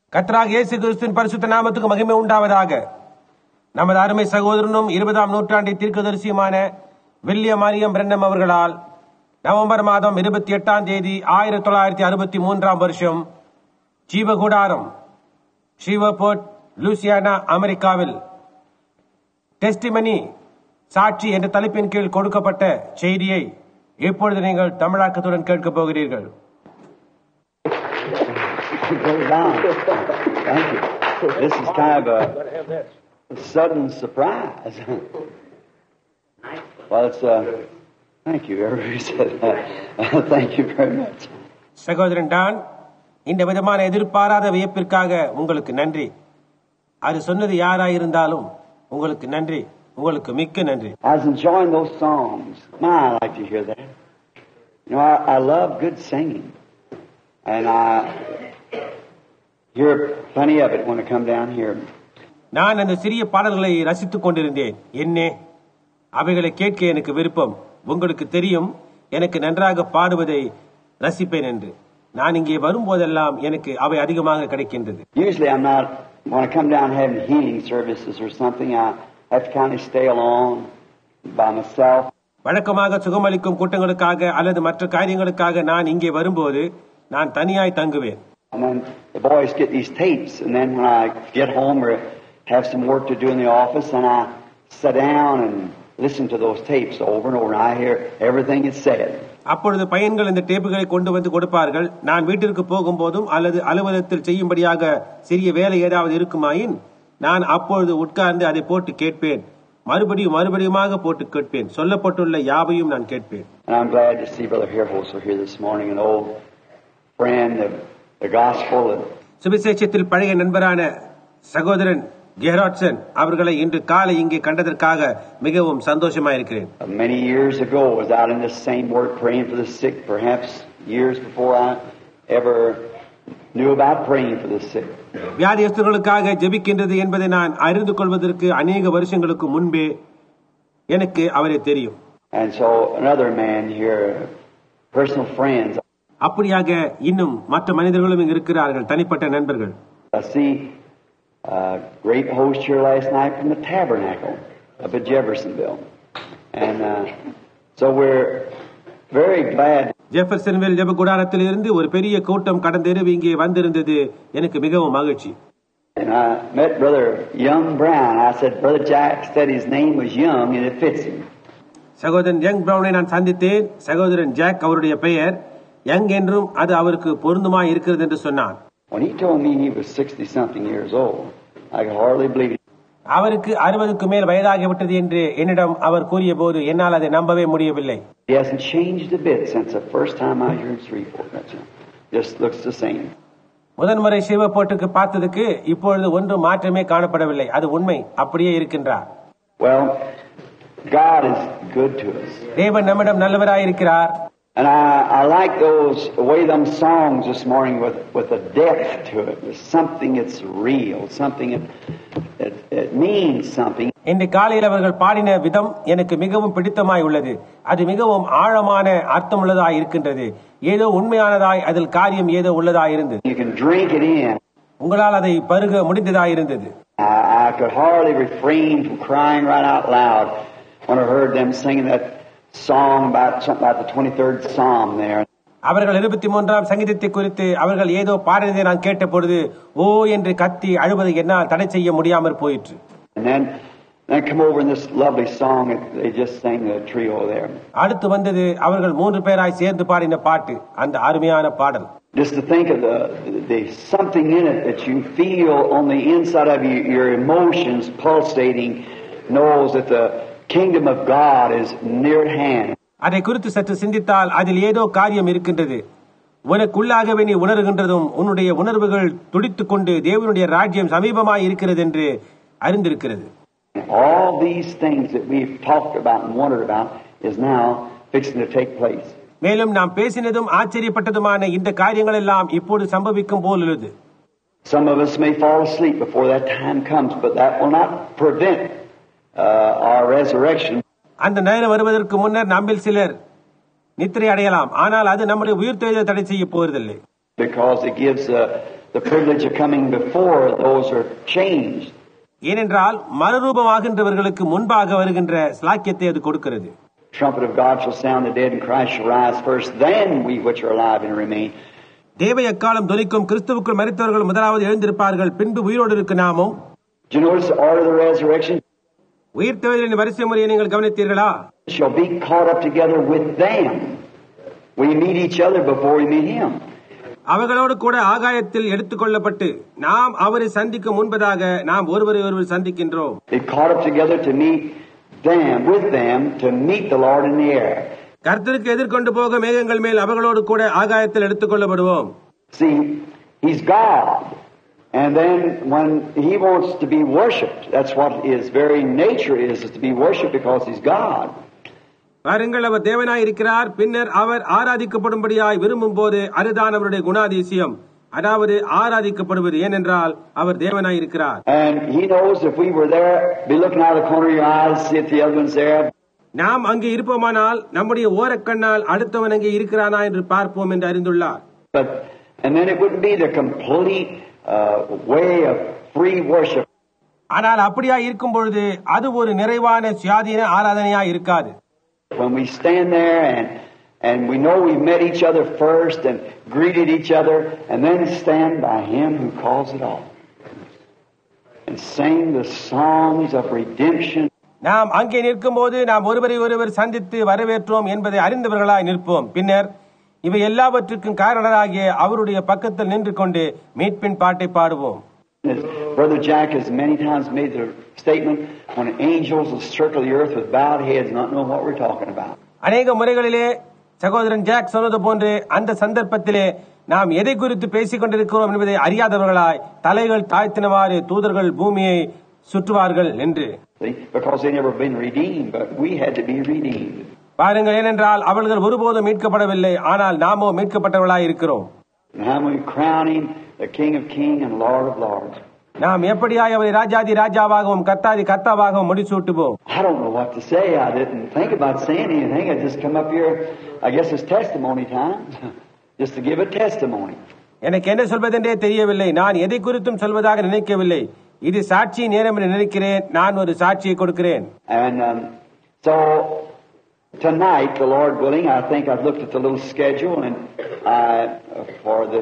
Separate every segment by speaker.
Speaker 1: கர்த்தராகிய இயேசு கிறிஸ்துவின் பரிசுத்த நாமத்துக்கு மகிமை உண்டாவதாக. நமது அருமை சகோதரனும் 20ஆம் நூற்றாண்டை தீர்க்கதரிசியுமான வில்லியம் மரியம் பிரென்னம் அவர்களால் நவம்பர் மாதம் 28ஆம் தேதி 1963ஆம் வருஷம் ஜீவகூடாரம் ஷீவபோர்ட் லூசியானா அமெரிக்காவில் டெஸ்டிமனி சாட்சி என்ற தலைப்பின் கீழ் கொடுக்கப்பட்ட செய்தியை இப்பொழுது நீங்கள் தமிழாக்கத்துடன் கேட்கப் போகிறீர்கள்.
Speaker 2: Thank you. This is kind of a sudden surprise. Well, it's thank you. Everybody said that. Thank you very much.
Speaker 1: சகோதரன் டான், இந்த விதமான எதிர்பாராத வியப்பிற்காக உங்களுக்கு நன்றி. அது சொன்னது யாராயிருந்தாலும் உங்களுக்கு நன்றி, உங்களுக்கு மிக்க நன்றி.
Speaker 2: I was enjoying those songs. I like to hear that. You know, I love good singing, and I hear plenty of it when I come down here.
Speaker 1: நான் அந்த சிறிய பாடல்களை ரசித்துக் கொண்டிருந்தேன். என்னே, அவைகளை கேட்க எனக்கு விருப்பம். உங்களுக்கு தெரியும், எனக்கு நன்றாக பாடுவதை ரசிப்பேன் என்று. நான் இங்கே வரும்போதெல்லாம் எனக்கு அவை அதிகமாக கிடைக்கின்றது.
Speaker 2: Usually I'm not, when I come down having healing services or something, I have to kind of stay along by myself.
Speaker 1: வழக்கமாக சுகமளிக்கும் கூட்டங்களுக்காக அல்லது மற்ற காரியங்களுக்காக நான் இங்கே வரும்போது நான் தனியாய் தங்குவேன்.
Speaker 2: And then the boys get these tapes, and then when I get home or have some work to do in the office, and I sit down and listen to those tapes over and over, and I hear everything it's said.
Speaker 1: அப்பொழுது பையன்கள் இந்த டேப்புகளை கொண்டு வந்து கொடுப்பார்கள். நான் வீட்டிற்கு போகும்போதும் அல்லது அலுவலகத்தில் செய்யும்படியாக சிறிய வேலை ஏதாவது இருக்குமாயின் நான் அப்பொழுது உட்கார்ந்து அதை போட்டு கேட்பேன். மறுபடியுமாக போட்டு கேட்பேன். சொல்லப்பட்டுள்ள யாவையும் நான் கேட்பேன்.
Speaker 2: And I'm glad to see Brother Herholzer here this morning, an old friend of the gospel.
Speaker 1: சுவிசேஷத்தில் பழைய நண்பரான சகோதரன் கெஹராட்சன் அவர்களை இன்று காலை இங்கே கண்டதற்காக மிகவும் சந்தோஷமாயிருக்கிறேன்.
Speaker 2: Many years ago I was out in this same work praying for the sick, perhaps years before I ever knew about praying for the sick.
Speaker 1: வியாதியஸ்தர்களுக்காக ஜெபிக்கின்றது என்பதை நான் அறிந்து கொள்வதற்கு அநேக வருஷங்களுக்கு முன்பே எனக்கு அவரை தெரியும்.
Speaker 2: And so another man here, personal friends.
Speaker 1: அப்படியாக இன்னும் மற்ற மனிதர்களும் இங்கு இருக்கிறார்கள், தனிப்பட்ட நண்பர்கள்.
Speaker 2: I see a great host here last night from the Tabernacle up at Jeffersonville, and so we're very glad.
Speaker 1: ஜெஃபர்சன்வில் ஜெபகுடாரத்தில் இருந்து ஒரு பெரிய கூட்டம் கடந்த இரவு இங்கே வந்திருந்தது. எனக்கு மிகவும் மகிழ்ச்சி.
Speaker 2: And I met Brother Young Brown. I said Brother Jack said his name was Young and it fits him.
Speaker 1: சகோதரன் யங் பிரவுனை நான் சந்தித்தேன். சகோதரன் ஜாக் அவருடைய பெயர் யங் என்றும் அது அவருக்கு பொருந்துமாய் இருக்கிறது என்று சொன்னான்.
Speaker 2: When he told me he was 60-something years old, I could hardly believe it.
Speaker 1: அவருக்கு 60க்கு மேல் வயதாகிவிட்டது என்று என்னிடம் அவர் கூறிய போது என்னால் அதை நம்பவே முடியவில்லை.
Speaker 2: He hasn't changed a bit since the first time I heard Shreveport. Just looks the same.
Speaker 1: முதன்முறை ஷீவபோர்ட்டுக்கு பார்த்ததுக்கு இப்பொழுது ஒன்றும் மாற்றமே காணப்படவில்லை. அது உண்மை, அப்படியே இருக்கின்றார்.
Speaker 2: Well, God is good to us.
Speaker 1: தேவன் நம்மிடம் நல்லவராயிருக்கிறார்.
Speaker 2: And I like those way them songs this morning with a depth to it. There's something that's real, something it means something.
Speaker 1: இந்த காலையில் அவர்கள் பாடின விதம் எனக்கு மிகவும் பிடித்தமாய் உள்ளது. அது மிகவும் ஆழமான அர்த்தமுள்ளதாய் இருக்கின்றது. ஏதோ உண்மையானதாய் அதில் காரியம் ஏதோ உள்ளதாய் இருந்தது.
Speaker 2: You can drink it in.
Speaker 1: உங்களால் அதை பருக முடிந்ததாய் இருந்தது.
Speaker 2: I could hardly refrain from crying right out loud when I heard them singing that song about something about the 23rd Psalm there.
Speaker 1: அவர்கள் 23ஆம் சங்கீதத்தை குறித்து அவர்கள் ஏதோ பாடினதை நான் கேட்ட பொழுது ஓ என்று கத்தி அழுவதை என்னால் தடை செய்ய முடியாமற் போயிற்று.
Speaker 2: And then come over in this lovely song that they just sang, the trio there.
Speaker 1: அடுத்து வந்தது அவர்கள் 3 பேராய் சேர்ந்து பாடின பாட்டு, அந்த அருமையான பாடல்.
Speaker 2: Just to think of the something in it that you feel on the inside of you, your emotions pulsating, knows that the kingdom of God is near at hand.
Speaker 1: அதை குறித்து சற்று சிந்தித்தால் அதில் ஏதோ காரியம் இருக்கின்றது. உனக்குள்ளாகவே நீ உணர்கின்றதும் உன்னுடைய உணர்வுகள் துடித்துக் கொண்டு தேவனுடைய ராஜ்யம் சமீபமாய் இருக்கிறது என்று அறிந்திருக்கிறது.
Speaker 2: All these things that we've talked about and wondered about is now fixing to take place.
Speaker 1: மேலும் நாம் பேசினதும் ஆச்சரியப்பட்டதுமான இந்த காரியங்கள் எல்லாம் இப்போது சம்பவிக்கும் போல் உள்ளது.
Speaker 2: Some of us may fall asleep before that time comes, but that will not prevent our resurrection.
Speaker 1: அந்த நேரம் வருவதற்கு முன்னர் நம்மில் சிலர் நித்திரை அடையலாம், ஆனால் அது நம்முடைய உயிர்த்தெழுதலை தடை செய்ய போவதில்லை.
Speaker 2: Because it gives the privilege of coming before those are changed.
Speaker 1: ஏனென்றால் மறுரூபமாகின்றவர்களுக்கு முன்பாக வருகின்ற ஸ்லாக்கியத்தை அது கொடுக்கிறது.
Speaker 2: Trumpet of God shall sound, the dead in Christ shall rise first, then we which are alive and remain.
Speaker 1: தேவ எக்காலம் தொனிக்கும், கிறிஸ்துவுக்குள் மரித்தவர்கள் முதலாவது எழுந்திருப்பார்கள், பின்பு உயிரோடு இருக்க நாமும்.
Speaker 2: Do you notice the order of the resurrection?
Speaker 1: உயிர்த்தெழுதலின் வரிசை முறையை நீங்கள் கவனித்தீர்களா?
Speaker 2: Shall be caught up together with them. We meet each other before we meet Him.
Speaker 1: அவர்களோடு கூட ஆகாயத்தில் எடுத்துக் கொள்ளப்பட்டு நாம் அவரை சந்திக்கும் முன்பதாக நாம் ஒருவரை ஒருவர் சந்திக்கின்றோம்.
Speaker 2: They caught up together to meet them, with them, to meet the Lord in the air.
Speaker 1: கர்த்தருக்கு எதிர்கொண்டு போக மேகங்கள் மேல் அவர்களோடு கூட ஆகாயத்தில் எடுத்துக் கொள்ளப்படுவோம்.
Speaker 2: See, He's God. And then when He wants to be worshipped, that's what His very nature is to be worshipped because He's God.
Speaker 1: பாருங்கள், அவர் தேவனாய் இருக்கிறார். பின்னர் அவர் ஆராதிக்கப்படும்படியாய் விரும்பும் போது அதுதான் அவருடைய குணாதிசயம், அதாவது ஆராதிக்கப்படுவது. ஏனென்றால் அவர் தேவனாய் இருக்கிறார்.
Speaker 2: And He knows if we were there, be looking out of the corner of your eyes, see if the other one's there.
Speaker 1: நாம் அங்கே இருப்போமானால் நம்முடைய ஓரக்கண்ணால் அடுத்தவன் அங்கே இருக்கிறானா என்று பார்ப்போம் என்று அறிந்துள்ளார்.
Speaker 2: And then it wouldn't be the complete way of free worship.
Speaker 1: ஆனால் அப்படியா இருக்கும் பொழுது அது ஒரு நிறைவான சுயாதீன ஆராதனையா இருக்காது.
Speaker 2: When we stand there and we know we've met each other first and greeted each other, and then stand by Him who calls it all and sing the songs of redemption.
Speaker 1: நாம் அங்கே நிற்கும் போது நாம் ஒருவரை ஒருவர் சந்தித்து வரவேற்றோம் என்பதை அறிந்தவர்களாய் நிற்போம். பின்னர் இவை எல்லாவற்றுக்கும் காரணராகிய அவருடைய பக்கத்தில் நின்று கொண்டு மீட்பின் பாட்டை பாடுவோம்.
Speaker 2: Brother Jack has many times made the statement, when angels will circle the earth with bowed heads, not knowing what we're talking about.
Speaker 1: அநேக முறைகளிலே சகோதரன் ஜாக் சொன்னது போன்று அந்த சந்தர்ப்பத்திலே நாம் எதை குறித்து பேசிக் கொண்டிருக்கிறோம் என்பதை அறியாதவர்களாய் தலைகள் தாழ்த்தினவாறு தூதர்கள் பூமியை சுற்றுவார்கள் என்று.
Speaker 2: Because they never been redeemed, but we had to be redeemed.
Speaker 1: பாருங்கள், ஏனென்றால் அவர்கள் ஒருபோதும் மீட்கப்படவில்லை, ஆனால் நாமோ மீட்கப்பட்டவர்களாய் இருக்கிறோம்.
Speaker 2: And how we crown Him the King of Kings and Lord of Lords.
Speaker 1: நாம் எப்படியாய் அவரை ராஜாதி ராஜாவாகவும் கர்த்தாதி கர்த்தாவாகவும் முடிசூட்டுவோம்.
Speaker 2: I don't know what to say. I didn't think about saying anything. I just come up here. I guess it's testimony time, just to give a testimony.
Speaker 1: எனக்கு என்ன சொல்வதென்றே தெரியவில்லை. நான் எதை குறித்தும் சொல்வதாக நினைக்கவில்லை. இது சாட்சி நேரம் என்று நினைக்கிறேன். நான் ஒரு சாட்சியை கொடுக்கிறேன்.
Speaker 2: And so tonight, the Lord willing, I think I've looked at the little schedule and for the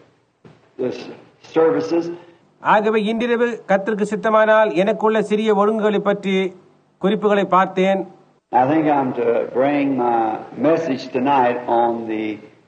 Speaker 2: services.
Speaker 1: ஆகவே இன்றிரவு கர்த்தருக்கு சித்தமானால் எனக்குள்ள சிறிய ஒழுங்குகளை பற்றி குறிப்புகளை பார்த்தேன்.
Speaker 2: I think I'm to bring my message tonight on the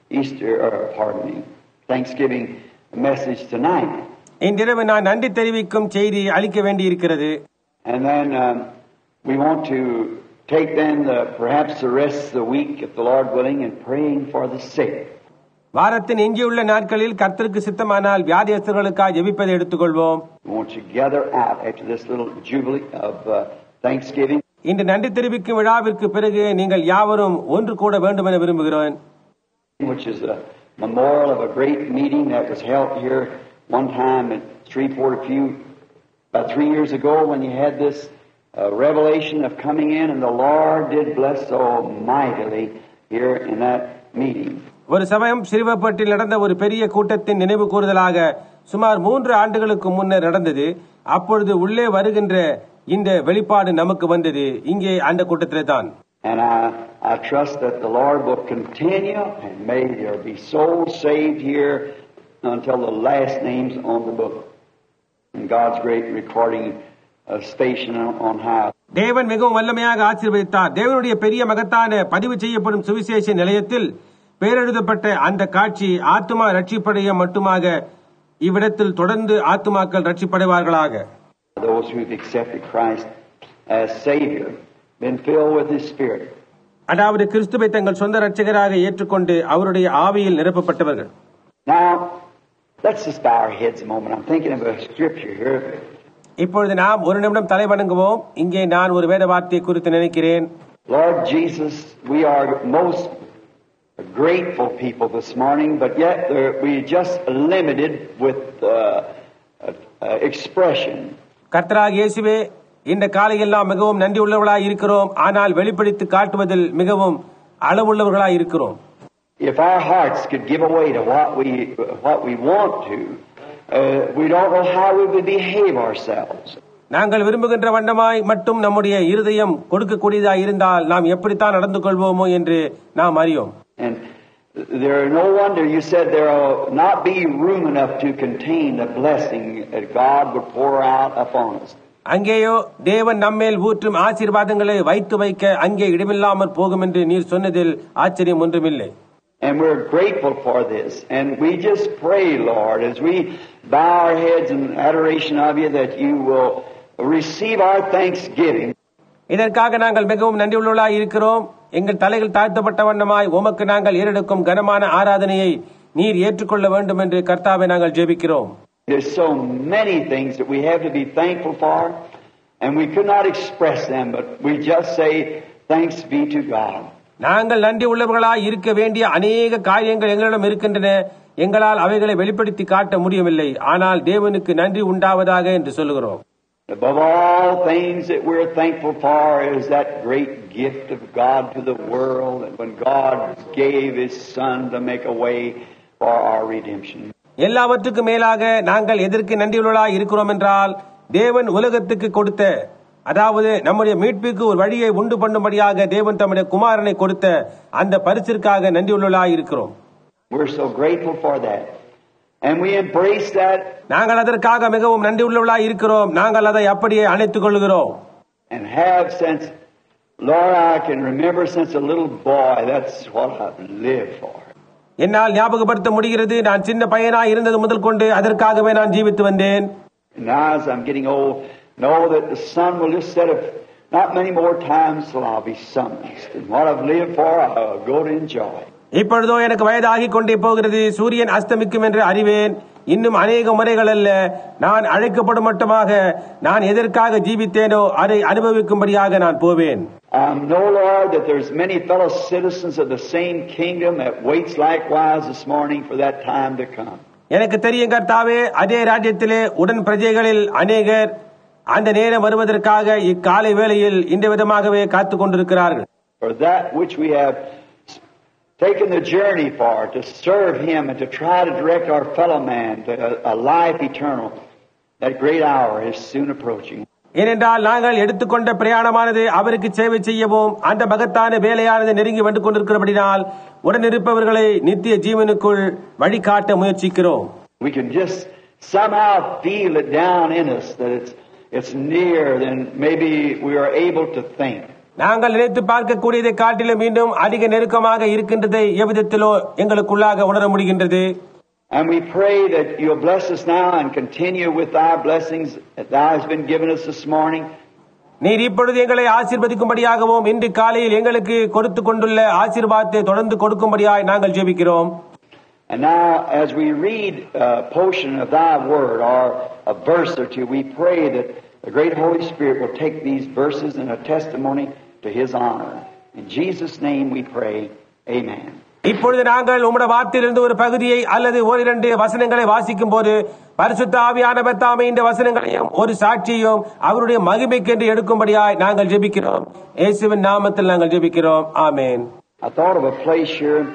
Speaker 2: Thanksgiving message tonight.
Speaker 1: இன்றிரவு நான் நன்றி தெரிவிக்கும் செய்தி அளிக்க வேண்டி இருக்கிறது.
Speaker 2: And then we want to take then perhaps the rest of the week, if the Lord willing, and praying for the sick.
Speaker 1: வாரத்தின் எஞ்சியுள்ள நாட்களில் கர்த்தருக்கு சித்தமானால் வியாதியஸ்தர்களுக்காக ஜெபிப்பதை எடுத்துக்கொள்வோம்.
Speaker 2: We want to gather out after this little jubilee of Thanksgiving.
Speaker 1: இந்த நன்றி தெரிவிக்கும் விழாவிற்கு பிறகு நீங்கள் யாவரும் ஒன்று கூட வேண்டும் என விரும்புகிறேன்.
Speaker 2: Which is a memorial of a great meeting that was held here one time at Shreveport about 3 years ago, when you had this revelation of coming in, and the Lord did bless so mightily here in that meeting.
Speaker 1: ஒரு சமயம் ஸ்ரீவப்பட்டில் நடந்த ஒரு பெரிய கூட்டத்தின் நினைவு கூறுதலாக சுமார் 3 ஆண்டுகளுக்கு முன்னர் நடந்தது. அப்பொழுது உள்ளே வருகின்ற இந்த வெளிப்பாடு நமக்கு வந்தது இங்கே அந்த கூட்டத்திலே தான்.
Speaker 2: And I trust that the Lord will continue, and may there be souls saved here until the last names on the book in God's great recording station on high.
Speaker 1: தேவன் மிகவும் வல்லமையாக ஆசீர்வதித்தார். தேவனுடைய பெரிய மகத்தான பதிவு செய்யப்படும் சுவிசேஷ நிலையத்தில் பேரெழுதப்பட்ட அந்த காட்சி ஆத்துமா ரட்சிப்படைய மட்டுமாக இவ்விடத்தில் தொடர்ந்து ஆத்துமாக்கள் ரட்சிப்படைவார்களாக.
Speaker 2: Those who have accepted Christ as Savior, been filled with His Spirit.
Speaker 1: அதாவது கிறிஸ்துவை தங்கள் சொந்த ரட்சகராக ஏற்றுக்கொண்டு அவருடைய ஆவியில் நிரப்பப்பட்டவர்கள்.
Speaker 2: Now, let's just bow our heads a moment. I'm thinking of a scripture here.
Speaker 1: இப்பொழுது நாம் ஒரு நிமிடம் தலை வணங்குவோம். இங்கே நான் ஒரு வேத வார்த்தையை குறித்து நினைக்கிறேன்.
Speaker 2: Lord Jesus, we are most grateful people this morning, but yet we just limited with expression.
Speaker 1: கர்த்தராகிய இயேசுவே, இந்த காலையில் நாம் மிகவும் நன்றி உள்ளவர்களாய் இருக்கிறோம், ஆனால் வெளிப்படுத்தி காட்டுவதில் மிகவும் அளவுள்ளவர்களாய் இருக்கிறோம்.
Speaker 2: If our hearts could give away to what we want to, we don't know how we would behave ourselves.
Speaker 1: நாங்கள் விரும்புகின்ற வண்ணமாய் மட்டும் நம்முடைய இருதயம் கொடுக்கக்கூடியதாக இருந்தால் நாம் எப்படித்தான் நடந்து கொள்வோமோ என்று நாம் அறியோம்.
Speaker 2: And there are no wonder you said there will not be room enough to contain the blessing that God would pour out upon us.
Speaker 1: அங்கேயோ தேவன் நம்மேல் ஊற்றும் ஆசீர்வாதங்களை வைத்து வைக்க அங்கே இடமில்லாமல் போகும் என்று நீர் சொன்னதில் ஆச்சரியம் ஒன்றுமில்லை.
Speaker 2: And we're grateful for this. And we just pray, Lord, as we bow our heads in adoration of you, that you will receive our thanksgiving.
Speaker 1: இதற்காக நாங்கள் மிகவும் நன்றியுள்ளவர்களாய் இருக்கிறோம். எங்கள் தலைகள் தாழ்த்தப்பட்ட வண்ணமாய் உமக்கு நாங்கள் ஏறெடுக்கும் கனமான ஆராதனையை நீர் ஏற்றுக்கொள்ள வேண்டும் என்று கர்த்தாவை நாங்கள் ஜெபிக்கிறோம்.
Speaker 2: There's so many things that we have to be thankful for, and we could not express them, but we just say, thanks be to God.
Speaker 1: நாங்கள் நன்றி உள்ளவர்களாய் இருக்க வேண்டிய அநேக காரியங்கள் எங்களிடம் இருக்கின்றன. எங்களால் அவைகளை வெளிப்படுத்தி காட்ட முடியவில்லை. ஆனால் தேவனுக்கு நன்றி உண்டாவதாக என்று சொல்லுகிறோம்.
Speaker 2: Above all things that we're thankful for is that great gift of God to the world, and when God gave His Son to make a way for our redemption.
Speaker 1: எல்லாவற்றுக்கும் மேலாக நாங்கள் எதற்கு நன்றியுள்ளவர்களாய் இருக்கிறோம் என்றால், தேவன் உலகத்துக்கு கொடுத்த, அதாவது நம்முடைய மீட்புக்கு ஒரு வழியை உண்டு பண்ணும்படியாக தேவன் தம்முடைய குமாரனை கொடுத்த அந்த பரிசிற்காக நன்றியுள்ளவர்களாய் இருக்கிறோம்.
Speaker 2: We're so grateful for that. And we embrace that.
Speaker 1: நாங்கள் அதற்காக மிகவும் நன்றி உள்ளவர்களாய் இருக்கிறோம். நாங்கள் அதை அப்படியே அணைத்துக் கொள்கிறோம்.
Speaker 2: And have since, Lord, I can remember since a little boy, that's what I've lived for.
Speaker 1: என்னால் ஞாபகப்படுத்த முடிகிறது, நான் சின்ன பையனாய் இருந்தது முதல் கொண்டு அதற்காகவே நான் ஜீவித்து வந்தேன்.
Speaker 2: And now as I'm getting old, know that the sun will just set up not many more times till I'll be summoned. And what I've lived for, I'll go to enjoy.
Speaker 1: இப்பொழுதோ எனக்கு வயதாகி கொண்டே போகிறது. சூரியன் அஸ்தமிக்கும் என்று அறிவேன். இன்னும் அநேக முறைகள் அல்ல, நான் அழைக்கப்படும் மட்டுமாக நான் எதற்காக ஜீவித்தேனோ அதை அனுபவிக்கும்படியாக நான் போவேன்.
Speaker 2: Know, Lord, that there's many fellow citizens of the same kingdom that waits likewise this morning for that time to come.
Speaker 1: எனக்கு தெரியும் கர்த்தாவே, அதே ராஜ்யத்திலே உடன் பிரஜைகளில் அநேகர் அந்த நேரம் வருவதற்காக இக்காலை வேளையில் இந்த விதமாகவே காத்துக் கொண்டிருக்கிறார்கள்.
Speaker 2: For that which we have taken the journey for, to serve Him and to try to direct our fellow man to a life eternal, that great hour is soon approaching.
Speaker 1: ஏனென்றால் நாங்கள் எடுத்துக்கொண்ட பிரயாணமானது அவருக்கு சேவை செய்யவும் அந்த மகத்தான வேலையானது நெருங்கி வந்து கொண்டிருக்கிறபடினால் உடனிருப்பவர்களை நித்திய ஜீவனுக்குள் வழிகாட்ட முயற்சிக்கிறோம்.
Speaker 2: We can just somehow feel it down in us that it's near, then maybe we are able to think.
Speaker 1: நாங்கள் நினைத்து பார்க்கக்கூடியதை காட்டிலும் மீண்டும் அதிக நெருக்கமாக இருக்கின்றதை எவ்விதத்திலோ எங்களுக்குள்ளாக உணர முடிகின்றது.
Speaker 2: And we pray that you'll bless us now and continue with thy blessings that thou hast been given us this morning.
Speaker 1: நீர் இப்பொழுது எங்களை ஆசீர்வதிக்கும்படியாகவும் இன்று காலையில் எங்களுக்கு கொடுத்து கொண்டுள்ள ஆசீர்வாதத்தை தொடர்ந்து கொடுக்கும்படியாய் நாங்கள் ஜெபிக்கிறோம்.
Speaker 2: And now as we read a portion of thy word or a verse or two, we pray that the great Holy Spirit will take these verses and a testimony to His honor. In Jesus' name we pray. Amen.
Speaker 1: இப்பொழுது நாங்கள் உம்முடைய வார்த்தையிலிருந்து ஒரு பகுதியை அல்லது ஓரிரண்டு வசனங்களை வாசிக்கும் போது பரிசுத்த ஆவியானவர் தாமே இந்த வசனங்களையும் ஒரு சாட்சியையும் அவருடைய மகிமைக்கென்று எடுக்கும்படியாய் நாங்கள் ஜெபிக்கிறோம். இயேசுவின் நாமத்தில் நாங்கள் ஜெபிக்கிறோம். ஆமென்.
Speaker 2: I thought of a place here.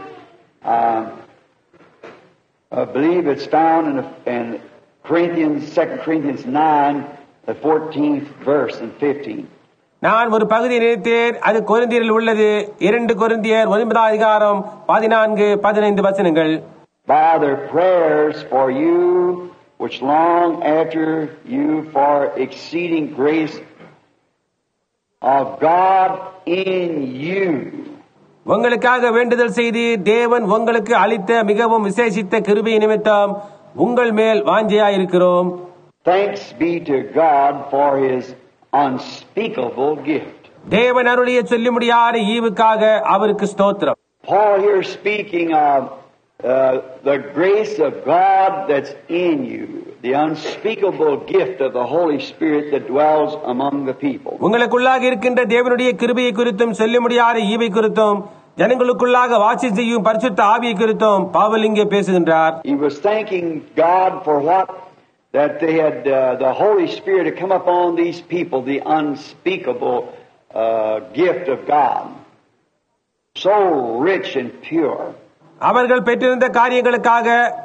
Speaker 2: I believe it's found in Corinthians, 2 Corinthians 9, the 14th verse and 15.
Speaker 1: நான் ஒரு பகுதியை நினைத்தேன். அது கொரிந்தியரில் உள்ளது. 2 கொரிந்தியர் 9 அதிகாரம் 14-15 வசனங்கள்.
Speaker 2: By their prayers for you, which long after you for exceeding grace of God in you.
Speaker 1: உங்களுக்காக வேண்டுதல் செய்து தேவன் உங்களுக்கு அளித்த மிகவும் விசேஷித்த கிருபை நிமித்தம் உங்கள் மேல் வாஞ்சையாயிருக்கிறோம்.
Speaker 2: Thanks be to God for His unspeakable gift.
Speaker 1: தேவன் அருளிய சொல்ல முடியாத ஈவுக்காக அவருக்கு ஸ்தோத்திரம்.
Speaker 2: Paul here speaking of the grace of God that's in you, the unspeakable gift of the Holy Spirit that dwells among the people.
Speaker 1: உங்களுக்குள்ளாக இருக்கின்ற தேவனுடைய கிருபையை குறித்தும் சொல்ல முடியாத ஈவை குறித்தும் ஜனங்களுக்குள்ளாக வாசி செய்யும் பரிசுத்த ஆவியை குறித்தும் பவுல் இங்கே பேசுகின்றார்.
Speaker 2: He was thanking God for what that they had the Holy Spirit had come upon these people, the unspeakable gift of God, so rich and pure.
Speaker 1: அவர்கள் பெற்றிருந்த காரியங்களுக்காக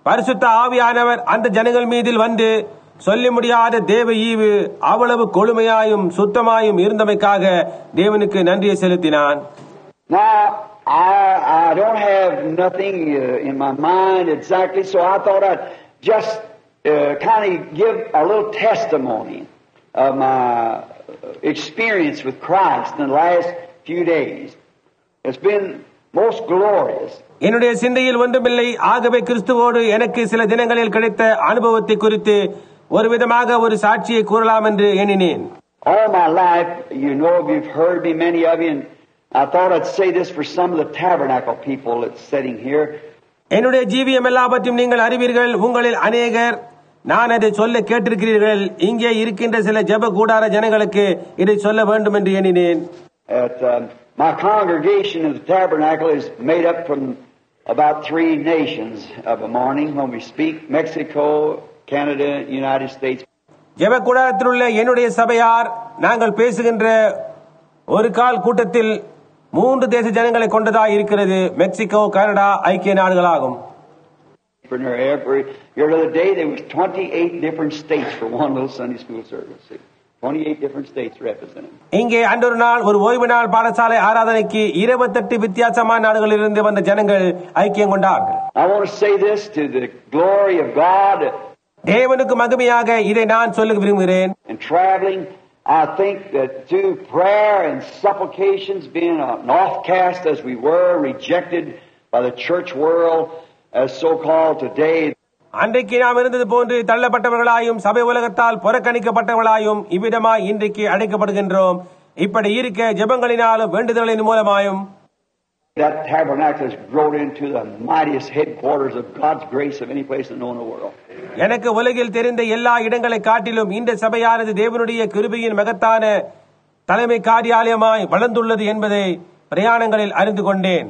Speaker 1: பரிசுத்த ஆவியானவர் அந்த ஜனங்கள் மீதில் வந்து சொல்ல முடியாத தேவ ஈவு அவ்வளவு கொழுமையாயும் சுத்தமாயும் இருந்தமைக்காக தேவனுக்கு நன்றியை செலுத்தினான்.
Speaker 2: Now, I don't have nothing in my mind exactly, so I thought I'd just kind of give a little testimony of my experience with Christ in the last few days. It's been most glorious.
Speaker 1: என்னுடைய சிந்தையில் ஒன்றுமில்லை. ஆகவே கிறிஸ்துவோடு எனக்கு சில தினங்களில் கிடைத்த அனுபவத்தை குறித்து ஒரு விதமாக ஒரு சாட்சியை கூறலாம் என்று எண்ணினேன்.
Speaker 2: All my life, you know, you've heard me, many of you, and I thought I'd say this for some of the tabernacle people that's sitting here.
Speaker 1: என்னுடைய ஜீவியம் எல்லாவற்றையும் நீங்கள் அறிவீர்கள். உங்களில் அநேகர் நான் அதை சொல்ல கேட்டிருக்கிறீர்கள். இங்கே இருக்கின்ற சில ஜெப கூடார ஜனங்களுக்கு இதை சொல்ல வேண்டும் என்று எண்ணினேன்.
Speaker 2: My congregation of the tabernacle is made up from about 3 nations of a morning when we speak: Mexico, Canada, United States.
Speaker 1: ஜெப கூடாரத்தில் உள்ள என்னுடைய சபையார் நாங்கள் பேசுகின்ற ஒரு கால் கூட்டத்தில் 3 தேச ஜனங்களை கொண்டதா இருக்கிறது. மெக்சிகோ, கனடா, ஐக்கிய நாடுகளாகும்.
Speaker 2: The other day there was 28 different states for one little Sunday school service. 28 different states represented.
Speaker 1: இங்கே அன்றொரு நாள் ஒரு ஓய்வு நாள் பாடசாலை ஆராதனைக்கு 28 வித்தியாசமான நாடுகளிலிருந்து வந்த ஜனங்கள் ஐக்கியம் கொண்டார்கள்.
Speaker 2: I want to say this to the glory of God.
Speaker 1: தேவனுக்கு மகிமையாக இதை நான் சொல்ல விரும்புகிறேன்.
Speaker 2: And traveling, I think that through prayer and supplications, being an offcast as we were, rejected by the church world as so-called today.
Speaker 1: அன்றைக்கு நாம் இருந்தது போன்று தள்ளப்பட்டவர்களாயும் சபை உலகத்தால் புறக்கணிக்கப்பட்டவர்களாயும் இவ்விதமாய் இன்றைக்கு அழைக்கப்படுகின்றோம். இப்படி இருக்க ஜெபங்களினாலும் வேண்டுதலின் மூலமாயும்
Speaker 2: that tabernacle has grown into the mightiest headquarters of God's grace of any place known in the world.
Speaker 1: எனக்கு உலகில் தெரிந்த எல்லா இடங்களை காட்டிலும் இந்த சபையானது தேவனுடைய கிருபையின் மகத்தான தலைமை காரியாலயமாய் வளர்ந்துள்ளது என்பதை பிரயாணங்களில் அறிந்து கொண்டேன்.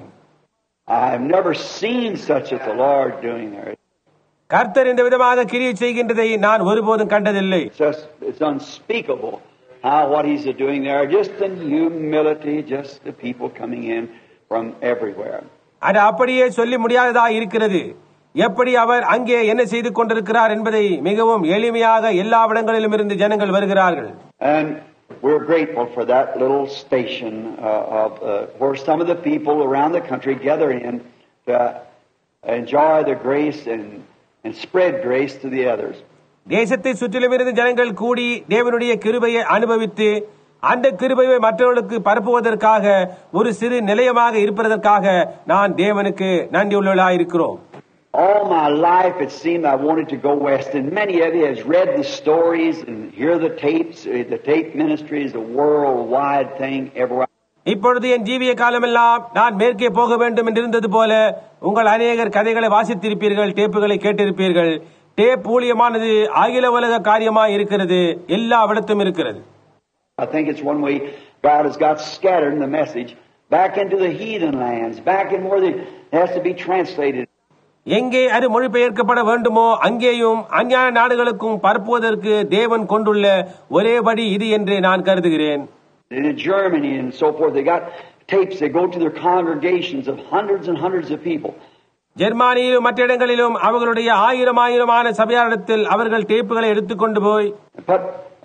Speaker 2: I have never seen such as the Lord doing there.
Speaker 1: கர்த்தர் இந்த விதமாக கிரியை செய்கின்றதை நான் ஒருபோதும் கண்டதில்லை.
Speaker 2: It's unspeakable how what He's doing there, just in humility, just the people coming in from everywhere.
Speaker 1: அது அப்படியே சொல்லி முடியாததா இருக்கிறது. எப்படி அவர் அங்கே என்ன செய்து கொண்டிருக்கிறார் என்பதை மிகவும் எளிமையாக எல்லா இடங்களிலும் இருந்து ஜனங்கள் வருகிறார்கள்.
Speaker 2: And we're grateful for that little station where some of the people around the country gather in to enjoy the grace and spread grace to the others.
Speaker 1: தேசத்தை சுற்றிலும் இருந்து ஜனங்கள் கூடி தேவனுடைய கிருபையை அனுபவித்து அந்த கிருபையை மற்றவர்களுக்கு பரப்புவதற்காக ஒரு சிறு நிலையமாக இருப்பதற்காக நான் தேவனுக்கு நன்றியுள்ளவர்களாய் இருக்கிறோம்.
Speaker 2: All my life it seemed I wanted to go west, and many of you has read the stories and hear the tapes. The tape ministry is a worldwide thing everywhere.
Speaker 1: இப்பொழுது என் ஜீவிய காலமெல்லாம் நான் மேற்கே போக வேண்டும் என்று இருந்தது போல உங்கள் அநேகர் கதைகளை வாசித்திருப்பீர்கள், டேப்புகளை கேட்டிருப்பீர்கள். டேப் ஊழியமானது அகில உலக காரியமாய் இருக்கிறது, எல்லா இடத்தும் இருக்கிறது.
Speaker 2: I think it's one way God has got scattered in the message back into the heathen lands, back in where it has to be translated.
Speaker 1: எங்கே அது மொழிபெயர்க்கப்பட வேண்டுமோ அங்கேயும் அந்நிய நாடுகளுக்கும் பரப்புவதற்கு தேவன் கொண்டுள்ள ஒரே வழி இது என்று நான் கருதுகிறேன்.
Speaker 2: In Germany and so forth, they got tapes that go to their congregations of hundreds and hundreds of people.
Speaker 1: ஜெர்மனியிலும் மற்ற இடங்களிலும் அவர்களுடைய ஆயிரமான சபையாரிடத்தில் அவர்கள் டேப்புகளை எடுத்துக்கொண்டு போய்
Speaker 2: put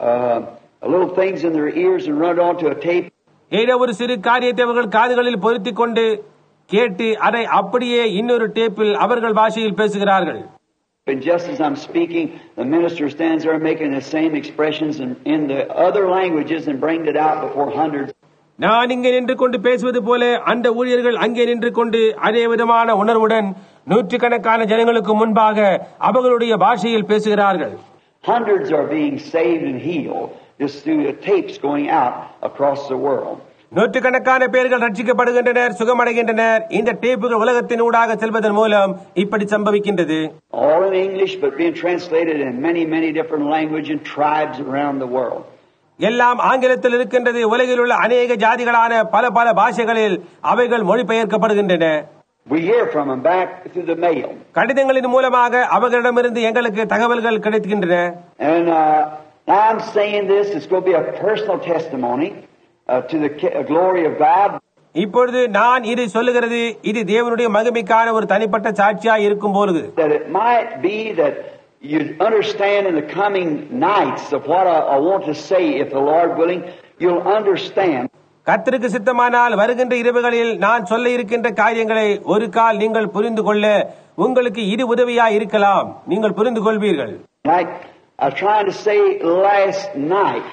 Speaker 2: little things in their ears and run it onto a tape.
Speaker 1: ஏதோ ஒரு சிறு காரியத்தை அவர்கள் காதுகளில் பொருத்திக் கொண்டு கேட்டு அதை அப்படியே இன்னொரு டேப்பில் அவர்கள் பாஷையில் பேசுகிறார்கள்.
Speaker 2: And just as I'm speaking, the minister stands there making the same expressions in the other languages and bringing it out before hundreds.
Speaker 1: நான் இங்கே நின்று கொண்டு பேசுவது போல அந்த ஊழியர்கள் அங்கே நின்று கொண்டு அதே விதமான உணர்வுடன் நூற்றுக்கணக்கான ஜனங்களுக்கு முன்பாக அவர்களுடைய பாஷையில் பேசுகிறார்கள்.
Speaker 2: Hundreds are being saved and healed just through the tapes going out across the world.
Speaker 1: நூற்றுக்கணக்கான பேர்கள் ரட்சிக்கப்படுகின்றனர், சுகமடைகின்றனர். இந்த டேப்புகள் உலகத்தின் ஊடாக செல்வதன் மூலம் இப்படி சம்பவிக்கின்றது.
Speaker 2: All in English but being translated in many different languages and tribes around the world.
Speaker 1: எல்லாம் ஆங்கிலத்தில் இருக்கின்றது. உலகில் உள்ள அநேக ஜாதிகளான பல பாஷைகளில் அவைகள் மொழிபெயர்க்கப்படுகின்றன.
Speaker 2: We hear from them back through the mail.
Speaker 1: கடிதங்களின் மூலமாக அவர்களிடமிருந்து எங்களுக்கு தகவல்கள் கிடைக்கின்றன.
Speaker 2: And now I'm saying this, it's going to be a personal testimony to the glory of God.
Speaker 1: இப்பொழுது நான் இதை சொல்லுகிறது இது தேவனுடைய மகிமைக்கான ஒரு தனிப்பட்ட சாட்சியாய் இருக்கும் பொழுது
Speaker 2: that it might be that you understand in the coming nights of what I want to say, if the Lord willing, you'll understand.
Speaker 1: கர்த்தருக்கு சித்தமானால் வருகின்ற இரவுகளில் நான் சொல்ல இருக்கின்ற காரியங்களை ஒரு கால் நீங்கள் புரிந்து கொள்ள உங்களுக்கு இது உதவியாய் இருக்கலாம். நீங்கள் புரிந்து கொள்வீர்கள்.
Speaker 2: Like I was trying to say last night,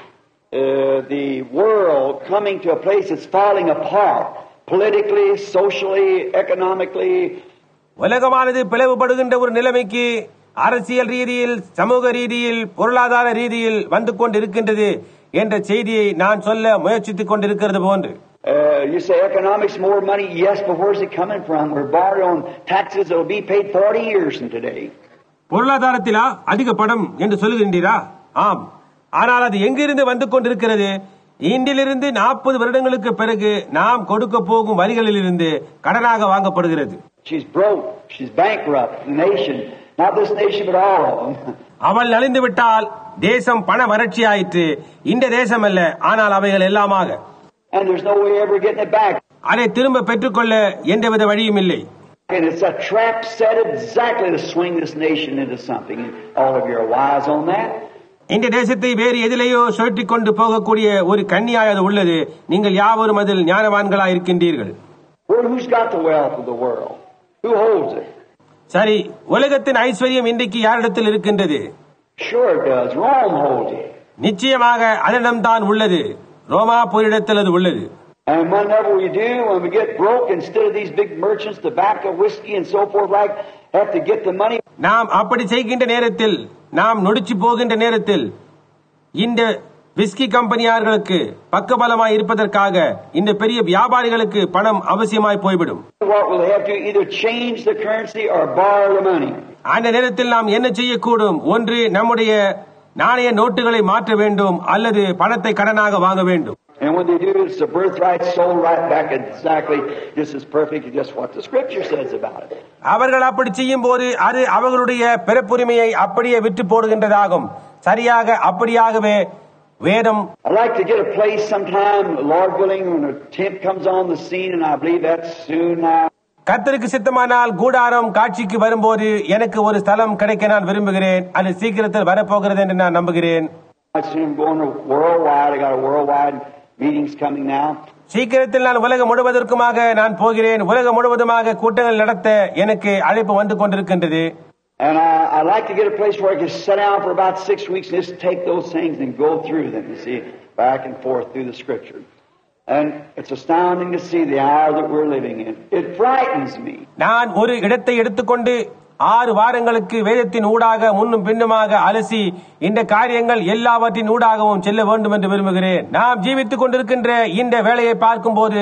Speaker 2: the world coming to a place that's falling apart, politically, socially, economically.
Speaker 1: உலகமானது பிளவுபடுகின்ற ஒரு நிலைமைக்கு அரசியல் ரீதியில், சமூக ரீதியில், பொருளாதார ரீதியில் வந்து கொண்டிருக்கின்றது என்ற செய்தியை நான் சொல்ல முயற்சித்துக் கொண்டிருக்கிறது போன்று.
Speaker 2: You say economics, more money. Yes, but where's it coming from? We're borrowed on taxes that will be paid 40 years from today.
Speaker 1: பொருளாதாரத்திலா அதிக பணம் என்று சொல்லுகின்றீரா? ஆம். ஆனால் அது எங்கிருந்து வந்து கொண்டிருக்கிறது? இன்றிலிருந்து 40 வருடங்களுக்கு பிறகு நாம் கொடுக்க போகும் வரிகளிலிருந்து கடனாக வாங்கப்படுகிறது.
Speaker 2: She's broke. She's bankrupt. The nation, not this nation, but all of them.
Speaker 1: அவள் அழிந்து விட்டால் தேசம் பண வறட்சி ஆயிற்று. இந்த தேசம் அல்ல, ஆனால் அவைகள் எல்லாமாக.
Speaker 2: And there's no way ever getting it back.
Speaker 1: அதை திரும்ப பெற்றுக்கொள்ள எந்தவித வழியும் இல்லை.
Speaker 2: And it's a trap set exactly to swing this nation into something. All of you are wise on that.
Speaker 1: இந்த தேசத்தை வேறு எதிலேயோ சுழற்றிக் கொண்டு போகக்கூடிய ஒரு கண்ணியாய் அது உள்ளது. நீங்கள் யாவரும் அதில் ஞானவான்களாய் இருக்கின்றீர்கள்.
Speaker 2: Who's got the wealth of the world? Who holds it?
Speaker 1: சரி, உலகத்தின் ஐஸ்வர்யம் இன்றைக்கு யாரிடத்தில் இருக்கின்றது?
Speaker 2: Sure it does. Rome holds it.
Speaker 1: நிச்சயமாக அதனிடம்தான் உள்ளது. ரோமாபுரியிடத்தில் அது உள்ளது.
Speaker 2: And whenever we do, when we get broke, instead of these big merchants, tobacco, whiskey, and so forth, like, have to get the money.
Speaker 1: நாம் அப்படி செய்கின்ற நேரத்தில், நாம் நொடிச்சு போகின்ற நேரத்தில், இந்த விஸ்கி கம்பெனியார்களுக்கு பக்கபலமாய் இருப்பதற்காக இந்த பெரிய வியாபாரிகளுக்கு பணம் அவசியமாய் போய்விடும்.
Speaker 2: What will they have to either change the currency or borrow the money?
Speaker 1: அந்த நேரத்தில் நாம் என்ன செய்யக்கூடும்? ஒன்று நம்முடைய நாணய நோட்டுகளை மாற்ற வேண்டும், அல்லது பணத்தை கடனாக வாங்க வேண்டும்.
Speaker 2: And when they do, it's the birthright sold right back exactly just as perfect as just what the Scripture says about it.
Speaker 1: அவர்கள் அப்படி செய்யும் போது அது அவர்களுடைய பிறப்புரிமையை அப்படியே விற்று போடுகின்றதாகும். சரியாக அப்படியாகவே வேதம்.
Speaker 2: I'd like to get a place sometime, Lord willing, when a tent comes on the scene, and I believe that's soon now.
Speaker 1: கர்த்தருக்கு சித்தமானால் கூடாரம் காட்சிக்கு வரும்போது எனக்கு ஒரு ஸ்தலம் கிடைக்க நான் விரும்புகிறேன். அது சீக்கிரத்தில் வரப்போகிறது என்று நான் நம்புகிறேன்.
Speaker 2: I'm going worldwide. I got a worldwide meetings coming now.
Speaker 1: சீக்கிரத்தில் நான் உலகம் முழுவதற்குமாக நான் போகிறேன். உலகம் முழுவதுமாக கூட்டங்கள் நடத்த எனக்கு அழைப்பு வந்து கொண்டிருக்கின்றது.
Speaker 2: And I'd like to get a place where I can sit down for about 6 weeks and just take those things and go through them, you see, back and forth through the Scripture. And it's astounding to see the hour that we're living in. It frightens me.
Speaker 1: நான் ஒரு இடத்தை எடுத்துக்கொண்டு 6 வாரங்களுக்கு வேதத்தின் ஊடாக முன்னும் பின்னுமாக அலசி இந்த காரியங்கள் எல்லாவற்றின் ஊடாகவும் செல்ல வேண்டும் என்று விரும்புகிறேன். நாம் ஜீவித்துக் கொண்டிருக்கின்ற இந்த வேலையை பார்க்கும் போது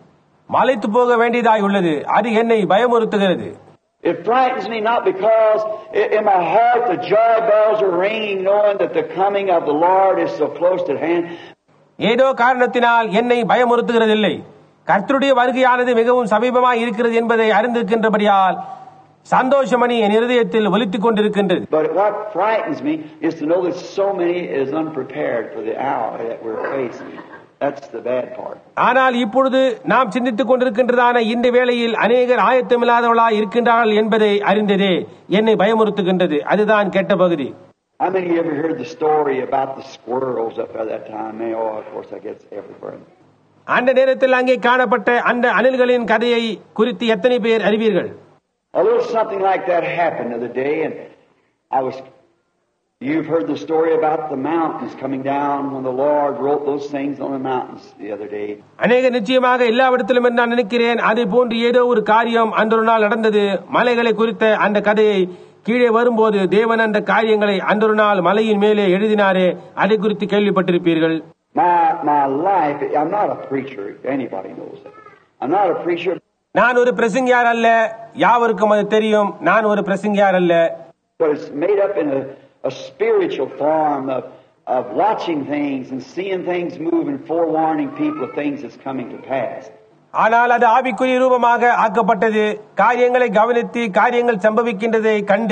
Speaker 1: மலைத்து போக வேண்டியதாய் உள்ளது. அது என்னை பயமுறுத்துகிறது.
Speaker 2: It frightens me not because in my heart the joy bells are ringing, knowing that the coming of the Lord is so close at hand.
Speaker 1: ஏதோ காரணத்தினால் என்னை பயமுறுத்துகிறதில்லை. கர்த்தருடைய வருகையானது மிகவும் சமீபமாய் இருக்கிறது என்பதை அறிந்திருக்கின்றபடியால் சந்தோஷமணி என் இருதயத்தில் ஒலித்துக் கொண்டிருக்கின்றது.
Speaker 2: But what frightens me is to know that so many is unprepared for the hour that we're facing. That's the bad part.
Speaker 1: ஆனால் இப்பொழுது நாம் சிந்தித்துக் கொண்டிருக்கின்றதான இந்த வேளையில் அநேகர் ஆயத்தமில்லாதவர்களாய் இருக்கின்றார்கள் என்பதை அறிந்ததே என்னை பயமுறுத்துகின்றது. அதுதான் கெட்ட பகுதி.
Speaker 2: How many of you ever heard the story about the squirrels up at that time? Oh, of course, I guess everywhere.
Speaker 1: அந்த நேரத்தில் அங்கே காணப்பட்ட அந்த அணில்களின் கதையை குறித்து எத்தனை பேர் அறிவீர்கள்?
Speaker 2: A little something like that happened the other day, and you've heard the story about the mountains coming down when the Lord wrote those things on the mountains the other day.
Speaker 1: அநேக நிச்சயமாக எல்லாவிடத்திலும் என்று நான் நினைக்கிறேன். அதே போன்று ஏதோ ஒரு காரியம் அன்றொரு நாள் நடந்தது. மலைகளை குறித்த அந்த கதையை கீழே வரும்போது தேவன் அந்த காரியங்களை அன்றொரு நாள் மலையின் மேலே எழுதினாரே, அதை குறித்து கேள்விப்பட்டிருப்பீர்கள்.
Speaker 2: My life, I'm not a preacher. Anybody knows that. I'm not a preacher.
Speaker 1: நான் ஒரு பிரசங்கியார் அல்ல. யாவருக்கும் அது தெரியும். நான் ஒரு பிரசங்கியார் அல்ல.
Speaker 2: But it's made up in a spiritual form of watching things and seeing things move and forewarning people of things that's coming to pass.
Speaker 1: ஆனால் அது ஆவிக்குரிய ரூபமாக ஆக்கப்பட்டது. காரியங்களை கவனித்து காரியங்கள் சம்பவிக்கின்றதை கண்டு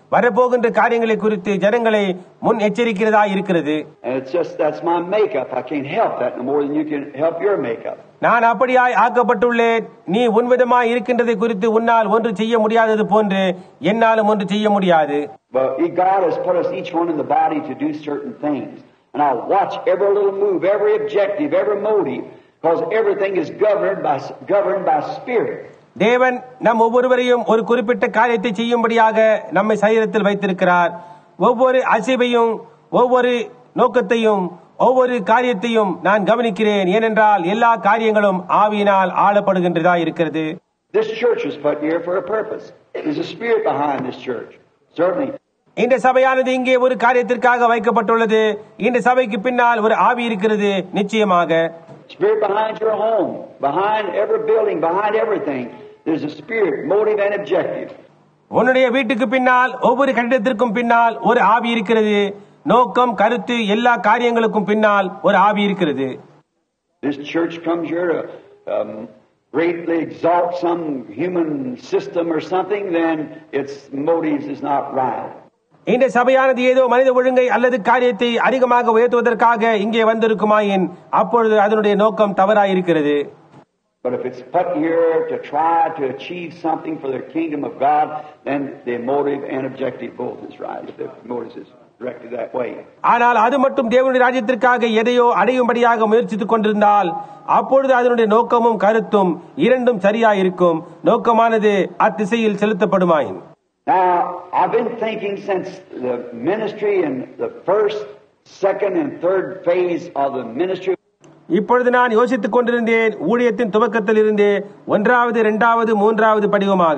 Speaker 1: வரப்போகின்ற காரியங்களை குறித்து ஜனங்களை முன் எச்சரிக்கிறதா இருக்கிறது.
Speaker 2: And it's just, that's my makeup. I can't help that no more than you can help your makeup.
Speaker 1: நான் அப்படியாய் ஆக்கப்பட்டுள்ளேன். நீ உன்விதமாய் இருக்கின்றதை குறித்து உன்னால் ஒன்று செய்ய முடியாதது போன்று என்னாலும் ஒன்று செய்ய முடியாது.
Speaker 2: But God has put us each one in the body to do certain things. And I watch every little move, every objective, every motive, because everything is governed by spirit.
Speaker 1: தேவன் நம் ஒவ்வொருவரையும் ஒரு குறிப்பிட்ட காரியத்தை செய்யும்படியாக நம்மை சரீரத்தில் வைத்திருக்கிறார். ஒவ்வொரு அசைவையும், ஒவ்வொரு நோக்கத்தையும், ஒவ்வொரு காரியத்தையும் நான் கவனிக்கிறேன். ஏனென்றால் எல்லா காரியங்களும் ஆவியினால் ஆளப்படுகின்றதா இருக்கிறது.
Speaker 2: This church was put here for a purpose. There's a spirit behind this church. Certainly.
Speaker 1: இந்த சபையானது இங்கே ஒரு காரியத்திற்காக வைக்கப்பட்டுள்ளது. இந்த சபைக்கு பின்னால் ஒரு ஆவி இருக்கிறது நிச்சயமாக.
Speaker 2: Spirit behind your home, behind every building, behind everything. There's a spirit, motive and objective.
Speaker 1: உன்னுடைய வீட்டுக்கு பின்னால், ஒவ்வொரு கட்டிடத்திற்கும் பின்னால் ஒரு ஆவி இருக்கிறது. நோக்கம், கருத்து, எல்லா காரியங்களுக்கும் பின்னால் ஒரு ஆவி இருக்கிறது.
Speaker 2: This church comes here to greatly exalt some human system or something, then its motives is not right.
Speaker 1: இந்த சபையானது ஏதோ மனித ஒழுங்கை அல்லது காரியத்தை அதிகமாக உயர்த்துவதற்காக இங்கே வந்திருக்குமாயின் அப்பொழுது அதனுடைய நோக்கம் தவறாயிருக்கிறது.
Speaker 2: But if it's put here to try to achieve something for the kingdom of God, then the motive and objective both is right. If the motive is directed that way.
Speaker 1: ஆனால் அது மட்டும் தேவனுடைய ராஜ்யத்திற்காக எதையோ அடையும்படியாக முயற்சித்துக் கொண்டிருந்தால் அப்பொழுது அதனுடைய நோக்கமும் கருத்தும் இரண்டும் சரியாயிருக்கும். நோக்கமானது அத்திசையில் செலுத்தப்படுமாயின்.
Speaker 2: Now, I've been thinking since the ministry and the first, second and third phase of the ministry.
Speaker 1: இப்பொழுது நான் யோசித்துக் கொண்டிருந்தேன் ஊழியத்தின் துவக்கத்தில் இருந்தே ஒன்றாவது, இரண்டாவது, மூன்றாவது படிவமாக.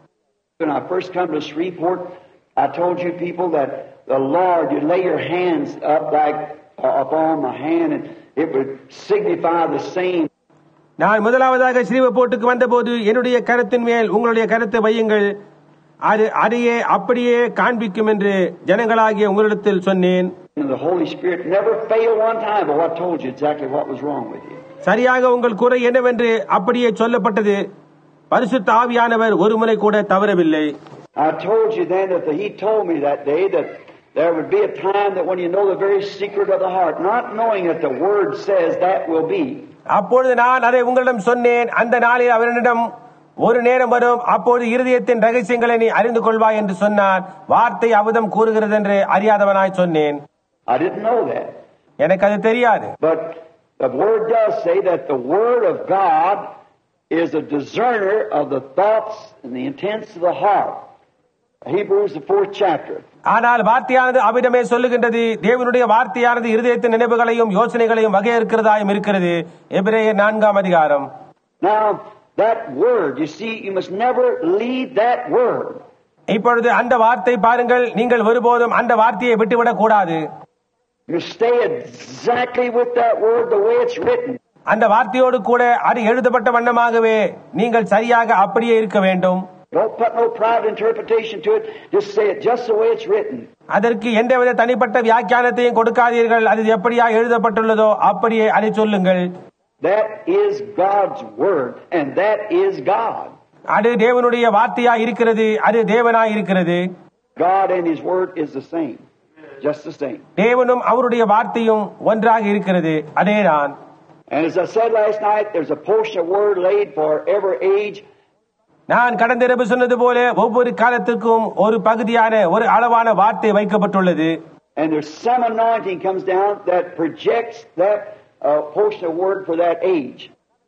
Speaker 2: When I first come to Shreveport, I told you people that the Lord, you lay your hands up like upon my hand and it would signify the same.
Speaker 1: நான் முதலாவதாக ஸ்ரீவெப்போர்ட்டுக்கு வந்தபோது என்னுடைய கருத்தின் மேல் உங்களுடைய கருத்தை வையுங்கள், அது அதையே அப்படியே காண்பிக்கும் என்று ஜனங்களாகிய உங்களிடத்தில் சொன்னேன்.
Speaker 2: The Holy Spirit never failed one time, but I told you exactly what was wrong with you.
Speaker 1: சரியாக உங்கள் குறை என்னவென்று அப்படியே சொல்லப்பட்டது. பரிசுத்த ஆவியானவர் ஒரு முறை கூட தவறவில்லை.
Speaker 2: I told you then that he told me that day that there would be a time that when you know the very secret of the heart, not knowing that the word says that will be.
Speaker 1: அப்பொழுது நான் அதை உங்களிடம் சொன்னேன். அந்த நாளில் அவரிடம் ஒரு நேரம் வரும், அப்போது இருதயத்தின் ரகசியங்களை நீ அறிந்து கொள்வாய் என்று சொன்னான். வார்த்தை அவுதம் கூறுகிறது என்று அறியாதவனாய் சொன்னேன்.
Speaker 2: I didn't know that.
Speaker 1: எனக்கு அது தெரியாது.
Speaker 2: But the word does say that the word of God is a discerner of the thoughts and the intents of the heart. Hebrews the 4th chapter.
Speaker 1: ஆனால் வார்த்தையானது அவ்விடமே சொல்லுகின்றது, தேவனுடைய வார்த்தையானது இருதயத்தின் நினைவுகளையும் யோசனைகளையும் வகையறுக்கிறதாயும் இருக்கிறது. எபிரேயர் 4ஆம் அதிகாரம்.
Speaker 2: Now that word, you see, you must never leave that word.
Speaker 1: இப்பொழுது அந்த வார்த்தை பாருங்கள், நீங்கள் ஒருபோதும் அந்த வார்த்தையை விட்டுவிடக் கூடாது.
Speaker 2: You stay exactly with that word the way it's written.
Speaker 1: அந்த வார்த்தையோடு கூட அது எழுதப்பட்ட வண்ணமாகவே நீங்கள் சரியாக அப்படியே இருக்க வேண்டும்.
Speaker 2: Don't put no private interpretation to it. Just say it just the way it's written.
Speaker 1: அதற்கு எந்தவித தனிப்பட்ட வியாக்கியானத்தையும் கொடுக்காதீர்கள். அது எப்படியா எழுதப்பட்டுள்ளதோ அப்படியே அதை சொல்லுங்கள்.
Speaker 2: That is God's word and that is God.
Speaker 1: அது தேவனுடைய வார்த்தையா இருக்கிறது, அது தேவனாய் இருக்கிறது.
Speaker 2: God and his word is the same. Just the same.
Speaker 1: தேவனும் அவருடைய வார்த்தையும் ஒன்றாக இருக்கிறது, அதேதான்.
Speaker 2: And as I said last night, there's a portion of word laid for every age.
Speaker 1: நான் கடந்த இரவு சொன்னது போல ஒவ்வொரு காலத்துக்கும் ஒரு பகுதியான ஒரு அளவான வார்த்தை வைக்கப்பட்டுள்ளது.
Speaker 2: And there's some anointing comes down that projects that portion of word for that age.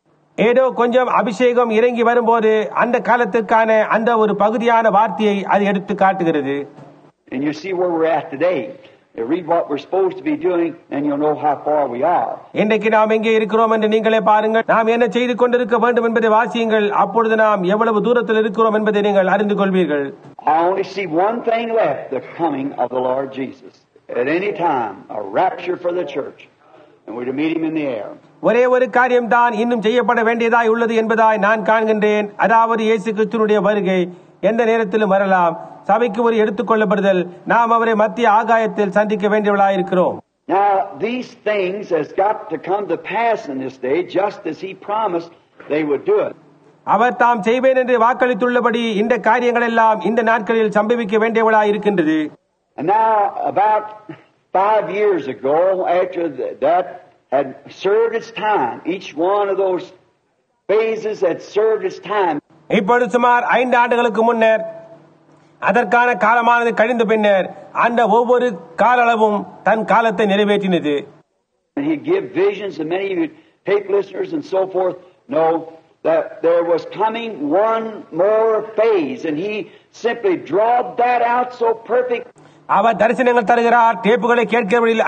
Speaker 1: ஏதோ கொஞ்சம் அபிஷேகம் இறங்கி வரும்போது அந்த காலத்துக்கான அந்த ஒரு பகுதியான வார்த்தையை அது எடுத்து காட்டுகிறது.
Speaker 2: And you see where we're at today. You read what we're supposed to be doing and you'll know how far we are.
Speaker 1: இன்றைக்கு நாம் எங்கே இருக்கிறோம் என்று நீங்களே பாருங்கள். நாம் என்ன செய்து கொண்டிருக்க வேண்டும் என்பதை வாசியுங்கள். அப்பொழுது நாம் எவ்வளவு தூரத்தில் இருக்கிறோம் என்பதை நீங்கள் அறிந்து கொள்வீர்கள்.
Speaker 2: I only see one thing left, the coming of the Lord Jesus. At any time, a rapture for the church. And we're to meet him in the air.
Speaker 1: ஒரே ஒரு காரியம் தான் இன்னும் செய்யப்பட வேண்டியதாய் உள்ளது என்பதாய் நான் காண்கின்றேன். அதாவது இயேசு கிறிஸ்துவினுடைய வருகை எந்த நேரத்திலும் வரலாம். சபைக்கு ஒரு எடுத்துக்கொள்ளப்படுதல், நாம் அவரை மத்திய ஆகாயத்தில் சந்திக்க வேண்டியவர்களாயிருக்கிறோம்.
Speaker 2: Now these things has got to come to pass in this day, just as he promised they would do it.
Speaker 1: அவர் தாம் செய்வேன் என்று வாக்களித்துள்ளபடி இந்த காரியங்கள் எல்லாம் இந்த நாட்களில் சம்பவிக்க வேண்டியவளாய் இருக்கின்றது.
Speaker 2: And now, about 5 years ago, after that had served its time, each one of those phases had served its time.
Speaker 1: இப்பொழுது சுமார் 5 ஆண்டுகளுக்கு முன்னர் அதற்கான காலமானது கழிந்த பின்னர் அந்த ஒவ்வொரு கால அளவும் தன் காலத்தை நிறைவேற்றினது.
Speaker 2: And he'd give visions, and many of you tape listeners and so forth know that there was coming one more phase, and he simply drawed that out so perfect.
Speaker 1: அவர் தரிசனங்கள் தருகிறார். டேப்புகளை கேட்கிறவர்களில்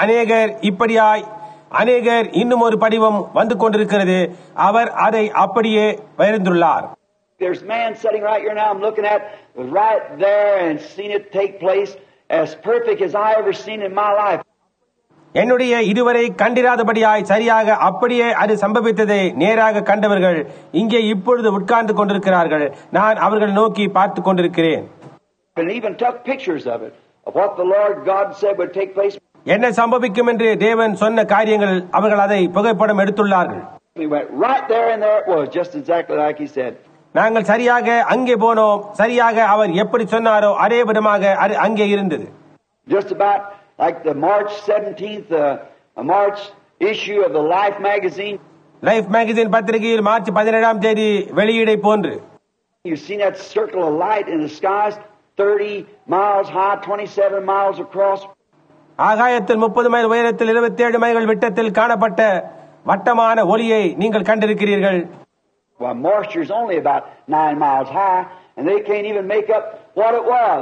Speaker 1: அநேகர் இன்னும் ஒரு படிவம் வந்து கொண்டிருக்கிறது. அவர் அதை அப்படியே பகிர்ந்துள்ளார்.
Speaker 2: There's man sitting right here now. I'm looking at right there and seen it take place as perfect as I ever seen in my life.
Speaker 1: என்னுடைய இதுவரை கண்டிராதபடியாய் சரியாக அப்படியே அது சம்பவித்ததை நேராக கண்டவர்கள் இங்கே இப்பொழுது உட்கார்ந்து கொண்டிருக்கிறார்கள். நான் அவர்கள் நோக்கி பார்த்து கொண்டிருக்கிறேன்.
Speaker 2: And even took pictures of it, of what the Lord God said would take place.
Speaker 1: என்ன சம்பவிக்கும் என்று தேவன் சொன்ன காரியங்கள் அவர்கள் அதை புகைப்படம் எடுத்துள்ளார்கள்.
Speaker 2: We went right there, and there it was, just exactly like he said.
Speaker 1: நாங்கள் சரியாக அங்கே போனோம். சரியாக அவர் எப்படி சொன்னாரோ அதே விதமாக அது அங்கே இருந்தது.
Speaker 2: Just about like the March 17th March issue of the Life magazine.
Speaker 1: Life magazine பத்திரிகையில் மார்ச் 17ஆம் தேதி வெளியீடை போன்று.
Speaker 2: You've seen that circle of light in the skies, 30 miles high, 27 miles across.
Speaker 1: ஆகாயத்தில் 30 மைல் உயரத்தில் 27 மைல்கள் விட்டத்தில் காணப்பட்ட வட்டமான ஒளியை நீங்கள் கண்டிருக்கிறீர்கள்.
Speaker 2: Well, moisture is only about 9 miles high, and they can't even make up what it was.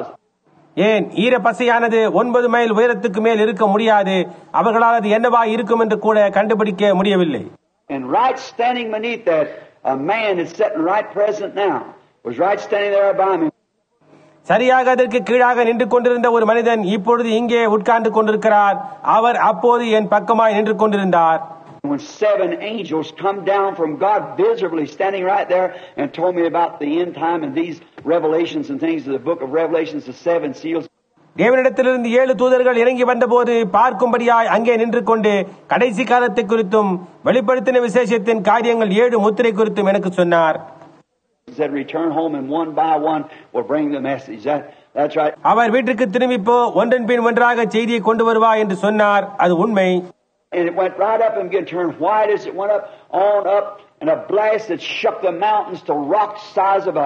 Speaker 1: ஏன் ஈரப்பசையானது 9 மைல் உயரத்துக்கு மேல் இருக்க முடியாது. அவர்களால் அது என்னவா இருக்கும் என்று கூட கண்டுபிடிக்க முடியவில்லை.
Speaker 2: And right standing beneath that, a man is sitting right present now, was right standing there by me.
Speaker 1: சரியாக அதற்கு கீழாக நின்று கொண்டிருந்த ஒரு மனிதன் இப்பொழுது இங்கே உட்கார்ந்து கொண்டிருக்கிறார். அவர் அப்போது என் பக்கமாய் நின்று கொண்டிருந்தார்.
Speaker 2: When 7 angels come down from God visibly standing right there and told me about the end time and these revelations and things of the book of Revelations, the 7 seals.
Speaker 1: தேவனிடத்திலிருந்து 7 தூதர்கள் இறங்கி வந்தபோது பார்க்கும்படியாய் அங்கே நின்று கொண்டு கடைசி காலத்தை குறித்தும் வெளிப்படுத்தின விசேஷத்தின் காரியங்கள் 7 முத்திரை குறித்தும் எனக்கு சொன்னார்.
Speaker 2: He said, return home and one by one will bring the message. That's right.
Speaker 1: அவர் வீட்டுக்கு திரும்பி போ, ஒன்றன் பின் ஒன்றாக செய்தியை கொண்டு வருவா என்று சொன்னார். அது உண்மை.
Speaker 2: And it went right up and began to turn white as it went up, and a blast that shook the mountains to rock size of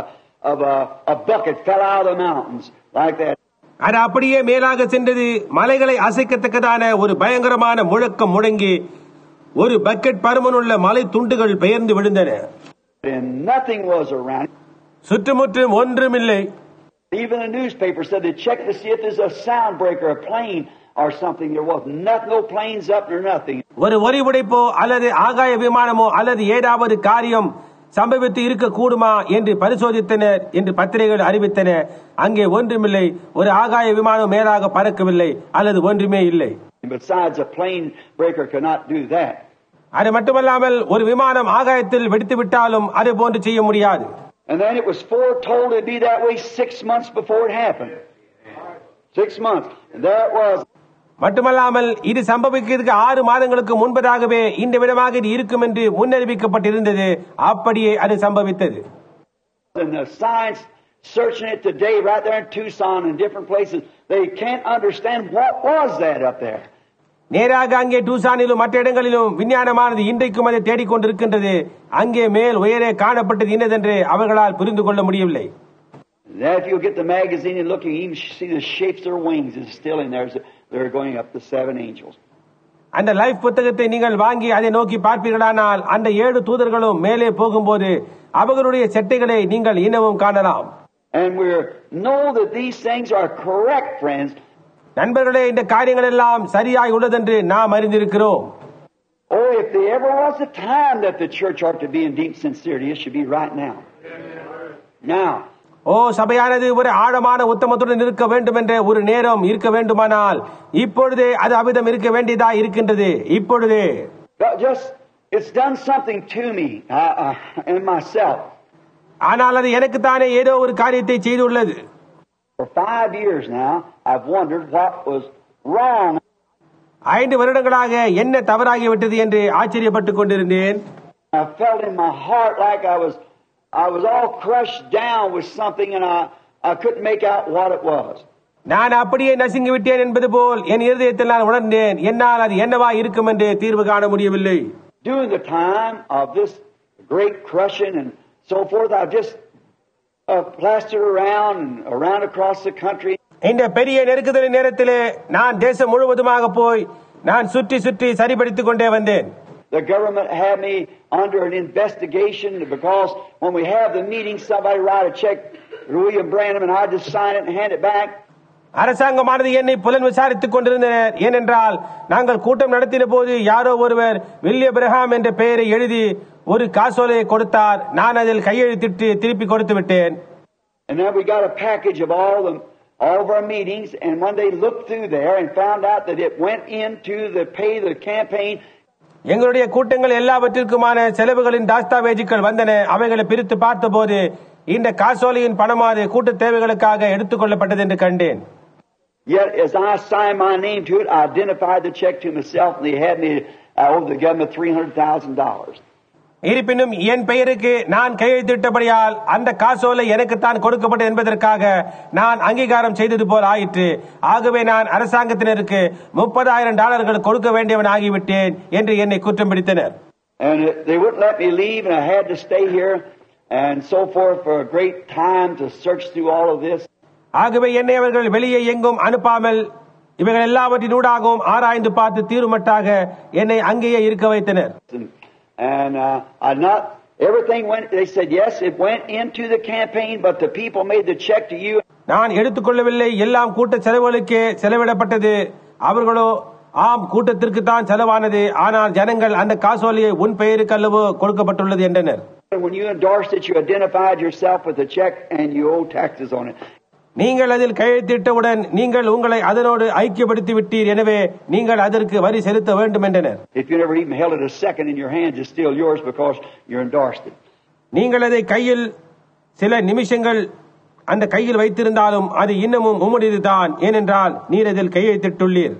Speaker 2: a bucket fell out of the mountains like that.
Speaker 1: அது அப்படியே மேலாக சென்றது. மலைகளை அசைக்கத்தக்கதான ஒரு பயங்கரமான முழக்கம் முழங்கி ஒரு பக்கெட் பருமனுள்ள மலை துண்டுகள் பெயர்ந்து விழுந்தன.
Speaker 2: And nothing was around.
Speaker 1: சுற்றுமுற்றும் ஒன்றுமில்லை.
Speaker 2: Even the newspaper said they checked to see if there's a sound breaker, a plane or something. There was nothing, no planes up or nothing.
Speaker 1: ஒரு ஒலிபுடைப்போ அல்லது ஆகாய விமானமோ அல்லது ஏதாவது காரியம் சம்பவித்து இருக்க கூடுமா என்று பரிசோதித்தனர் என்று பத்திரிகைகள் அறிவித்தன. அங்கே ஒன்றுமில்லை. ஒரு ஆகாய விமானம் மேலாக பறக்கவில்லை அல்லது ஒன்றுமே இல்லை.
Speaker 2: Besides, a plane breaker could not do that.
Speaker 1: அது மட்டுமல்லாமல் ஒரு விமானம் ஆகாயத்தில் வெடித்து விட்டாலும் அது போன்று செய்ய முடியாது.
Speaker 2: And then it was foretold to be that way 6 months before it happened. 6 months. And there it was.
Speaker 1: மட்டுமல்லாமல் இது சம்பவிக்கிறதுக்கு 6 மாதங்களுக்கு முன்பதாகவே இந்த விதமாக இது இருக்கும் என்று முன்னறிவிக்கப்பட்டிருந்தது. அப்படியே அது சம்பவித்தது.
Speaker 2: And the science searching it today right there in Tucson and different places, they can't understand what was that up there.
Speaker 1: நேராக அங்கே டூசானிலும் மற்ற இடங்களிலும் விஞ்ஞானமானது இன்றைக்கும் அதை தேடிக்கொண்டிருக்கின்றது. அங்கே மேல் உயரே காணப்பட்டது இன்னதென்று அவர்களால் புரிந்து கொள்ள முடியவில்லை.
Speaker 2: If you get the magazine and look, you even see the shapes of their wings is still in there. They're going up the 7 angels.
Speaker 1: அந்த லைஃப் புத்தகத்தை நீங்கள் வாங்கி அதை நோக்கி பார்ப்பீர்களானால் அந்த 7 தூதர்களும் மேலே போகும்போது அவர்களுடைய செட்டைகளை நீங்கள் இன்னமும் காணலாம்.
Speaker 2: And we know that these things are correct, friends.
Speaker 1: நண்பர்களே, இந்த காரியங்கள் எல்லாம் சரியாய் உள்ளதென்று நாம் அறிந்திருக்கிறோம்.
Speaker 2: Oh, if there ever was a time that the church ought to be in deep sincerity, it should be right now. Now.
Speaker 1: சபையானது ஒரு ஆழமான உத்தமத்துடன் இருக்க வேண்டும் என்ற ஒரு நேரம் இருக்க வேண்டுமானால் இப்பொழுதே அது அவிதம் இருக்க வேண்டியதா இருக்கின்றது. இப்பொழுதே
Speaker 2: it's done something to me and myself.
Speaker 1: ஆனால் அது எனக்கு தானே ஏதோ ஒரு காரியத்தை செய்துள்ளது.
Speaker 2: For 5 years now, I've wondered what was wrong.
Speaker 1: 5 வருடங்களாக என்ன தவறாகிவிட்டது என்று ஆச்சரியப்பட்டுக் கொண்டிருந்தேன்.
Speaker 2: I felt in my heart like I was I was all crushed down with something and I couldn't make out what it was.
Speaker 1: நான் அப்படியே நசுங்கி விட்டேன் என்பது போல் என் இருதயத்தில் நான் உணர்ந்தேன். என்னால் அது என்னவா இருக்கும் என்று தீர்வு காண முடியவில்லை.
Speaker 2: During the time of this great crushing and so forth, I've just plastered around and around across the country.
Speaker 1: இந்த பெரிய நெருக்குதலின் நேரத்திலே நான் தேசம் முழுவதுமாக போய் நான் சுற்றி சுற்றி சரிபடுத்திக் கொண்டே வந்தேன்.
Speaker 2: The government had me under an investigation because when we have the meeting, somebody write a check to William Branham and I just sign it and hand it back.
Speaker 1: அரசாங்கமானது என்னை புலன் விசாரித்துக் கொண்டிருந்தனர். ஏனென்றால் நாங்கள் கூட்டம் நடத்தின போது யாரோ ஒருவர் வில்லியம் பிரஹாம் என்ற பெயரை எழுதி ஒரு காசோலையை கொடுத்தார். நான் அதில் கையெழுத்திட்டு திருப்பி கொடுத்து விட்டேன்.
Speaker 2: And then we got a package of all of our meetings, and when they looked through there and found out that it went into the pay the campaign.
Speaker 1: எங்களுடைய கூட்டங்கள் எல்லாவற்றிற்குமான செலவுகளின் தாஸ்தாவேஜுகள் வந்தன. அவைகளை பிரித்து பார்த்தபோது இந்த காசோலையின் பணமானது கூட்ட தேவைகளுக்காக எடுத்துக் கொள்ளப்பட்டது என்று கண்டேன்.
Speaker 2: Yet as I signed my name to it, I identified the check to myself, and they had me owed the government $300,000.
Speaker 1: இருப்பினும் என் பெயருக்கு நான் கையெழுத்திட்டபடியால் அந்த காசோலை எனக்குத்தான் கொடுக்கப்பட்டது என்பதற்காக நான் அங்கீகாரம் செய்தது போல் ஆயிற்று. ஆகவே நான் அரசாங்கத்தினருக்கு $30,000 கொடுக்க வேண்டியவன் ஆகிவிட்டேன் என்று என்னை குற்றம் பிடித்தனர்.
Speaker 2: And they wouldn't let me leave, and I had to stay here and so forth for a great time to search through all of this.
Speaker 1: ஆகவே என்னை அவர்கள் வெளியே எங்கும் அனுப்பாமல் இவைகள் எல்லாவற்றினூடாகவும் ஆராய்ந்து பார்த்து தீர்மட்டாக என்னை அங்கேயே இருக்க வைத்தனர்.
Speaker 2: And I not everything went. They said yes, it went into the campaign, but the people made the check to you.
Speaker 1: நான் எடுத்துக்கொள்ளவில்லை, எல்லாம் கூட்ட செலவுகளுக்கே செலவிடப்பட்டது. அவர்களோ ஆம் கூட்டத்திற்கு தான் செலவானது, ஆனால் ஜனங்கள் அந்த காசோலையை உன் பெயருக்கு அல்லவோ கொடுக்கப்பட்டுள்ளது என்றனர்.
Speaker 2: When you endorsed it, you identified yourself with the check and you owe taxes on it.
Speaker 1: நீங்கள் அதில் கையெழுத்திட்டவுடன் நீங்கள் உங்களை அதனோடு ஐக்கியப்படுத்தி விட்டீர், எனவே நீங்கள் அதற்கு வரி செலுத்த வேண்டும் என்றனர்.
Speaker 2: If you never even held it a second in your hands, it's still yours because you endorsed it.
Speaker 1: நீங்கள் அதை கையில் சில நிமிஷங்கள் அந்த கையில் வைத்திருந்தாலும் அது இன்னமும் உம்முடையதுதான், ஏனென்றால் நீர் அதில் கையெழுத்திட்டுள்ளீர்.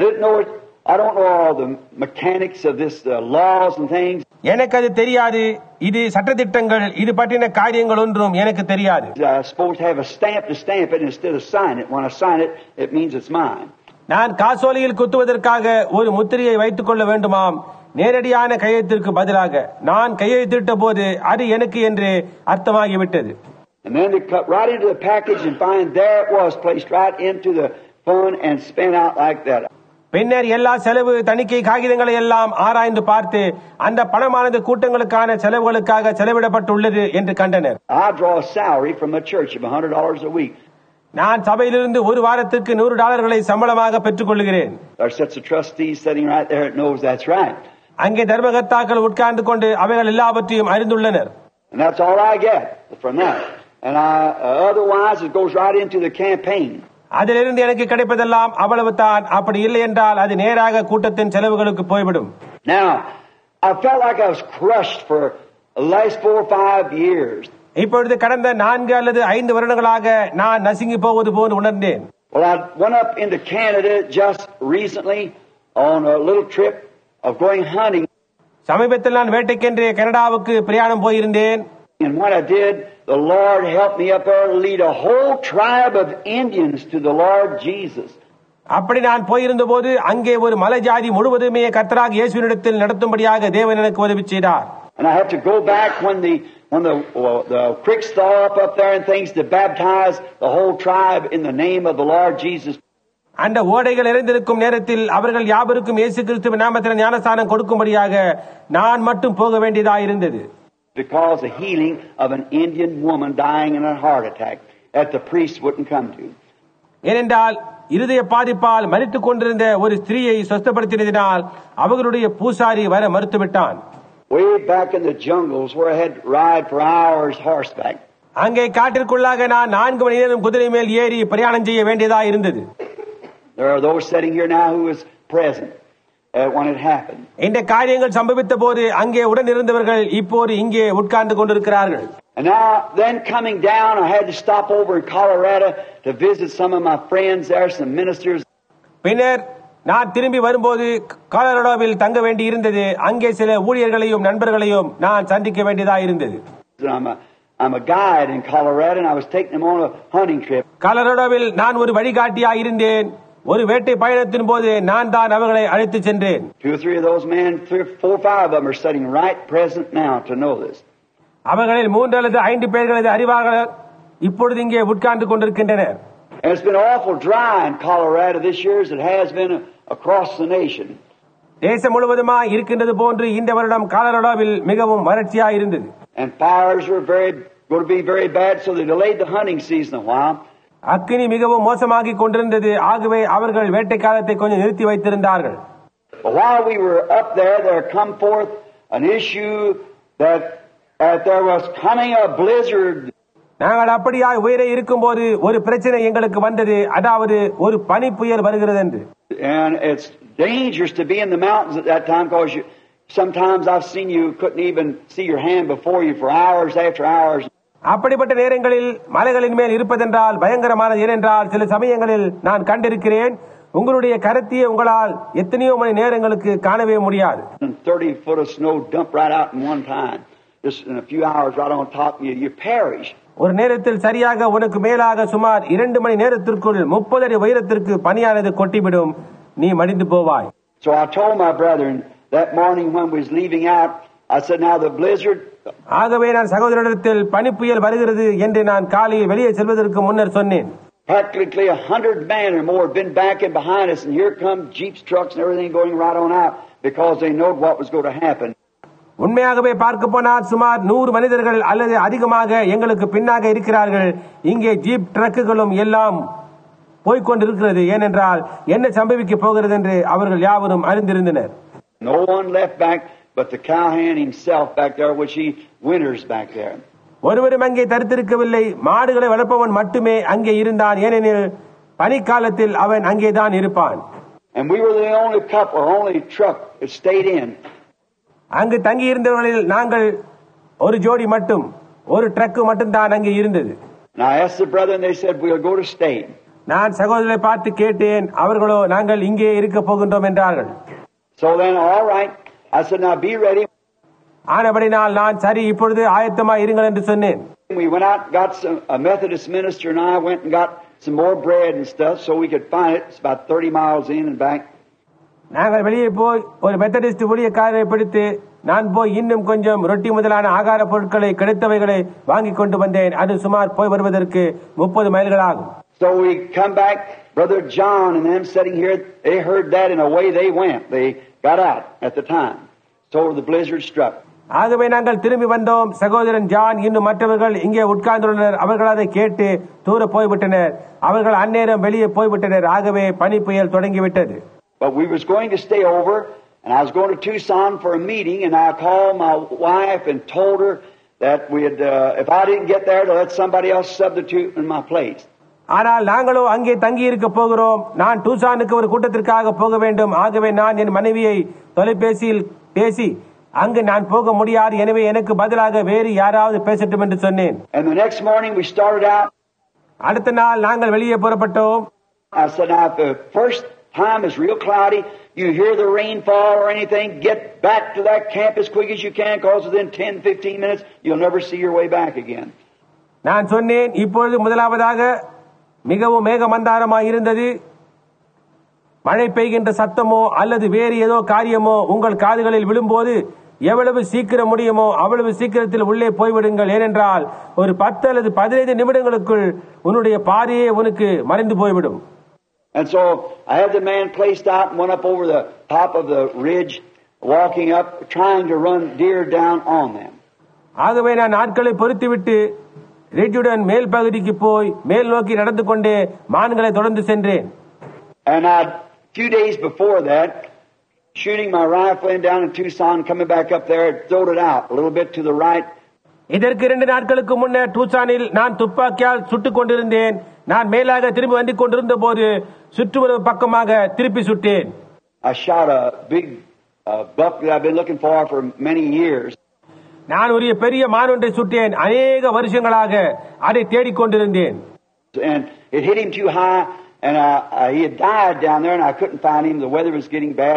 Speaker 2: I don't know all the mechanics of this laws and things.
Speaker 1: எனக்கு அது தெரியாது. இது சட்டதிட்டங்கள், இது பற்றின காரியங்கள் ஒன்றும் எனக்கு தெரியாது.
Speaker 2: I'm supposed to have a stamp to stamp it instead of sign it. When I sign it, it means it's mine.
Speaker 1: நான் காசோலையில் குத்துவதற்காக ஒரு முத்திரையை வைத்துக் கொள்ள வேண்டுமாம். நேரடியான கையெழுத்திற்கு பதிலாக நான் கையெழுத்திட்ட போது அது எனக்கு என்று அர்த்தமாகிவிட்டது.
Speaker 2: And then they cut right into the package and find there it was placed right into the fund and spent out like that.
Speaker 1: பின்னர் எல்லா செலவு தணிக்கை காகிதங்களை எல்லாம் ஆராய்ந்து பார்த்து அந்த பணமானது கூட்டங்களுக்கான செலவுகளுக்காக செலவிடப்பட்டுள்ளது என்று கண்டனர்.
Speaker 2: I draw a salary from a church of $100 a week.
Speaker 1: நான் சபையிலிருந்து ஒரு வாரத்திற்கு $100 சம்பளமாக பெற்றுக் கொள்கிறேன்.
Speaker 2: There sits a trustee sitting right there that knows that's right.
Speaker 1: அங்கே தர்மகர்த்தாக்கள் உட்கார்ந்து கொண்டு அவைகள் எல்லாவற்றையும் அறிந்துள்ளனர்.
Speaker 2: And that's all I get from that. And otherwise it goes right into the campaign.
Speaker 1: அதிலிருந்து எனக்கு கிடைப்பதெல்லாம் அவ்வளவு தான். அப்படி இல்லை என்றால் அது நேராக கூட்டத்தின் செலவுகளுக்கு போய்விடும்.
Speaker 2: Now, I felt like I was crushed for the last 4 or 5 years.
Speaker 1: இப்பொழுது கடந்த 4 அல்லது 5 வருடங்களாக நான் நசுங்கி போவது போல் உணர்ந்தேன்.
Speaker 2: Well, I went up into Canada just recently on a little trip of going hunting.
Speaker 1: சமீபத்தில் நான் வேட்டைக்கென்று கனடாவுக்கு பிரயாணம் போயிருந்தேன்.
Speaker 2: And what I did, the Lord helped me up there to lead a whole tribe of Indians to the Lord Jesus.
Speaker 1: அப்படி நான் போயிருந்த போது அங்கே ஒரு மலை ஜாதி முழுவதுமே கர்த்தராகிய இயேசுவினிடத்தில் நடத்தும்படியாக தேவன் எனக்கு உதவி செய்தார்.
Speaker 2: And I had to go back when the creeks thaw up there and things to baptize the whole tribe in the name of the Lord Jesus.
Speaker 1: அந்த ஓடைகள் நிறைந்திருக்கும் நேரத்தில் அவர்கள் யாவருக்கும் இயேசு கிறிஸ்துவின் நாமத்தில் ஞானஸ்நானம் கொடுக்கும்படியாக நான் மட்டும் போக வேண்டியதாக இருந்தது.
Speaker 2: Because the healing of an Indian woman dying in a heart attack that the priest wouldn't come to.
Speaker 1: ஏனென்றால் இருதய பாதிப்பால் மரித்துக் கொண்டிருந்த ஒரு ஸ்திரீயை சுத்தப்படுத்தினதினால் அவர்களுடைய பூசாரி வர மறுத்துவிட்டான்.
Speaker 2: Way back in the jungles where I had to ride for hours horseback.
Speaker 1: அங்கே காட்டிற்குள்ளாக நான் 4 மணி நேரம் குதிரை மேல் ஏறி பிரயாணம் செய்ய வேண்டியதாக இருந்தது.
Speaker 2: There are those sitting here now who was present when it happened.
Speaker 1: இந்த காரியங்கள் சம்பவித்த போது அங்கே உடன் இருந்தவர்கள் இப்போது இங்கே உட்கார்ந்து கொண்டிருக்கிறார்கள்.
Speaker 2: And now then coming down, I had to stop over in Colorado to visit some of my friends there, some ministers.
Speaker 1: பின்னர் நான் திரும்பி வரும்போது கொலராடோவில் தங்க வேண்டி இருந்தது. அங்கே சில ஊழியர்களையும் நண்பர்களையும் நான் சந்திக்க வேண்டியதாக இருந்தது.
Speaker 2: I'm a guide in Colorado, and I was taking them on a hunting trip.
Speaker 1: கலரடோவில் நான் ஒரு வழிகாட்டியாய் இருந்தேன். ஒரு வேட்டை பயணத்தின் போது நான் தான் அவர்களை அழைத்து சென்றேன்.
Speaker 2: 2 or 3 of those men, 3 or 4 or 5 of them are sitting right present now to know this.
Speaker 1: அவர்களில் 3 அல்லது 5 பேர்களது அறிவார்கள் இப்பொழுது இங்கே உட்கார்ந்து கொண்டிருக்கின்றனர்.
Speaker 2: And it's been awful dry in Colorado this year as it has been across the nation.
Speaker 1: தேசம் முழுவதுமாய் இருக்கின்றது போன்று இந்த வருடம் கலரடோவில் மிகவும் வறட்சியாய் இருந்தது.
Speaker 2: And fires were going to be very bad, so they delayed the hunting season a while.
Speaker 1: அக்கினி மிகவும் மோசமாகி கொண்டிருந்தது. ஆகவே அவர்கள் வேட்டை காலத்தை கொஞ்சம் நிறுத்தி வைத்திருந்தார்கள்.
Speaker 2: But while we were up there come forth an issue that there was coming a blizzard.
Speaker 1: நாங்கள் அப்படியாய் உயிரை இருக்கும்போது ஒரு பிரச்சனை எங்களுக்கு வந்தது. அதாவது ஒரு பனி புயல் வருகிறது என்று.
Speaker 2: And it's dangerous to be in the mountains at that time because sometimes I've seen you couldn't even see your hand before you for hours after hours.
Speaker 1: அப்படிப்பட்ட நேரங்களில் மலைகளின் மேல் இருப்பதென்றால் பயங்கரமானது. ஏனென்றால் சில சமயங்களில் நான் கண்டிருக்கிறேன், உங்களுடைய கரத்தையே உங்களால் எத்தனையோ மணி நேரங்களுக்கு காணவே முடியாது.
Speaker 2: 30 foot of snow dumped right out in one time. Just in a few hours right on top of you, you perish.
Speaker 1: ஒரு நேரத்தில் சரியாக உனக்கு மேலாக சுமார் 2 மணி நேரத்திற்குள் 30 அடி உயரத்திற்கு பனியானது கொட்டிவிடும். நீ மடிந்து போவாய்.
Speaker 2: So I told my brethren that morning when we was leaving out, I said, now the blizzard.
Speaker 1: ஆகவே நான் சகோதரரிடத்தில் பனிப்புயல் வருகிறது என்று நான் காலையில் வெளியே செல்வதற்கு முன்னர் சொன்னேன்.
Speaker 2: Practically 100 men or more had been backing behind us, and here come jeeps, trucks, and everything going right on out because they know what was going to happen.
Speaker 1: உண்மையாகவே பார்க்க போனால் சுமார் 100 மனிதர்கள் அல்லது அதிகமாக எங்களுக்கு பின்னாக இருக்கிறார்கள். இங்கே ஜீப் ட்ரக்குகளும் எல்லாம் போய்கொண்டிருக்கிறது. ஏனென்றால் என்ன சம்பவிக்க போகிறது என்று அவர்கள் யாவரும் அறிந்திருந்தனர்.
Speaker 2: No one left back but the cowhand himself back there, which he winters back there.
Speaker 1: ஒருவரும் அங்கே தரித்திருக்கவில்லை. மாடுகளை வளர்ப்பவன் மட்டுமே அங்கே இருந்தான். ஏனெனில் பனிக்காலத்தில் அவன் அங்கேதான் இருப்பான்.
Speaker 2: And we were the only couple, only truck that stayed in.
Speaker 1: அங்கு தங்கி இருந்தவர்களில் நாங்கள் ஒரு ஜோடி மட்டும், ஒரு ட்ரக் மட்டும் தான் அங்கே இருந்தது.
Speaker 2: Now I asked the brother and they said we'll go to stay.
Speaker 1: நான் சகோதரரை பார்த்து கேட்டேன். அவர்களோ நாங்கள் இங்கே இருக்க போகின்றோம் என்றார்கள்.
Speaker 2: So then all right, I said now be ready.
Speaker 1: ஆனபடினால் நான் சரி இப்பொழுது ஆயத்தமாக இருங்கள் என்று சொன்னேன்.
Speaker 2: We went out, got a Methodist minister and I went and got some more bread and stuff so we could find it. It's about 30 miles in and back.
Speaker 1: நாங்கள் வெளியே போய் ஒரு மெத்தடிஸ்ட் ஊழியக்காரரை பிடித்து நான் போய் இன்னும் கொஞ்சம் ரொட்டி முதலான ஆகார பொருட்களை கிடைத்தவைகளை வாங்கி கொண்டு வந்தேன். அது சுமார் போய் வருவதற்கு 30 மைல்கள் ஆகும்.
Speaker 2: So we come back, Brother John and them sitting here, they heard that and away they went. They got out at the time. So the blizzard struck.
Speaker 1: ஆகவே நாங்கள் திரும்பி வந்தோம். சகோதரன் ஜான் இன்னும் மற்றவர்கள் இங்கே உட்கார்ந்துள்ளனர். அவர்கள் அதை கேட்டு தூர போய்விட்டனர். அவர்கள் அந்நேரம் வெளியே போய்விட்டனர். ஆகவே பனி புயல் தொடங்கிவிட்டது.
Speaker 2: But we was going to stay over, and I was going to Tucson for a meeting, and I called my wife and told her that if I didn't get there, to let somebody else substitute in my place.
Speaker 1: ஆனால் நாங்களோ அங்கே தங்கி இருக்க போகிறோம். நான் டூசானுக்கு ஒரு கூட்டத்திற்காக போக வேண்டும். ஆகவே நான் என் மனைவியை தொலைபேசியில் பேசி அங்கு நான் போக முடியாது, எனவே எனக்கு பதிலாக வேறு யாராவது பேசட்டும் என்று சொன்னேன்.
Speaker 2: And the next morning we started out.
Speaker 1: அடுத்த நாள் நாங்கள் வெளியே புறப்பட்டோம்.
Speaker 2: I said, now if the first time is real cloudy, you hear the rainfall or anything, get back to that camp as quick as you can, because within 10-15 minutes you'll never see your way back again.
Speaker 1: நான் சொன்னேன், இப்பொழுது முதலாவதாக மிகவும் மேகமந்தாரமாய் இருந்தது. மழை பெய்கின்ற சத்தமோ அல்லது வேறு ஏதோ காரியமோ உங்கள் காதுகளில் விழும்போது எவ்வளவு சீக்கிரம் முடியுமோ அவ்வளவு சீக்கிரத்தில் உள்ளே போய்விடுங்கள். ஏனென்றால் ஒரு 10 அல்லது 15 நிமிடங்களுக்குள் உன்னுடைய பாதையே உனக்கு மறைந்து போய்விடும்.
Speaker 2: And so I had the man placed out and went up over the top of the ridge, walking up, trying to run deer down on them.
Speaker 1: ஆகவே நான் ஆட்களை பொறுத்துவிட்டு ரிட்ஜுடன் மேல் பகுதிக்கு போய் மேல் நோக்கி நடந்து கொண்டே மான்களை தொடர்ந்து சென்றேன்.
Speaker 2: And a few days before that, shooting my rifle in down in Tucson, coming back up there, throwed it out a little bit to the right.
Speaker 1: இதற்கு 2 நாட்களுக்கு முன்னர் டூசானில் நான் துப்பாக்கியால் சுட்டுக் கொண்டிருந்தேன். நான் மேலாக திரும்பி வந்து கொண்டிருந்த போது சுற்றுவர பக்கமாக திருப்பி சுட்டேன்.
Speaker 2: I shot a big buck that I've been looking for many years.
Speaker 1: நான் ஒரு பெரிய மான் ஒன்றை சுட்டேன். அநேக வருஷங்களாக அதை தேடிக்கொண்டிருந்தேன்.
Speaker 2: And it hit him too high, and he had died down there, and I couldn't find him. The weather was getting bad.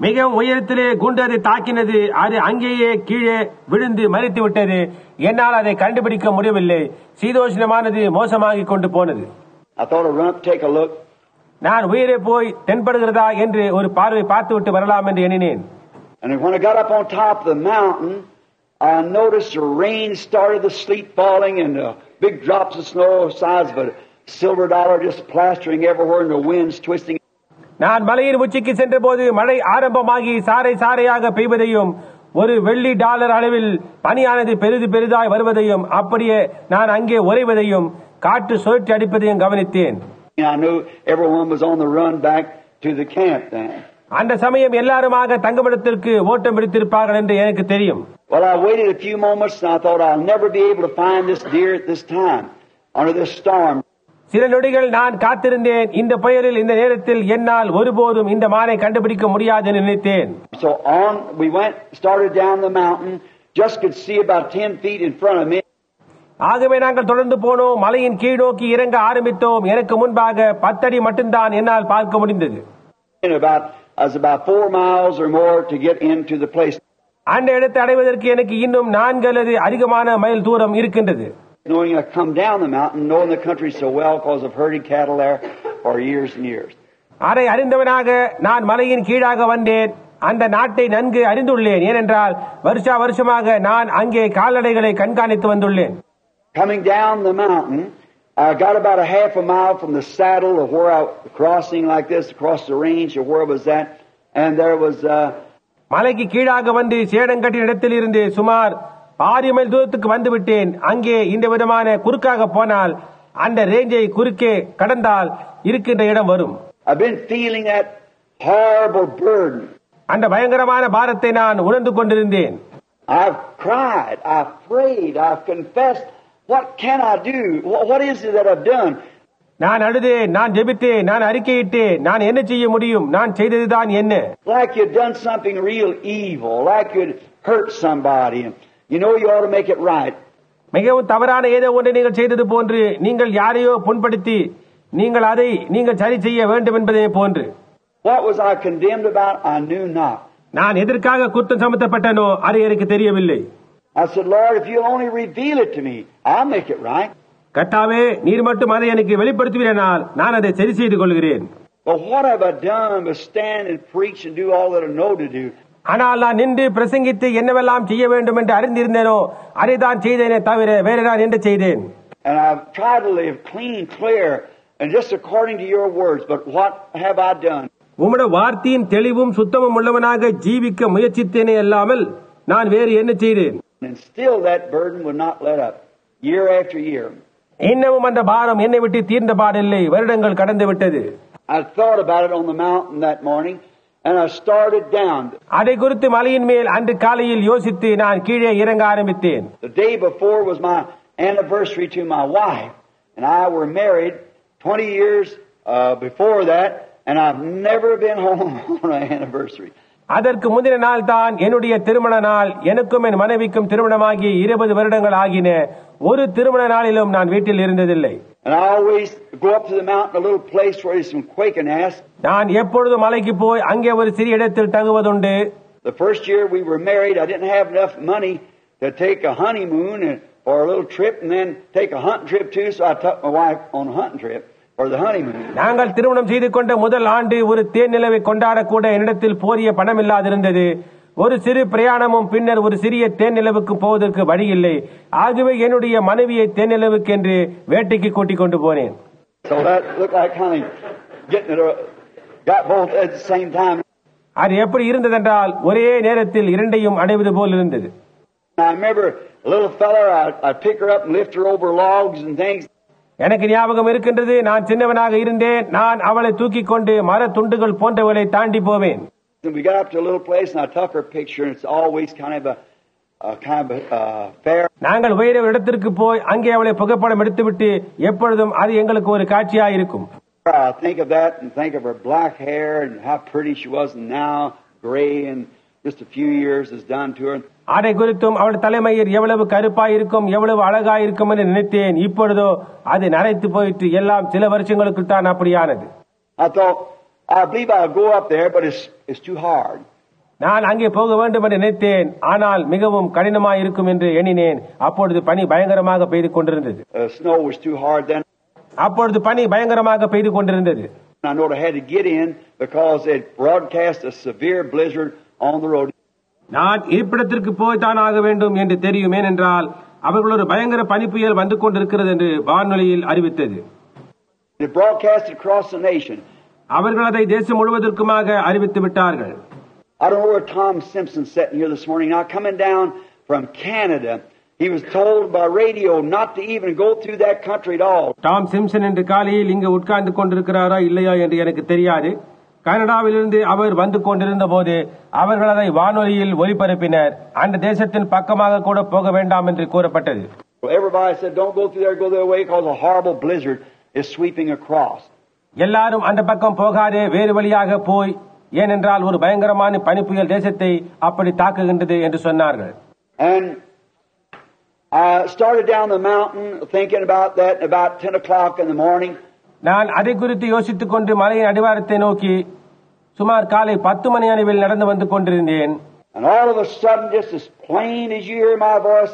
Speaker 1: மிகவும் உயரத்திலே குண்டு அதை தாக்கினது. அது அங்கேயே கீழே விழுந்து மரித்து விட்டது. என்னால் அதை கண்டுபிடிக்க முடியவில்லை. சீதோஷ்ணமானது மோசமாகிக் கொண்டு போனது.
Speaker 2: I thought I'd run up, take a look.
Speaker 1: நான் உயிரே போய் தென்படுகிறதா என்று ஒரு பார்வை பார்த்துவிட்டு வரலாம் என்று எண்ணினேன்.
Speaker 2: And when I got up on top of the mountain, I noticed the rain started, the sleet falling, and big drops of snow size of a silver dollar just plastering everywhere, and the winds twisting.
Speaker 1: நான் மலையின் உச்சிக்கு சென்ற போது மழை ஆரம்பமாகி சாறை சாறையாக பெய்வதையும் ஒரு வெள்ளி டாலர் அளவில் பனியானது பெரிதாய் வருவதையும் அப்படியே நான் அங்கே உறைவதையும் காற்று சுழற்றி அடிப்பதையும் கவனித்தேன்.
Speaker 2: I knew everyone was on the run back to the camp then.
Speaker 1: அந்த சமயம் எல்லாருமாக தங்குமிடத்திற்கு ஓட்டம் பிடித்திருப்பார்கள் என்று எனக்கு தெரியும்.
Speaker 2: Well, I waited a few moments and I thought I'll never be able to find this deer at this time under this storm.
Speaker 1: சில நொடிகள் நான் காத்திருந்தேன். இந்த புயலில் இந்த நேரத்தில் என்னால் ஒருபோதும் இந்த மானை கண்டுபிடிக்க முடியாது என்று நினைத்தேன்.
Speaker 2: So on we went, started down the mountain, just could see about 10 feet in front of me.
Speaker 1: ஆகவே நாங்கள் தொடர்ந்து போனோம். மலையின் கீழ் நோக்கி இறங்க ஆரம்பித்தோம். எனக்கு முன்பாக 10 அடி மட்டும்தான் என்னால் பார்க்க முடிந்தது.
Speaker 2: I was about 4 miles or more to get into the place.
Speaker 1: அந்த இடத்தை அடைவதற்கு எனக்கு இன்னும் 4 அல்லது அதிகமான மைல் தூரம் இருக்கின்றது.
Speaker 2: Knowing I come down the mountain, knowing the country so well because I've herded cattle there for years and years.
Speaker 1: அதை அறிந்தவனாக நான் மலையின் கீழாக வந்தேன். அந்த நாட்டை நன்கு அறிந்துள்ளேன். ஏனென்றால் வருஷமாக நான் அங்கே கால்நடைகளை கண்காணித்து வந்துள்ளேன்.
Speaker 2: Coming down the mountain, I got about a half a mile from the saddle of where I was crossing like this across the range of where I was at, and there was
Speaker 1: மலைக்கு கீழாக வந்து சேடங்கட்டின இடத்தில் இருந்து சுமார் 6 mile தூரத்துக்கு வந்து விட்டேன். அங்கே இந்த விதமான குறுக்காக போனால் அந்த ரேஞ்சை குறுக்கே கடந்தால் இருக்கின்ற இடம் வரும்.
Speaker 2: I've been feeling that horrible burden.
Speaker 1: அந்த பயங்கரமான பாரத்தை நான் உணர்ந்து கொண்டிருந்தேன்.
Speaker 2: I've cried, I've prayed, I've confessed. What can I do? What is it that I've done?
Speaker 1: நான் அழுதேன், நான் ஜெபித்தேன், நான் அறிக்கையிட்டேன். நான் என்ன செய்ய முடியும்? நான் செய்ததுதான் என்ன?
Speaker 2: Like you'd done something real evil, like you'd hurt somebody. You know you ought to make it right.
Speaker 1: மிகவும் தவறான ஏதோ ஒன்றை நீங்கள் செய்தது போன்று, நீங்கள் யாரையோ புண்படுத்தி நீங்கள் அதை நீங்கள் சரி செய்ய வேண்டும் என்பதே போன்று.
Speaker 2: What was I condemned about? I knew not.
Speaker 1: நான் எதற்காக குற்றம் சுமத்தப்பட்டனோ அது எனக்கு தெரியவில்லை.
Speaker 2: I said, Lord, if you'll only reveal it to me, I'll make it right.
Speaker 1: கர்த்தாவே, நீர் மட்டும் அதை எனக்கு வெளிப்படுத்துவீரானால் நான் அதை சரி செய்து கொள்கிறேன்.
Speaker 2: But what have I done but stand and preach and do all that I know to do?
Speaker 1: ஆனால் நான் நின்று பிரசங்கித்து என்னவெல்லாம் செய்ய வேண்டும் என்று அறிந்திருந்தேனோ அதை தான் செய்தேனே தவிர வேற நான் என்ன செய்தேன்?
Speaker 2: And I've tried to live clean, clear, and just according to your words. But what have I done?
Speaker 1: உம்முடைய வார்த்தையின் தெளிவும் சுத்தமும் உள்ளவனாக ஜீவிக்க முயற்சித்தேனே அல்லாமல் நான் வேறு என்ன செய்தேன்?
Speaker 2: And still that burden would not let up, year after year.
Speaker 1: இன்னமும் அந்த பாரம் என்னை விட்டு தீர்ந்த பாடில்லை. வருடங்கள் கடந்து விட்டது.
Speaker 2: I thought about it on the mountain that morning, and I started down.
Speaker 1: அதை குறித்து மலையின் மேல் அன்று காலையில் யோசித்து நான் கீழே இறங்க ஆரம்பித்தேன்.
Speaker 2: The day before was my anniversary to my wife, and I were married 20 years before that, and I've never been home on an anniversary.
Speaker 1: அதற்கு முந்தின நாள் தான் என்னுடைய திருமண நாள். எனக்கும் என் மனைவிக்கும் திருமணமாகி 20 வருடங்கள் ஆகின. ஒரு திருமண நாளிலும் நான் வீட்டில் இருந்ததில்லை.
Speaker 2: And I always go up to the mountain, a little place where there's some quaking ass.
Speaker 1: நான் எப்பொழுதும் மலைக்கு போய் அங்கே ஒரு சிறிய இடத்தில் தங்குவதுண்டு.
Speaker 2: The first year we were married, I didn't have enough money to take a honeymoon or a little trip and then take a hunting trip too, so I took my wife on a hunting trip for the honeymoon.
Speaker 1: நாங்கள் திருமணம் செய்து கொண்ட முதல் ஆண்டு ஒரு தேன் நிலவை கொண்டாடக்கூட என்னிடத்தில் போதிய பணம் இல்லாதிருந்தது. ஒரு சிறு பிரயாணமும் பின்னர் ஒரு சிறிய தேன் நிலவுக்கு போவதற்கு வழி இல்லை. ஆகவே என்னுடைய மனைவியை தேன் நிலவுக்கு என்று வேட்டைக்கு கூட்டிக் கொண்டு போனேன்.
Speaker 2: So that looked like kind of getting it, got both at the same time.
Speaker 1: அது எப்படி இருந்ததென்றால் ஒரே நேரத்தில் இரண்டையும் அடைவது போல் இருந்தது.
Speaker 2: I remember a little fella, I'd pick her up and lift her over logs and things.
Speaker 1: எனக்கு ஞாபகம் இருக்கின்றது. நான் சின்னவனாக இருந்தேன். நான் அவளை தூக்கிக் கொண்டு மர துண்டுகள் போன்றவளை தாண்டி போவேன்.
Speaker 2: We got up to a little place and I took her picture, and it's always kind of a fair.
Speaker 1: நாங்கள் வேறு இடத்திற்கு போய் அங்கே அவளை புகைப்படம் எடுத்துவிட்டு எப்பொழுதும் அது எங்களுக்கு ஒரு காட்சியாக இருக்கும்.
Speaker 2: I think of that and think of her black hair and how pretty she was, and now gray, and just a few years has done to her.
Speaker 1: அதை குறித்தும் அவள் தலைமயிர் எவ்வளவு கருப்பாய் இருக்கும், எவ்வளவு அழகாய் இருக்கும் என்று நினைத்தேன். இப்பொழுதோ அது நரைத்து போயிட்டு எல்லாம் சில வருஷங்களுக்கு தான் அப்படியானது.
Speaker 2: I thought, I believe I'll go up there, but it's too hard.
Speaker 1: நான் அங்கே போக வேண்டும் என்று நினைத்தேன். ஆனால் மிகவும் கடினமாய் இருக்கும் என்று எண்ணினேன். அப்பொழுது பனி பயங்கரமாக பெய்து கொண்டிருந்தது.
Speaker 2: Snow was too hard then.
Speaker 1: அப்பொழுது பனி பயங்கரமாக பெய்து கொண்டிருந்தது.
Speaker 2: I know I had to get in because it broadcast a severe blizzard on the road.
Speaker 1: நான் இருப்பிடத்திற்கு போய்தான் ஆக வேண்டும் என்று தெரியும். ஏனென்றால் அவர்கள் ஒரு பயங்கர பனிப்புயல் வந்து கொண்டிருக்கிறது என்று வானொலியில் அறிவித்தது.
Speaker 2: It broadcasted across the nation.
Speaker 1: அவர்கள் அதை தேசம் முழுவதற்குமாக அறிவித்து விட்டார்கள்.
Speaker 2: I don't know where Tom Simpson's sitting here this morning. Now coming down from Canada, he was told by radio not to even go through that country at all.
Speaker 1: Tom Simpson என்று காலையில் இங்கு உட்கார்ந்து கொண்டிருக்கிறாரா இல்லையா என்று எனக்கு தெரியாது. கனடாவிலிருந்து அவர் வந்து கொண்டிருந்த போது அவர்கள் அதை வானொலியில் ஒலிபரப்பினர். அந்த தேசத்தின் பக்கமாக கூட போக வேண்டாம் என்று கூறப்பட்டது.
Speaker 2: Everybody said, "Don't go through there, go their way, because a horrible blizzard is sweeping across."
Speaker 1: எல்லாரும் அந்த பக்கம் போகாதே, வேறு வழியாக போய், ஏனென்றால் ஒரு பயங்கரமான பனிப்புயல் தேசத்தை அப்படி தாக்குகின்றது என்று சொன்னார்கள்.
Speaker 2: And I started down the mountain thinking about that about 10 o'clock in the morning.
Speaker 1: நான் அதை குறித்து யோசித்துக் கொண்டு மலையின் அடிவாரத்தை நோக்கி சுமார் காலை 10 மணி அளவில் நடந்து வந்து கொண்டிருந்தேன்.
Speaker 2: And all of a sudden, just as plain as you hear my voice,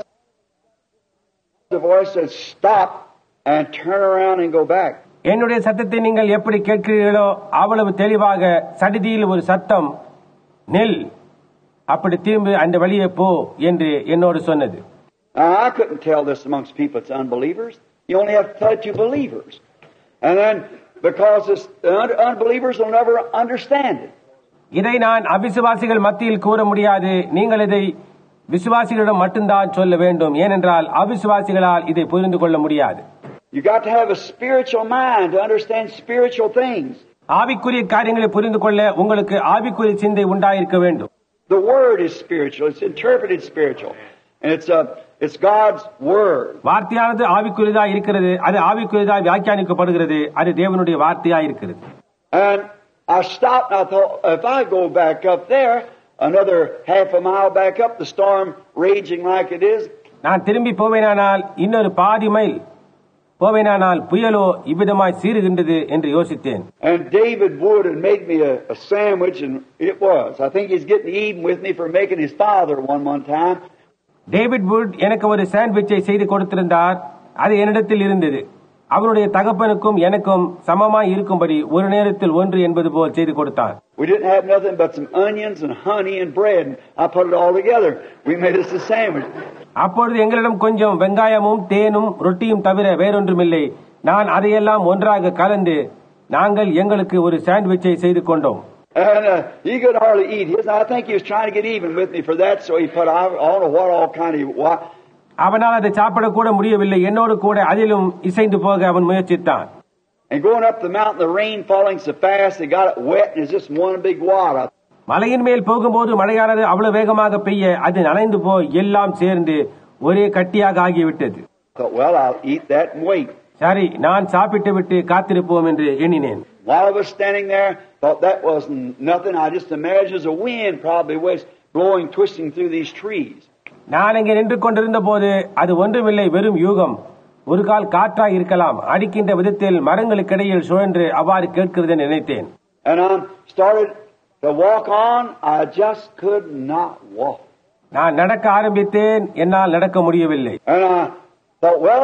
Speaker 2: the voice said, "Stop and turn around and go back."
Speaker 1: என்னுடைய சத்தத்தை நீங்கள் எப்படி கேட்கிறீர்களோ அவ்வளவு தெளிவாக சடிதியில் ஒரு சத்தம், "நில், அப்படி திரும்பி அந்த வழியே போ" என்று என்னோடு சொன்னது.
Speaker 2: Now, I couldn't tell this amongst people that's unbelievers. You only have to tell it to believers. And then, because the unbelievers will never understand it.
Speaker 1: இதை நான் அவிசுவாசிகள் மத்தியில் கூற முடியாது. நீங்கள் இதை விசுவாசிகளிடம் மட்டும்தான் சொல்ல வேண்டும். ஏனென்றால் அவிசுவாசிகளால் இதை புரிந்து கொள்ள முடியாது.
Speaker 2: You got to have a spiritual mind to understand spiritual things.
Speaker 1: ஆவிக்குரிய காரியங்களை புரிந்து கொள்ள உங்களுக்கு ஆவிக்குரிய சிந்தை உண்டாயிருக்க வேண்டும்.
Speaker 2: The word is spiritual. It's interpreted spiritual. And it's God's word.
Speaker 1: வார்த்தையானது ஆவிக்குரியதா இருக்கிறது. அது ஆவிக்குரியதா வியாக்கியானிக்கப்படுகிறது. அது தேவனுடைய வார்த்தையா இருக்கிறது.
Speaker 2: And I stopped and I thought, if I go back up there, another half a mile back up, the storm raging like it is.
Speaker 1: நான் திரும்பி போவேனானால் இன்னொரு பாதி மைல் போவேனானால் புயலோ இவ்விதமாய் சீறுகின்றது என்று யோசித்தேன்.
Speaker 2: And David Wood had made me a sandwich, and it was. I think he's getting even with me for making his father one time.
Speaker 1: David Wood எனக்கு ஒரு சாண்ட்விச்சை செய்து கொடுத்திருந்தார். அது என்னிடத்தில் இருந்தது. அவருடைய தகப்பனுக்கும் எனக்கும் சமமாய் இருக்கும்படி ஒரு நேரத்தில் ஒன்று என்பது போல் செய்து கொடுத்தார்.
Speaker 2: We didn't have nothing but some onions and honey and bread, and I put it all together. We made us a sandwich.
Speaker 1: அப்பொழுது எங்களிடம் கொஞ்சம் வெங்காயமும் தேனும் ரொட்டியும் தவிர வேறொன்றுமில்லை. நான் அதையெல்லாம் ஒன்றாக கலந்து நாங்கள் எங்களுக்கு ஒரு சாண்ட்விச்சை செய்து கொண்டோம்.
Speaker 2: And he could hardly eat his. I think he was trying to get even with me for that, so he put I don't know what all kind of.
Speaker 1: அவனால் அதை சாப்பிடக்கூட முடியவில்லை. என்னோடு கூட அதிலும் இசைந்து போக அவன் முயற்சித்தான்.
Speaker 2: And going up the mountain, the rain falling so fast, they got it wet, and it's just one big wad.
Speaker 1: மலையின் மேல் போகும்போது மழையானது அவ்வளவு வேகமாக பெய்ய அது நனைந்து போய் எல்லாம் சேர்ந்து ஒரே கட்டியாக ஆகிவிட்டது.
Speaker 2: Well, I'll eat that and wait.
Speaker 1: சரி, நான் சாப்பிட்டு விட்டு காத்திருப்போம் என்று எண்ணினேன்.
Speaker 2: While I was standing there, thought that wasn't nothing. I just imagined a wind probably was blowing, twisting through these trees.
Speaker 1: நான் இங்கே நின்று கொண்டிருந்த போது அது ஒன்றுமில்லை, வெறும் யூகம். ஒரு கால் காற்றாய் இருக்கலாம், அடிக்கின்ற விதத்தில் மரங்களுக்கிடையில் சுழன்று அவ்வாறு கேட்கிறது நினைத்தேன்.
Speaker 2: And I started to walk on. I just could not walk.
Speaker 1: நான் நடக்க ஆரம்பித்தேன், என்னால் நடக்க முடியவில்லை.
Speaker 2: And I thought, well,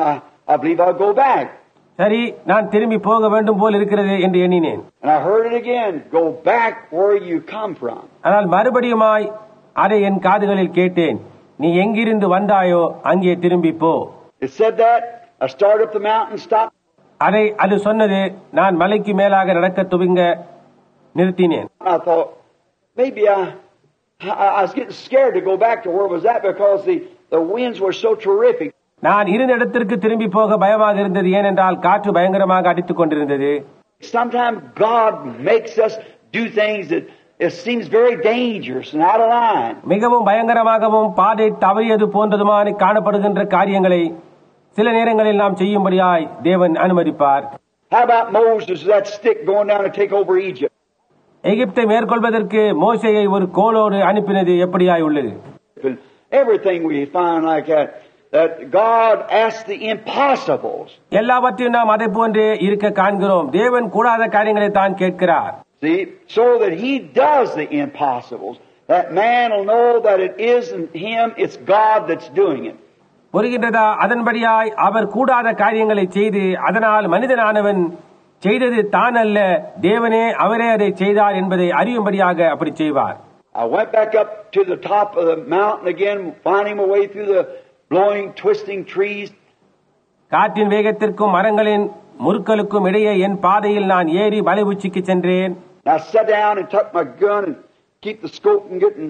Speaker 2: I believe I'll go back.
Speaker 1: சரி, நான் திரும்பி போக வேண்டும் போல் இருக்கிறது என்று எண்ணினேன்.
Speaker 2: And I heard it again, go back where you come from.
Speaker 1: ஆனால் மறுபடியுமாய் அதை என் காதுகளில் கேட்டேன், நீ எங்கிருந்து வந்தாயோ அங்கே திரும்பி போ.
Speaker 2: It said that. I started up the mountain, stopped.
Speaker 1: அது சொன்னது. நான் மலைக்கு மேலாக நடக்க துவங்க நிறுத்தினேன்.
Speaker 2: I thought, maybe I was getting scared to go back to where was that because the winds were so terrific.
Speaker 1: நான் இருந்த இடத்திற்கு திரும்பி போக பயமாக இருந்தது. ஏனென்றால் காற்று பயங்கரமாக அடித்துக் கொண்டிருந்தது.
Speaker 2: Sometimes God makes us do things that it seems very dangerous and out of line.
Speaker 1: மிகவும் பயங்கரமாகவும் பாதை தவறியது போன்றதுமான காணப்படுகின்ற காரியங்களை சில நேரங்களில் நாம் செய்யும்படியாய் தேவன் அனுமதிப்பார்.
Speaker 2: How about Moses, that stick going down to take over Egypt?
Speaker 1: எகிப்தை மேற்கொள்வதற்கு மோசேயை ஒரு கோலோடு அனுப்பினது எப்படியாய் உள்ளது.
Speaker 2: Everything we find like that God asks the impossibles.
Speaker 1: எல்லாவற்றையும் நாம் அதை போன்றே இருக்க காண்கிறோம். தேவன் கூடாத காரியங்களை தான் கேட்கிறார்.
Speaker 2: See, so that He does the impossibles. that man will know that it isn't him, it's God that's doing it.
Speaker 1: புரிகின்றதா? அதன்படியாய் அவர் கூடாத காரியங்களை செய்து அதனால் மனிதனானவன் செய்தது தான் அல்ல, தேவனே அவரே அதை செய்தார் என்பதை அறியும்படியாக அப்படி செய்வார்.
Speaker 2: I went back up to the top of the mountain again, finding my way through the blowing, twisting trees.
Speaker 1: காற்றின் வேகத்திற்கும் மரங்களின் முறுக்களுக்கும் இடையே என் பாதையில் நான் ஏறி மலை உச்சிக்கு சென்றேன்.
Speaker 2: I sat down and tucked my gun and keep the scope and getting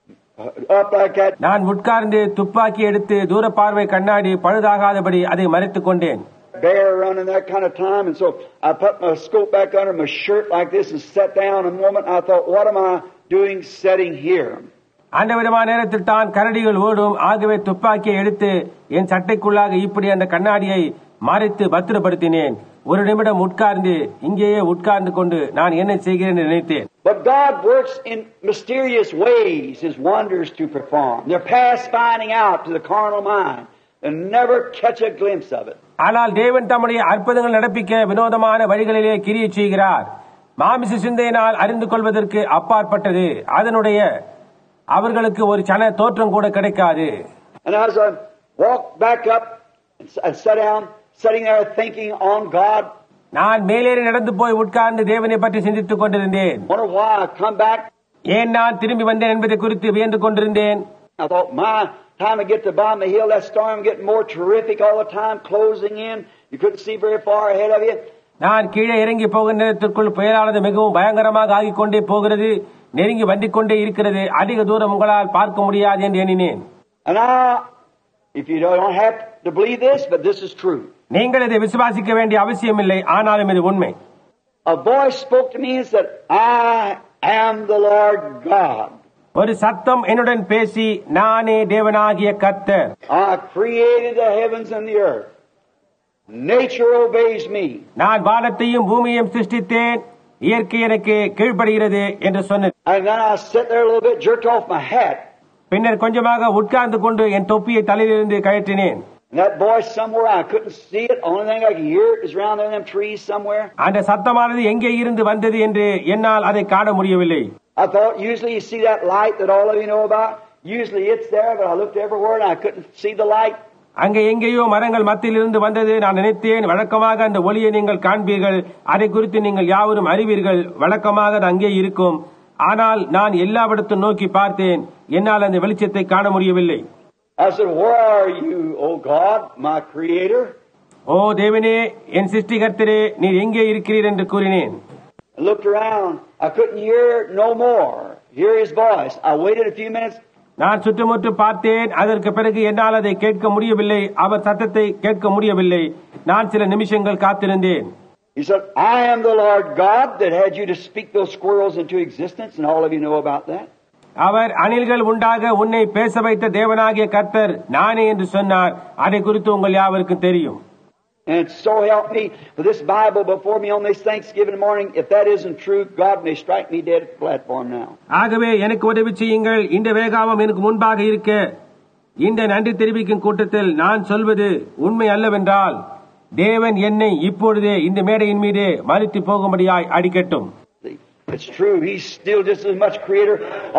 Speaker 2: up like that.
Speaker 1: நான் உட்கார்ந்து துப்பாக்கி எடுத்து தூர பார்வை கண்ணாடி பழுதாகாதபடி அதை மறைத்துக் கொண்டேன்.
Speaker 2: Bear running that kind of time, and so I put my scope back under my shirt like this and sat down a moment. I thought, what am I doing sitting here?
Speaker 1: அந்த விதமான நேரத்தில் தான் கரடிகள் ஓடும். ஆகவே துப்பாக்கியை எடுத்து என் சட்டைக்குள்ளாக இப்படி அந்த கண்ணாடியை மறைத்து பத்திரப்படுத்தினேன். ஒரு நிமிடம் உட்கார்ந்து இங்கேயே உட்கார்ந்து கொண்டு நான் என்ன செய்கிறேன் என்று நினைத்தேன்.
Speaker 2: But God works in mysterious ways, His wonders to perform. They're past finding out to the carnal mind and never catch a glimpse of it.
Speaker 1: ஆனால் தேவன் தம்முடைய அற்புதங்கள் நடப்பிக்க வினோதமான வழிகளிலே கிரியை செய்கிறார். மாமிச சிந்தையினால் அறிந்து கொள்வதற்கு அப்பாற்பட்டது. அதனுடைய அவர்களுக்கு ஒரு சன தோற்றம் கூட கிடைக்காது.
Speaker 2: And as I walked back up and sat down, sitting there thinking on God.
Speaker 1: நான் மேலேறி நடந்து போய் உட்கார்ந்து தேவனை பற்றி சிந்தித்துக் கொண்டிருந்தேன்.
Speaker 2: Wonder why I come back.
Speaker 1: ஏன் நான் திரும்பி வந்தேன் என்பதை குறித்து வியந்து கொண்டிருந்தேன்.
Speaker 2: I thought, my time to get to the bottom of the hill, that storm getting more terrific all the time, closing in. You couldn't see very far ahead of you.
Speaker 1: நான் கீழே இறங்கி போகிற நேரத்திற்குள் புயலானது மிகவும் பயங்கரமாக ஆகிக் கொண்டே போகிறது, நெருங்கி வந்து கொண்டே இருக்கிறது, அதிக தூரம் உங்களால் பார்க்க முடியாது என்று எண்ணினேன்.
Speaker 2: And if you don't have to believe this, but this is true.
Speaker 1: நீங்கள் இதை விசுவாசிக்க வேண்டிய அவசியம் இல்லை, ஆனாலும் இது உண்மை.
Speaker 2: A voice spoke to me and said, I am the Lord God.
Speaker 1: ஒரு சத்தம் என்னுடன் பேசி, நானே தேவனாகிய கர்த்தர்.
Speaker 2: I created the heavens and the earth. Nature obeys me.
Speaker 1: நான் வானத்தையும் பூமியையும் சிருஷ்டித்தேன், இயற்கை எனக்கு கீழ்ப்படுகிறது என்று சொன்னது.
Speaker 2: And then I sat there a little bit, jerked off my hat.
Speaker 1: பின்னர் கொஞ்சமாக உட்கார்ந்து கொண்டு என் தொப்பியை தலையிலிருந்து கழற்றினேன்.
Speaker 2: And that voice somewhere, I couldn't see it. Only thing I could hear it is around there in them trees somewhere.
Speaker 1: அந்த சத்தமானது எங்கே இருந்து வந்தது என்று என்னால் அதை காண முடியவில்லை.
Speaker 2: I thought usually you see that light that all of you know about. Usually it's there, but I looked everywhere and I couldn't see the light.
Speaker 1: அங்கே எங்கேயோ மரங்கள் மத்தியில் இருந்து வந்தது நான் நினைத்தேன். வழக்கமாக அந்த ஒளியை நீங்கள் காண்பீர்கள், அதை குறித்து நீங்கள் யாவரும் அறிவீர்கள், வழக்கமாக அது அங்கே இருக்கும். ஆனால் நான் எல்லாவிடத்தும் நோக்கி பார்த்தேன், என்னால் அந்த வெளிச்சத்தை காண முடியவில்லை.
Speaker 2: I said, where are you, O God, my creator?
Speaker 1: ஓ தேவனே, என் சிருஷ்டிகர்த்தரே, நீர் எங்கே இருக்கிறீர் என்று கூறினேன்.
Speaker 2: I looked around. I couldn't hear no more. Hear his voice. I waited a few minutes.
Speaker 1: நான் சுற்றுமுற்று பார்த்தேன். அதற்கு பிறகு என்னால் அதை கேட்க முடியவில்லை, அவர் சத்தத்தை கேட்க முடியவில்லை. நான் சில நிமிஷங்கள் காத்திருந்தேன்.
Speaker 2: He said, I am the Lord God that had you to speak those squirrels into existence, and all of you know about that.
Speaker 1: அவர் அணில்கள் உண்டாக உன்னை பேச வைத்த தேவனாகிய கர்த்தர் நானே என்று சொன்னார். அதை குறித்து உங்கள் யாவருக்கும் தெரியும்.
Speaker 2: And so help me, with this Bible before me on this Thanksgiving morning, if that isn't true, God may strike me dead at the platform now.
Speaker 1: ஆகவே எனக்கு உதவி செய்யுங்கள். இந்த வேகாமம் எனக்கு முன்பாக இருக்க இந்த நன்றி தெரிவிக்கும் கூட்டத்தில் நான் சொல்வது உண்மை அல்லவென்றால் தேவன் என்னை இப்பொழுதே இந்த மேடையின் மீதே மரித்து போகும்படியாய் அடிக்கட்டும்.
Speaker 2: It's true. He's still just as much creator.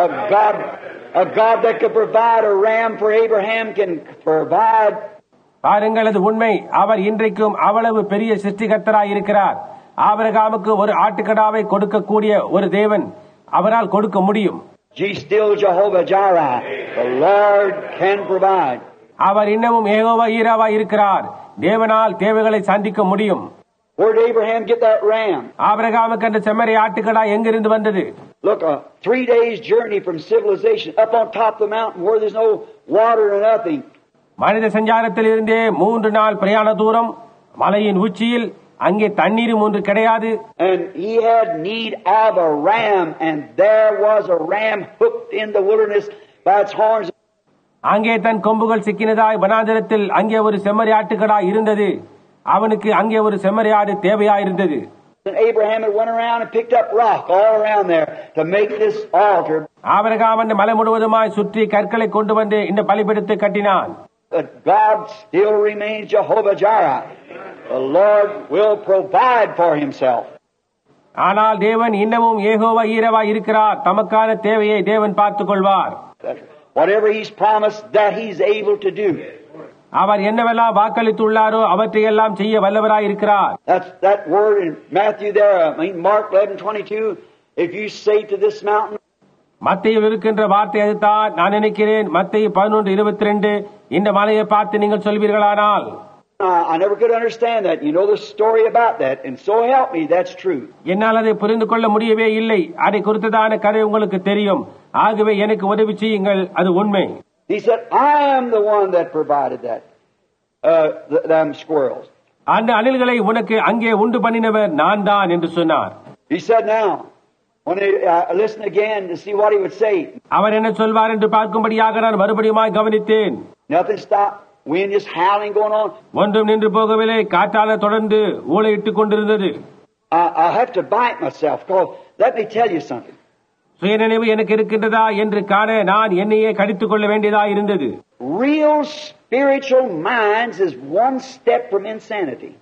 Speaker 2: A God that could provide a ram for Abraham can provide.
Speaker 1: பாருங்கள், அது உண்மை. அவர் இன்றைக்கும் அவ்வளவு பெரிய சிருஷ்டிகர்த்தராய் இருக்கிறார். ஆபிரகாமுக்கு ஒரு ஆட்டுக்கடாவை கொடுக்கக்கூடிய ஒரு தேவன் அவரால் கொடுக்க முடியும்.
Speaker 2: He's still Jehovah Jireh. The Lord can provide.
Speaker 1: அவர் இன்னமும் யெகோவா ஈராவாய் இருக்கிறார். தேவனால் தேவைகளை சந்திக்க முடியும்.
Speaker 2: Where did Abraham get that ram?
Speaker 1: ஆபிரகாமுக்கு அந்த செம்மறி ஆட்டுக்கடா எங்கிருந்து வந்தது?
Speaker 2: Look, a 3 days journey from civilization up on top of the mountain where there's no water or nothing.
Speaker 1: மனித சஞ்சாரத்தில் இருந்தே 3 நாள் பிரயாண தூரம், மலையின் உச்சியில், அங்கே தண்ணீரும் ஒன்று கிடையாது.
Speaker 2: And he had need of a ram, and there was a ram hooked in the wilderness by its horns.
Speaker 1: அங்கே தன் கொம்புகள் சிக்கினதாய் வனாந்தரத்தில் அங்கே ஒரு செம்மறி ஆட்டுக்கடா இருந்தது. அவனுக்கு அங்கே ஒரு செம்மறி ஆடு தேவையாயிருந்தது.
Speaker 2: And Abraham had went around and picked up rock all around there to make this altar.
Speaker 1: Abraham அந்த மலை முழுவதுமாய் சுற்றி கற்களை கொண்டு வந்து இந்த பலிபீடத்தை கட்டினான்.
Speaker 2: But God still remains Jehovah Jireh. The Lord will provide for himself.
Speaker 1: ஆனால் தேவன் இன்னமும் யெகோவா ஈரவா இருக்கிறார். தமக்கான தேவையை தேவன் பார்த்துக் கொள்வார்.
Speaker 2: Whatever He's promised, that He's able to do.
Speaker 1: அவர் என்னவெல்லாம் வாக்களித்துள்ளாரோ அவற்றையெல்லாம் செய்ய வல்லவராய் இருக்கிறார்.
Speaker 2: That's that word in Matthew there, Mark 11:22. If you say to this mountain,
Speaker 1: மத்தேயுவில் இருக்கின்ற வார்த்தை அதுதான். நான் நினைக்கிறேன் மத்தேயு 11:22, இந்த மலையை பார்த்து நீங்கள் சொல்வீர்களானால்.
Speaker 2: I never could understand that. You know the story about that, and so help me, that's true.
Speaker 1: என்னால் அதை புரிந்து கொள்ள முடியவே இல்லை. அதை குறித்ததான கதை உங்களுக்கு தெரியும். ஆகவே எனக்கு உதவி செய்யுங்கள், அது உண்மை.
Speaker 2: He said, I am the one that provided that, them squirrels.
Speaker 1: அந்த அணில்களை உனக்கு அங்கே உண்டு பண்ணினவர் நான் தான் என்று சொன்னார்.
Speaker 2: He said now, when I listened again to see what he would say.
Speaker 1: அவர் என்ன சொல்வார் என்று பார்க்கும்படியாக நான் மறுபடியுமாய் கவனித்தேன்.
Speaker 2: Nothing stopped. Wind just howling going on.
Speaker 1: ஒன்றும் நின்று போகவில்லை. காற்றால தொடர்ந்து ஊளையிட்டுக் கொண்டிருந்தது.
Speaker 2: I have to bite myself. Because let me tell you something.
Speaker 1: சுயநினைவு எனக்கு இருக்கின்றதா என்று காண நான் என்னையே கடித்துக் கொள்ள வேண்டியதா இருந்தது.
Speaker 2: Real spiritual minds is one step from insanity.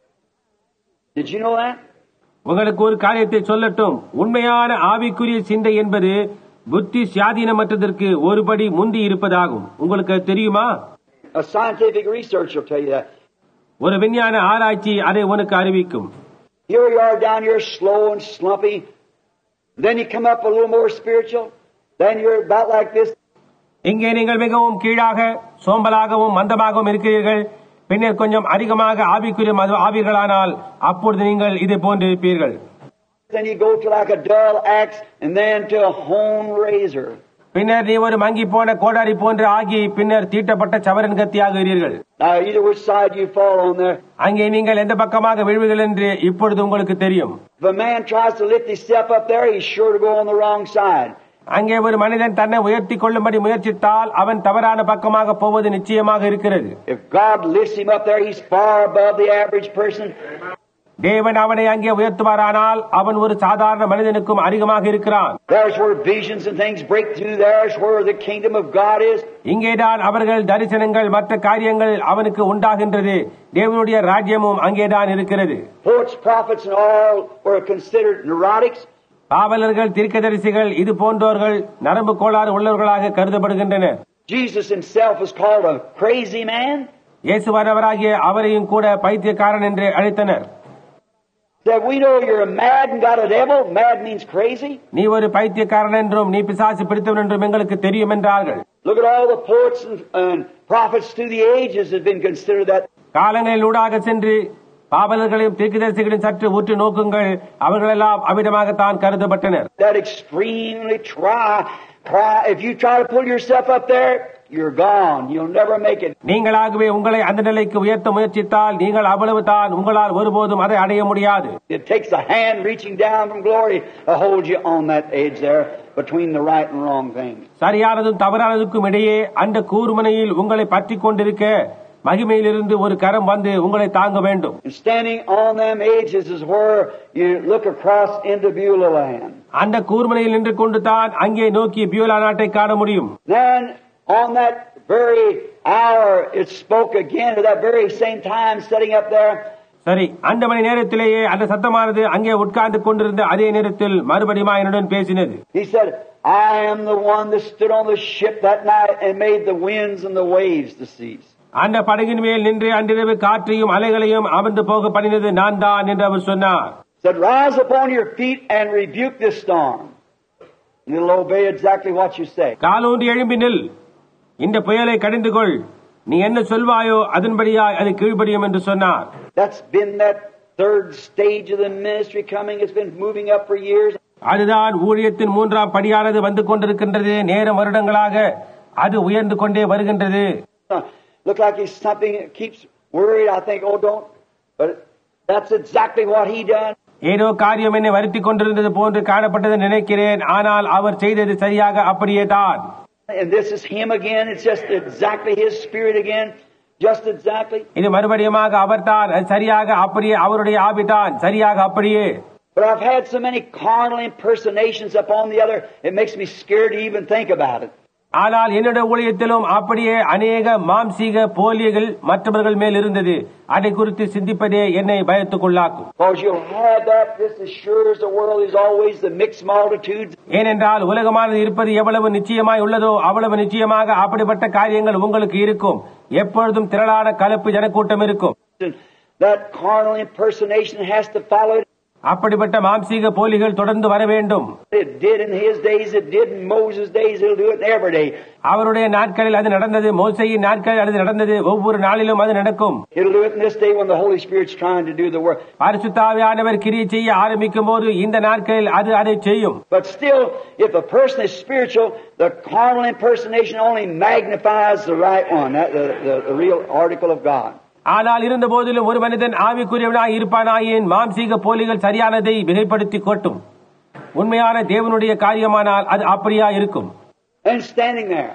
Speaker 2: Did you know that?
Speaker 1: உங்களுக்கு ஒரு காரியத்தை சொல்லட்டும். உண்மையான ஆவிக்குரிய சிந்தை என்பது புத்தி சுயாதீனமற்றதற்கு ஒருபடி முந்தி இருப்பதாகும். உங்களுக்கு தெரியுமா?
Speaker 2: A scientific research will tell you that.
Speaker 1: ஒரு விஞ்ஞான ஆராய்ச்சி அதை உனக்கு அறிவிக்கும்.
Speaker 2: Here you are down here slow and slumpy. Then you come up a little more spiritual. Then you're about like this.
Speaker 1: இங்கே நீங்கள் மிகவும் கீழாக சோம்பலாகவும் மந்தமாகவும் இருக்கிறீர்கள். பின்னர் கொஞ்சம் அதிகமாக ஆவிக்குரிய ஆவிகளானால் அப்பொழுது நீங்கள் இதை போன்று இருப்பீர்கள்.
Speaker 2: Then you go to like a dull axe and then to a honed razor.
Speaker 1: பின்னர் நீ ஒரு மங்கி போன கோடாரி போன்று ஆகி பின்னர் தீட்டப்பட்ட சவரன் கத்தியாகிறீர்கள்.
Speaker 2: Now either which side you fall on there.
Speaker 1: அங்கே நீங்கள் எந்த பக்கமாக விழுவீர்கள் என்று இப்பொழுது உங்களுக்கு தெரியும்.
Speaker 2: If a man tries to lift himself up there, he's sure to go on the wrong side.
Speaker 1: அங்கே ஒரு மனிதன் தன்னை உயர்த்தி கொள்ளும்படி முயற்சித்தால் அவன் தவறான பக்கமாக போவது நிச்சயமாக இருக்கிறது.
Speaker 2: If God lifts him up there, he's far above the average person.
Speaker 1: தேவன் அவனை அங்கே உயர்த்துவாரானால் அவன் ஒரு சாதாரண மனிதனுக்கும் அதிகமாக இருக்கிறான்.
Speaker 2: There's where visions and things break through. There's where the kingdom of God is.
Speaker 1: இங்கேதான் அவர்கள் தரிசனங்கள் மற்ற காரியங்கள் அவனுக்கு உண்டாகின்றது. தேவனுடைய ராஜ்யமும் அங்கேதான் இருக்கிறது.
Speaker 2: Poets, prophets and all were considered neurotics.
Speaker 1: பாவலர்கள் தீர்க்கதரிசிகள் இது போன்றோர்கள் நரம்பு கோளாறு உள்ளவர்களாக கருதப்படுகின்றனர்.
Speaker 2: Jesus himself was called a crazy man.
Speaker 1: இயேசுவானவராகிய அவரையும் கூட பைத்தியக்காரன் என்று அழைத்தனர்.
Speaker 2: That we know you're mad and got a devil. Mad means crazy.
Speaker 1: நீ ஒரு பைத்தியக்காரன் என்றும் நீ பிசாசு பிடித்தவன் என்றும் எங்களுக்கு தெரியும் என்றார்கள்.
Speaker 2: Look at all the poets and prophets through the ages have been considered that.
Speaker 1: காலங்களில் ஊடாக சென்று பாவலர்களையும் தீர்க்கதரிசிகளையும் சற்று உற்று நோக்குங்கள். அவர்களெல்லாம் அவ்விதமாகத்தான் கருதப்பட்டனர்.
Speaker 2: That extremely if you try to pull yourself up there, you're gone. You'll never make it.
Speaker 1: நீங்களாகவே உங்களை அந்த நிலைக்கு உயர்த்த முயற்சித்தால் நீங்கள் அவ்வளவு தான், உங்களால் ஒருபோதும் அதை அடைய முடியாது.
Speaker 2: It takes a hand reaching down from glory to hold you on that edge there between the right and wrong thing.
Speaker 1: சரியானதும் தவறானதுக்கும் இடையே அந்த கூர்முனையில் உங்களை பற்றிக் கொண்டிருக்க மகிமையிலிருந்து ஒரு கரம் வந்து உங்களை தாங்க வேண்டும்.
Speaker 2: Standing on them edges is where you look across into Beulah land.
Speaker 1: அந்த கூர்முனையில் நின்று கொண்டு தான் அங்கே நோக்கி பியூலா நாட்டை காண முடியும்.
Speaker 2: Then on that very hour it spoke again at that very same time sitting up there.
Speaker 1: சரி, அந்த மணி நேரத்திலேயே அந்த சத்தமானது அங்கே உட்கார்ந்து கொண்டிருந்த அதே நேரத்தில் மறுபடியும் என்னுடன் பேசினது.
Speaker 2: He said, I am the one that stood on the ship that night and made the winds and the waves to cease.
Speaker 1: அந்த படகின் மேல் நின்று அன்றிரவு காற்றையும் அலைகளையும் அமர்ந்து போக பண்ணினது நான் தான் என்று அவர் சொன்னார்.
Speaker 2: Said, rise upon your feet and rebuke this storm. And it'll obey exactly what you say.
Speaker 1: காலூன்றி எழும்பி நில், இந்த புயலை கடிந்து கொள், நீ என்ன சொல்வாயோ அதன்படியாய் அது கீழ்ப்படியும் என்று சொன்னார்.
Speaker 2: That's been that third stage of the ministry coming. It's been moving up for years.
Speaker 1: அதுதான் ஊழியத்தின் மூன்றாம் படியானது வந்து கொண்டிருக்கின்றது. நேரம் வருடங்களாக அது உயர்ந்து கொண்டே வருகின்றது.
Speaker 2: Look like he's something that keeps worried. I think, oh, don't. But that's exactly what he done.
Speaker 1: ஏதோ காரியம் என்னை வருத்திக் கொண்டிருந்தது போன்று காணப்பட்டது நினைக்கிறேன். ஆனால் அவர் செய்தது சரியாக அப்படியே தான்.
Speaker 2: And this is him again. It's just exactly his spirit again. Just exactly.
Speaker 1: இது மறுபடியுமாக அவர்தான், சரியாக அப்படியே அவருடைய ஆவிதான், சரியாக அப்படியே.
Speaker 2: But I've had so many carnal impersonations upon the other, it makes me scared to even think about it.
Speaker 1: ஆனால் என்னுடைய ஊழியத்திலும் அப்படியே அநேக மாம்சீக போலிகள் மற்றவர்கள் மேல் இருந்தது. அதை குறித்து சிந்திப்பதே என்னை பயத்துக்குள்ளாக்கும். ஏனென்றால் உலகமானது இருப்பது எவ்வளவு நிச்சயமாய் உள்ளதோ அவ்வளவு நிச்சயமாக அப்படிப்பட்ட காரியங்கள் உங்களுக்கு இருக்கும். எப்பொழுதும் திரளான கலப்பு ஜனக்கூட்டம் இருக்கும். அப்படிப்பட்ட மாம்சீக போலிகள் தொடர்ந்து வர வேண்டும். அவருடைய நாட்களில் அது நடந்தது, மோசேயின் நாட்களில் அது நடந்தது, ஒவ்வொரு நாளிலும் அது நடக்கும். பரிசுத்த ஆவியானவர் கிரியை செய்ய ஆரம்பிக்கும் போது இந்த நாட்களில் அது அதை செய்யும்.
Speaker 2: But still, if a person is spiritual, the carnal impersonation only magnifies the right one, the real article of God.
Speaker 1: ஆனால் இருந்த போதிலும் ஒரு மனிதன் ஆவிக்குரியவனாய் இருப்பானாயின் மாம்சீக போலிகள் சரியானதை மிகைப்படுத்தி கொட்டும். உண்மையான தேவனுடைய காரியமானால் அது அப்படியா இருக்கும்.
Speaker 2: And standing there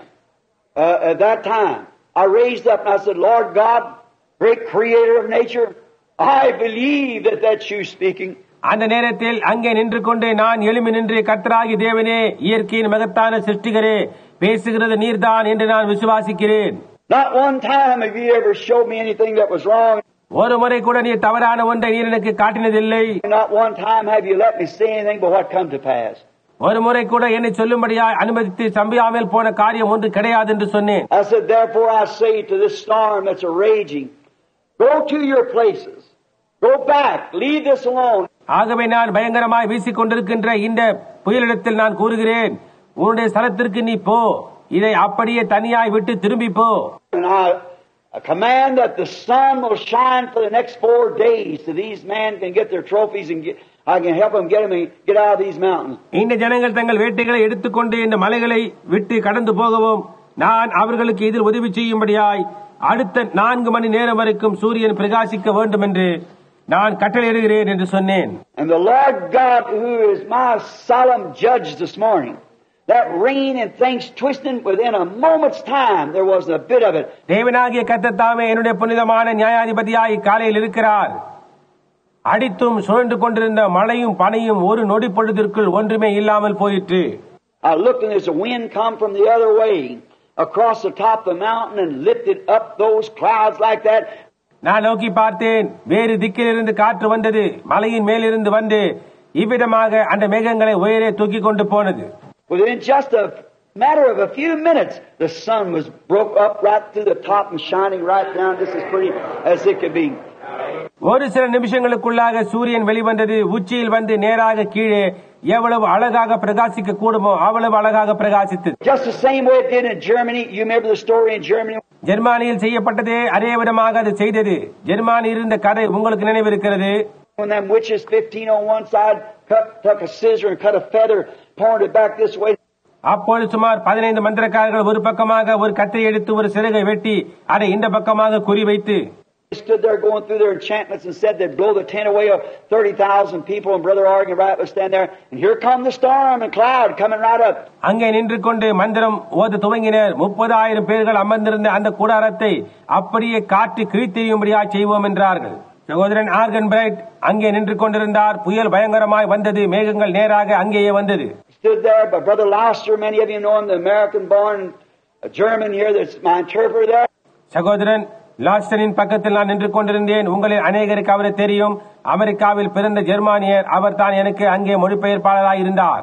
Speaker 2: at that time, I raised up and I said, Lord God, great creator of nature, I believe that that's you speaking.
Speaker 1: அந்த நேரத்தில் அங்கே நின்று கொண்டு நான் எழும்பி நின்று, கர்த்தராகிய தேவனே, இயற்கையின் மகத்தான சிருஷ்டிகரே, பேசுகிறது நீர்தான் என்று நான் விசுவாசிக்கிறேன்.
Speaker 2: Not one time have you ever showed me anything that was wrong.
Speaker 1: ஒரு முறை கூட நீ தவறான ஒன்றை நீர் எனக்கு காட்டினதில்லை.
Speaker 2: Not one time have you let me say anything but what come to pass.
Speaker 1: ஒரு முறை கூட என்னை சொல்லும்படியாய் அனுமதித்து சம்பியாமல் போன காரியம் ஒன்று கிடையாது என்று சொன்னேன்.
Speaker 2: I said, therefore I say to this storm that's raging, go to your places, go back, leave this alone.
Speaker 1: ஆகவே நான் பயங்கரமாய் வீசிக் கொண்டிருக்கின்ற இந்த புயலிடத்தில் நான் கூறுகிறேன், உன்னுடைய ஸ்தலத்திற்கு நீ போ, இதை அப்படியே தனியாய் விட்டு திரும்பி போ.
Speaker 2: And I command that the sun will shine for the next 4 days so these men can get their trophies and I can help them get out of these mountains.
Speaker 1: இந்த ஜனங்கள் தங்கள் வேட்டைகளை எடுத்துக்கொண்டு இந்த மலைகளை விட்டு கடந்து போகவும் நான் அவர்களுக்கு இதில் உதவி செய்யும்படியாய் அடுத்த 4 மணி நேரம் வரைக்கும் சூரியன் பிரகாசிக்க வேண்டும் என்று நான் கட்டளையிடுகிறேன் என்று சொன்னேன்.
Speaker 2: And the Lord God, who is my solemn judge this morning, that rain and things twisting within a moment's time, there wasn't a bit of it.
Speaker 1: தேவனாகிய கர்த்தர் தாமே என்னுடைய புனிதமான நியாயாதிபதியாய் காலையில் இருக்கிறார். அடித்தும் சுழன்று கொண்டிருந்த மழையும் பனியும் ஒரு நொடி பொழுதிற்குள் ஒன்றுமே இல்லாமல் போயிற்று.
Speaker 2: I looked and there's a wind come from the other way across the top of the mountain and lifted up those clouds like that.
Speaker 1: நான் நோக்கி பார்த்தேன், வேறு திக்கிலிருந்து காற்று வந்தது, மலையின் மேலிருந்து வந்து இவ்விதமாக அந்த மேகங்களை உயரே தூக்கி கொண்டு போனது.
Speaker 2: Within just a matter of a few minutes, the sun was broke up right through the top and shining right down just as pretty as it could be.
Speaker 1: ஒரு சில நிமிஷங்களுக்குள்ளாக சூரியன் வெளிவந்தது, உச்சியில் வந்து நேராக கீழே எவ்வளவு அழகாக பிரகாசிக்க கூடுமோ அவ்வளவு அழகாக பிரகாசித்தது.
Speaker 2: Just the same way it did in Germany. You remember the story in Germany?
Speaker 1: ஜெர்மானியில் செய்யப்பட்டதே அதே விதமாக அது செய்தது. ஜெர்மானி இருந்த கதை உங்களுக்கு நினைவிருக்கிறது.
Speaker 2: When them witches 15 on one side took a scissor and cut a feather, pointed back this way.
Speaker 1: அப்பொழுது சுமார் 15 மந்திரக்காரர்கள் ஒரு பக்கமாக ஒரு கத்தை எடுத்து ஒரு சிறகை வெட்டி அதை இந்த பக்கமாக குறிவைத்து
Speaker 2: They stood there going through their enchantments and said they'd blow the tent away of 30,000 people, and Brother Argan right was standing there, and here come the storm and cloud coming right up.
Speaker 1: அங்கே நின்று கொண்டு மந்திரம் ஓத துவங்கினர். 30,000 பேர்கள் அமர்ந்திருந்த அந்த கூடாரத்தை அப்படியே காற்று கிழித்தெறியும்படியா செய்வோம் என்றார்கள். சகோதரன் ஆர்கன் பிரைட் அங்கே நின்று கொண்டிருந்தார். புயல் பயங்கரமாய் வந்தது, மேகங்கள் நேராக அங்கேயே வந்தது.
Speaker 2: Stood there, but Brother Lauster, many of you know him, the American-born German here, that's my interpreter there.
Speaker 1: சகோதரன் லாஸ்டனின் பக்கத்தில் நான் நின்று கொண்டிருந்தேன். உங்களில் அநேகருக்கு அவரை தெரியும். அமெரிக்காவில் பிறந்த ஜெர்மானியர். அவர் தான் எனக்கு அங்கே மொழிபெயர்ப்பாளராக இருந்தார்.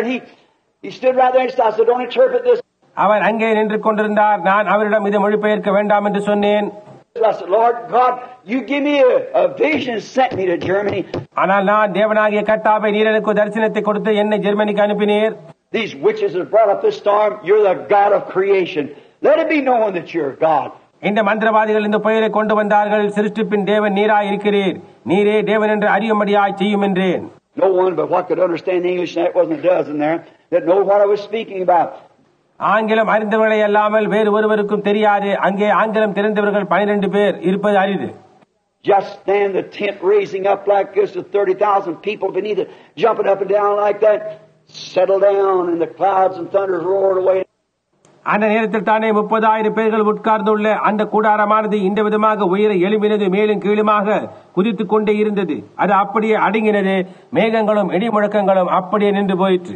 Speaker 2: He stood right there and said, "Don't interpret this."
Speaker 1: அவர் அங்கே நின்று கொண்டிருந்தார். நான் அவரிடம் இதை மொழிபெயர்க்க வேண்டாம் என்று சொன்னேன்.
Speaker 2: I said, "Lord God, you give me a vision, sent me to Germany."
Speaker 1: ஆனால் நான் தேவனாகிய கர்த்தாவே, நீர் எனக்கு தரிசனத்தை கொடுத்து என்னை ஜெர்மனிக்கு அனுப்பினீர்.
Speaker 2: These witches have brought up this storm. You're the God of creation. Let it be known that you're God.
Speaker 1: இந்த மந்திரவாதிகள் இந்த புயலை கொண்டு வந்தார்கள். சிருஷ்டிப்பின் தேவன் நீராய் இருக்கிறீர், நீரே தேவன் என்று அறியும்படியாய் செய்யும் என்றேன்.
Speaker 2: No one but what could understand English, and that wasn't a dozen there, that know what I was speaking about.
Speaker 1: ஆங்கிலம் அறிந்தவர்களை அல்லாமல் வேறு ஒருவருக்கும் தெரியாது. அங்கே ஆங்கிலம் தெரிந்தவர்கள் 12 பேர் இருப்பது அரிது.
Speaker 2: Just stand the tent raising up like this with 30,000 people beneath it, jumping up and down like that, settle down, and the clouds and thunders roared away.
Speaker 1: அந்த நேரத்தில் தானே 30,000 பேர்கள் உட்கார்ந்துள்ள அந்த கூடாரமானது இந்த விதமாக உயர எழும்பினது, மேலும் கீழுமாக குதித்துக் கொண்டே இருந்தது. அது அப்படியே அடங்கினது. மேகங்களும் இடி முழக்கங்களும் அப்படியே நின்று போயிற்று.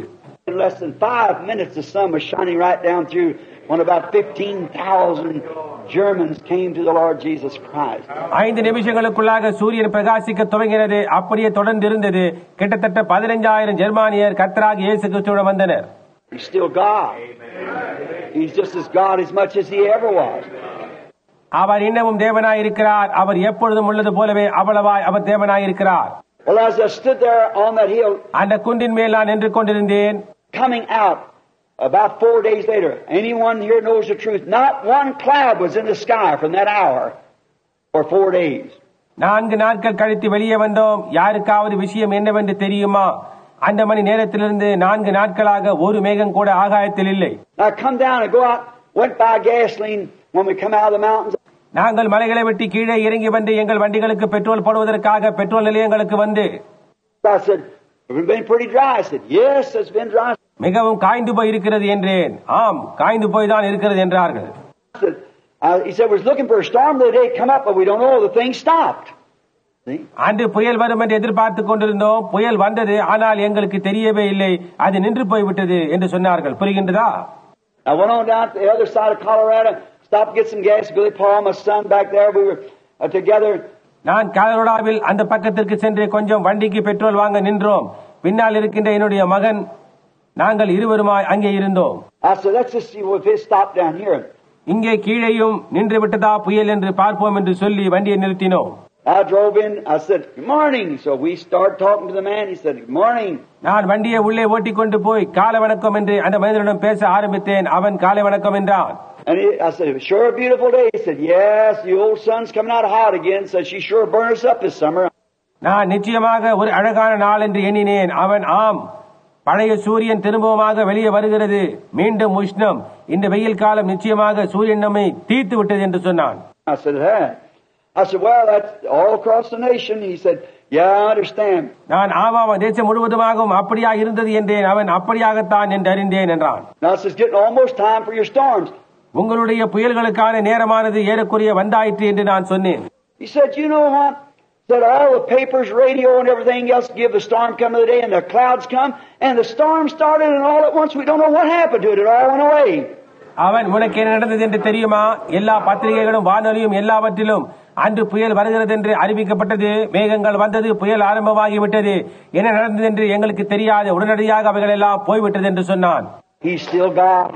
Speaker 2: In less than 5 minutes, the sun was shining right down through when about 15,000 Germans came to the Lord Jesus Christ.
Speaker 1: 5 நிமிஷங்களுக்குள்ளாக சூரியன் பிரகாசிக்க துவங்கினது. அப்படியே தொடர்ந்து இருந்தது. கிட்டத்தட்ட 15,000 ஜெர்மானியர் கர்த்தராகிய இயேசு கிறிஸ்துவிடம் வந்தனர்.
Speaker 2: He's still God. He's just as God as much as He ever was.
Speaker 1: அவர் இன்னமும் தேவனாய் இருக்கிறார். அவர் எப்பொழுதும் உள்ளது போலவே அவ்வளவாய் அவர் தேவனாய் இருக்கிறார்.
Speaker 2: Well, as I stood there on that hill,
Speaker 1: அந்த குன்றின் மேல் நான் நின்று கொண்டிருந்தேன்.
Speaker 2: coming out about 4 days later, anyone here knows the truth, not one cloud was in the sky from that hour for 4 days.
Speaker 1: 4 நாட்கள் கழித்து வெளியே வந்தோம். யாருக்காவது விஷயம் என்னவென்று தெரியுமா? அந்த மணி நேரத்திலிருந்து 4 நாட்களாக ஒரு மேகம் கூட ஆகாயத்தில் இல்லை.
Speaker 2: I come down and go out, went by gasoline when we come out of the mountains.
Speaker 1: நாங்கள் மலைகளை வெட்டி கீழே இறங்கி வந்து எங்கள் வண்டிகளுக்கு பெட்ரோல் போடுவதற்காக பெட்ரோல் நிலையங்களுக்கு வந்து
Speaker 2: I said, "It's been pretty dry." I said, "Yes, it's been dry."
Speaker 1: மிகவும் காய்ந்து போய் இருக்கிறது என்றேன். ஆம், காய்ந்து போய் தான் இருக்கிறது என்றார்கள்.
Speaker 2: He said, "We're looking for a storm the day come up, but we don't know the thing stopped." See?
Speaker 1: அன்று புயல் வரும் என்று எதிர்பார்த்து கொண்டிருந்தோம். புயல் வந்தது, ஆனால் எங்களுக்கு தெரியவே இல்லை. அது நின்று போய்விட்டது என்று சொன்னார்கள். புரிகின்றதா?
Speaker 2: I went on down to the other side of Colorado, stopped to get some gas. Billy Paul, my son, back there. We were together.
Speaker 1: நான் கலரோடாவில் அந்த பக்கத்திற்கு சென்று கொஞ்சம் வண்டிக்கு பெட்ரோல் வாங்க நின்றோம். பின்னால் இருக்கின்ற என்னுடைய மகன், நாங்கள் இருவருமாய் அங்கே இருந்தோம்.
Speaker 2: I said, "Let's just see if it stopped down here."
Speaker 1: இங்கே கீழேயும் நின்று விட்டதா புயல் என்று பார்ப்போம் என்று சொல்லி வண்டியை நிறுத்தினோம்.
Speaker 2: I drove in. I said, "Good morning." So we started talking to the man. He said, "Good morning."
Speaker 1: நான் வண்டியை உள்ளே ஓட்டிக் கொண்டு போய் காலை வணக்கம் என்று அந்த மனிதனிடம் பேச ஆரம்பித்தேன். அவன் காலை வணக்கம் என்றான்.
Speaker 2: And I said, "Sure a beautiful day." He said, "Yes, the old sun's coming out hot again." Said, "She sure burned us up this summer."
Speaker 1: நான் நிச்சயமாக ஒரு அழகான நாள் என்று எண்ணினேன். அவன், ஆம், பழைய சூரியன் திரும்பவுமாக வெளியே வருகிறது, மீண்டும் உஷ்ணம், இந்த வெயில் காலம் நிச்சயமாக சூரியன் நம்மை தீர்த்து விட்டது என்று சொன்னான்.
Speaker 2: I said, "Hey." I said, "Well, that's all across the nation." He said, "Yeah, I understand."
Speaker 1: நான், ஆமாம், தேசம் முழுவதுமாகவும் அப்படியா இருந்தது என்றேன். அவன், அப்படியாகத்தான் என்று அறிந்தேன் என்றான்.
Speaker 2: Now it's getting almost time for your storms.
Speaker 1: உங்களுடைய புயல்களுக்கான நேரமானது ஏறக்குறைய வந்தாயிற்று என்று நான் சொன்னேன்.
Speaker 2: He said, "You know what?" Said all the papers, radio, and everything else give the storm come of the day, and the clouds come, and the storm started, and all at once we don't know what happened to it. It all went away.
Speaker 1: அவன், உனக்கு என்ன நடந்தது என்று தெரியுமா? எல்லா பத்திரிகைகளும் வானொலியும் எல்லாவற்றிலும் அன்று புயல் வருகிறது என்று அறிவிக்கப்பட்டது. மேகங்கள் வந்தது, புயல் ஆரம்பமாகிவிட்டது. என்ன நடந்தது என்று எங்களுக்கு தெரியாது. உடனடியாக அவைகள் எல்லாம் போய்விட்டது என்று சொன்னான்.
Speaker 2: He's still God,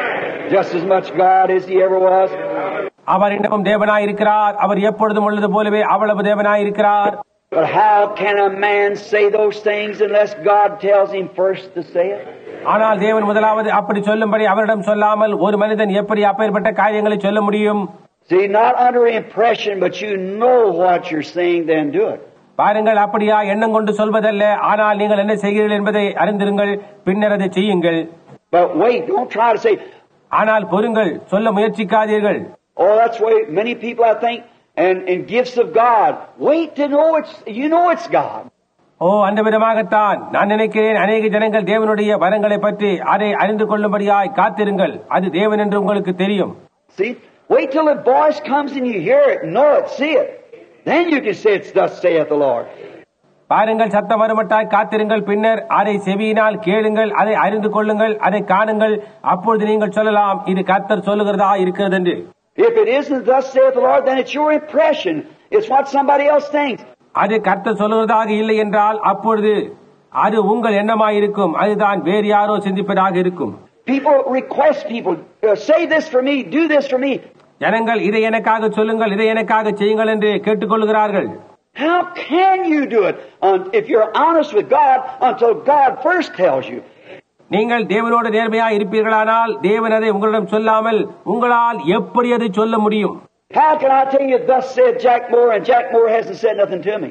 Speaker 2: just as much God as He ever was.
Speaker 1: அவர் இன்னமும் தேவனாய் இருக்கிறார். அவர் எப்பொழுதும் உள்ளது போலவே அவ்வளவு தேவனாய் இருக்கிறார்.
Speaker 2: But how can a man say those things unless God tells him first to say it?
Speaker 1: ஆனால் தேவன் முதலாவது அப்படி சொல்லும்படி அவரிடம் சொல்லாமல் ஒரு மனிதன் எப்படி அப்பேற்பட்ட காரியங்களை சொல்ல முடியும்?
Speaker 2: See, not under impression, but you know what you're saying, then do it.
Speaker 1: பாருங்கள், அப்படியா எண்ணம் கொண்டு சொல்வதல்ல, ஆனால் நீங்கள் என்ன செய்கிறீர்கள் என்பதை அறிந்திருங்கள், பின்னர் அதை செய்யுங்கள்.
Speaker 2: But wait, don't try to say.
Speaker 1: ஆனால் பொறுங்கள், சொல்ல முயற்சிக்காதீர்கள்.
Speaker 2: Oh, that's why many people, I think, and gifts of God, wait to know it's God.
Speaker 1: ஓ, அந்த விதமாகத்தான் நான் நினைக்கிறேன். அநேக ஜனங்கள் தேவனுடைய வரங்களை பற்றி அதை அறிந்து கொள்ளும்படியாய் காத்திருங்கள், அது தேவன் என்று உங்களுக்கு தெரியும்.
Speaker 2: See, wait till the voice comes and you hear it, know it, see it. Then you can say it's thus saith the Lord.
Speaker 1: பாருங்கள், சத்தம் வருமட்டாய் காத்திருங்கள், பின்னர் அதை செவியினால் கேளுங்கள், அதை அறிந்து கொள்ளுங்கள், அதை காணுங்கள், அப்பொழுது நீங்கள் சொல்லலாம், இது கர்த்தர் சொல்லுகிறதா இருக்கிறது என்று.
Speaker 2: If it isn't thus saith the Lord, then it's your impression. It's what somebody else thinks.
Speaker 1: அது கர்த்தர் சொல்லுவதாக இல்லை என்றால் அப்பொழுது அது உங்கள் எண்ணமாயிருக்கும். அதுதான் வேறு யாரோ சிந்திப்பதாக இருக்கும்.
Speaker 2: People request people, say this for me, do this for me.
Speaker 1: ஜனங்கள் இதை எனக்காக சொல்லுங்கள், இதை எனக்காக செய்யுங்கள் என்று கேட்டுக்கொள்கிறார்கள்.
Speaker 2: How can you do it if you're honest with God until God first tells you?
Speaker 1: நீங்கள் தேவனோடு நேர்மையாக இருப்பீர்களானால் தேவன் அதை உங்களிடம் சொல்லாமல் உங்களால் எப்படி அதை சொல்ல முடியும்?
Speaker 2: How can I tell you thus said Jack Moore and Jack Moore hasn't said nothing to me?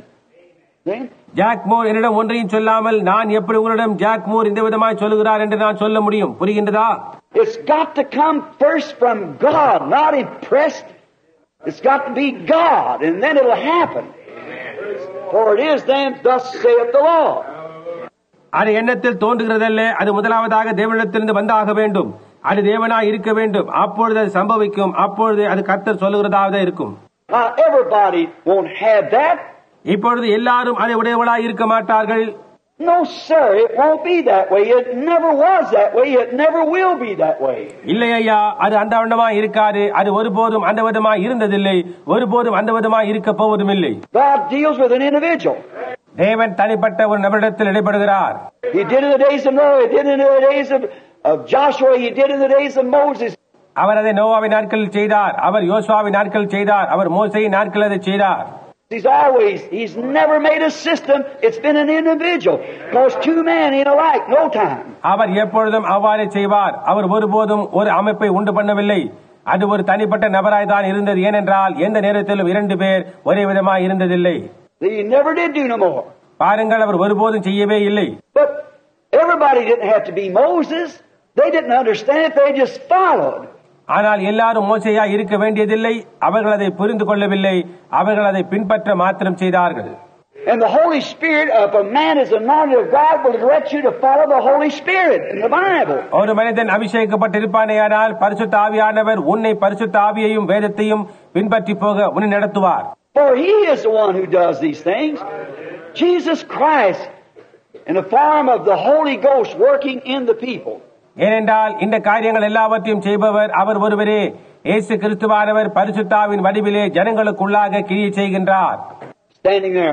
Speaker 1: Jack Moore என்னிடம் ஒன்றையும் சொல்லாமல் நான் எப்படி உங்களிடம் ஜாக் மூர் இந்த விதமாய் சொல்லுகிறார் என்று நான் சொல்ல முடியும்? புரிகின்றதா?
Speaker 2: It's got to come first from God, not impressed. It's got to be God, and then it'll happen. For it is then thus saith the Lord.
Speaker 1: அது எண்ணத்தில் தோன்றுகிறதல்ல, அது முதலாவதாக தேவனிடத்திலிருந்து வந்தாக வேண்டும். அது தேவனாய் இருக்க வேண்டும். அப்பொழுது அது சம்பவிக்கும். அப்பொழுது அது கர்த்தர் சொல்லுகிறதாக இருக்கும்.
Speaker 2: Everybody won't have that.
Speaker 1: இப்பொழுது எல்லாரும் அதை உடையவளாய் இருக்க மாட்டார்கள்.
Speaker 2: No, sir, it won't be that way. It never was that way. It never will be that way.
Speaker 1: இல்லை ஐயா, அது அந்த விதமாய் இருக்காது. அது ஒருபோதும் அந்த விதமாய் இருந்ததில்லை, ஒருபோதும் அந்த விதமாய் இருக்க போவதும் இல்லை.
Speaker 2: God deals with an individual.
Speaker 1: தேவன் தனிப்பட்ட ஒரு நபரிடத்தில் இடைபடுகிறார்.
Speaker 2: He did in the days of Noah. He did in the days of Joshua. He did in the days of Moses.
Speaker 1: அவர் அதை நோவாவின் நாட்களில் செய்தார், அவர் யோசுவாவின் நாட்களில் செய்தார், அவர் மோசேயின் நாட்களில் அதை செய்தார்.
Speaker 2: He's never made a system. It's been an individual. Because two men ain't alike, no time.
Speaker 1: அவர் எப்பொழுதும் அவ்வாறு செய்வார். அவர் ஒருபோதும் ஒரு அமைப்பை உண்டு பண்ணவில்லை. அது ஒரு தனிப்பட்ட நபராய் தான் இருந்தது. ஏனென்றால் எந்த நேரத்திலும் இரண்டு பேர் ஒரே விதமாய் இருந்ததில்லை.
Speaker 2: He never did do no more.
Speaker 1: பாருங்கள், அவர் ஒருபோதும் செய்யவே இல்லை.
Speaker 2: But everybody didn't have to be Moses. They didn't understand it. They just followed.
Speaker 1: ஆனால் எல்லாரும் மோசேயா இருக்க வேண்டியதில்லை. அவர்கள் அதை புரிந்து கொள்ளவில்லை. அவர்கள் அதை பின்பற்ற மாத்திரம் செய்தார்கள்.
Speaker 2: And the Holy Spirit, if a man is anointed of God, will direct you to follow the Holy Spirit in the Bible.
Speaker 1: ஒரு மனிதன் அபிஷேகிக்கப்பட்டிருப்பானேயானால் பரிசுத்த ஆவியானவர் உன்னை பரிசுத்த ஆவியையும் வேதத்தையும் பின்பற்றி போக உன்னை நடத்துவார்.
Speaker 2: For He is the one who does these things. Jesus Christ, in the form of the Holy Ghost working in the people.
Speaker 1: ஏனென்றால் இந்த காரியங்கள் எல்லாவற்றையும் செய்பவர் அவர் ஒருவரே. இயேசு கிறிஸ்துவானவர் பரிசுத்தாவின் வடிவிலே ஜனங்களுக்குள்ளாக கிரியை செய்கின்றார்.
Speaker 2: Standing there,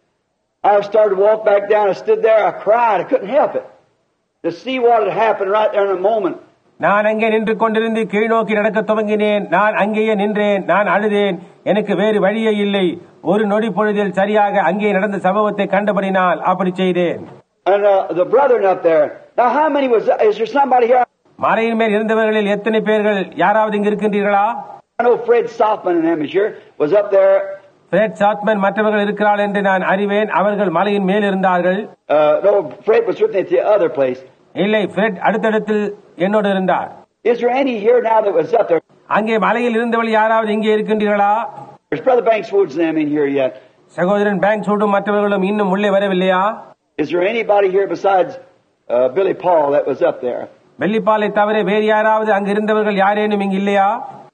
Speaker 2: I started to walk back down. I stood there. I cried. I couldn't help it to see what had happened right there in a moment.
Speaker 1: நான் அங்கே நின்று கொண்டிருந்து கீழ் நோக்கி நடக்க துவங்கினேன். நான் அங்கேயே நின்றேன். நான் அழுதேன். எனக்கு வேறு வழியே இல்லை. ஒரு நொடி பொழுதில் சரியாக அங்கே நடந்த சம்பவத்தை கண்டபடினால் அப்படி செய்தேன்.
Speaker 2: And the brethren up there. Now, how many was? Is there somebody here?
Speaker 1: மலையின் மேல் இருந்தவர்களில் எத்தனை பேர்கள் யாராவது இங்கு இருக்கின்றீர்களா?
Speaker 2: I know Fred Softman and them is here. Was up there.
Speaker 1: Fred Softman மற்றவர்கள் இருக்கிறார்கள் என்று நான் அறிவேன். அவர்கள் மலையின் மேல் இருந்தார்கள்.
Speaker 2: No, Fred was with me at the other place.
Speaker 1: இல்லை, Fred அடுத்தடத்தில் என்னோடு இருந்தார்.
Speaker 2: Is there any here now that was up there?
Speaker 1: அங்கே மலையில் இருந்தவர்கள் யாராவது இங்கே இருக்கின்றீர்களா?
Speaker 2: There's Brother Bankswood's them in here yet.
Speaker 1: சகோதரன் பேங்க்ஸோடும் மற்றவர்களும் இன்னும் உள்ளே வரவில்லையா?
Speaker 2: Is there anybody here besides Billy Paul that was up there?
Speaker 1: வெள்ளிப்பாலை தவிர வேறு யாராவது அங்கு இருந்தவர்கள் யாரேனும் இங்கு இல்லையா?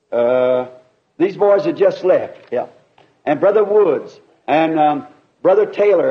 Speaker 2: These boys had just left. Yeah. And Brother Woods and Brother Taylor,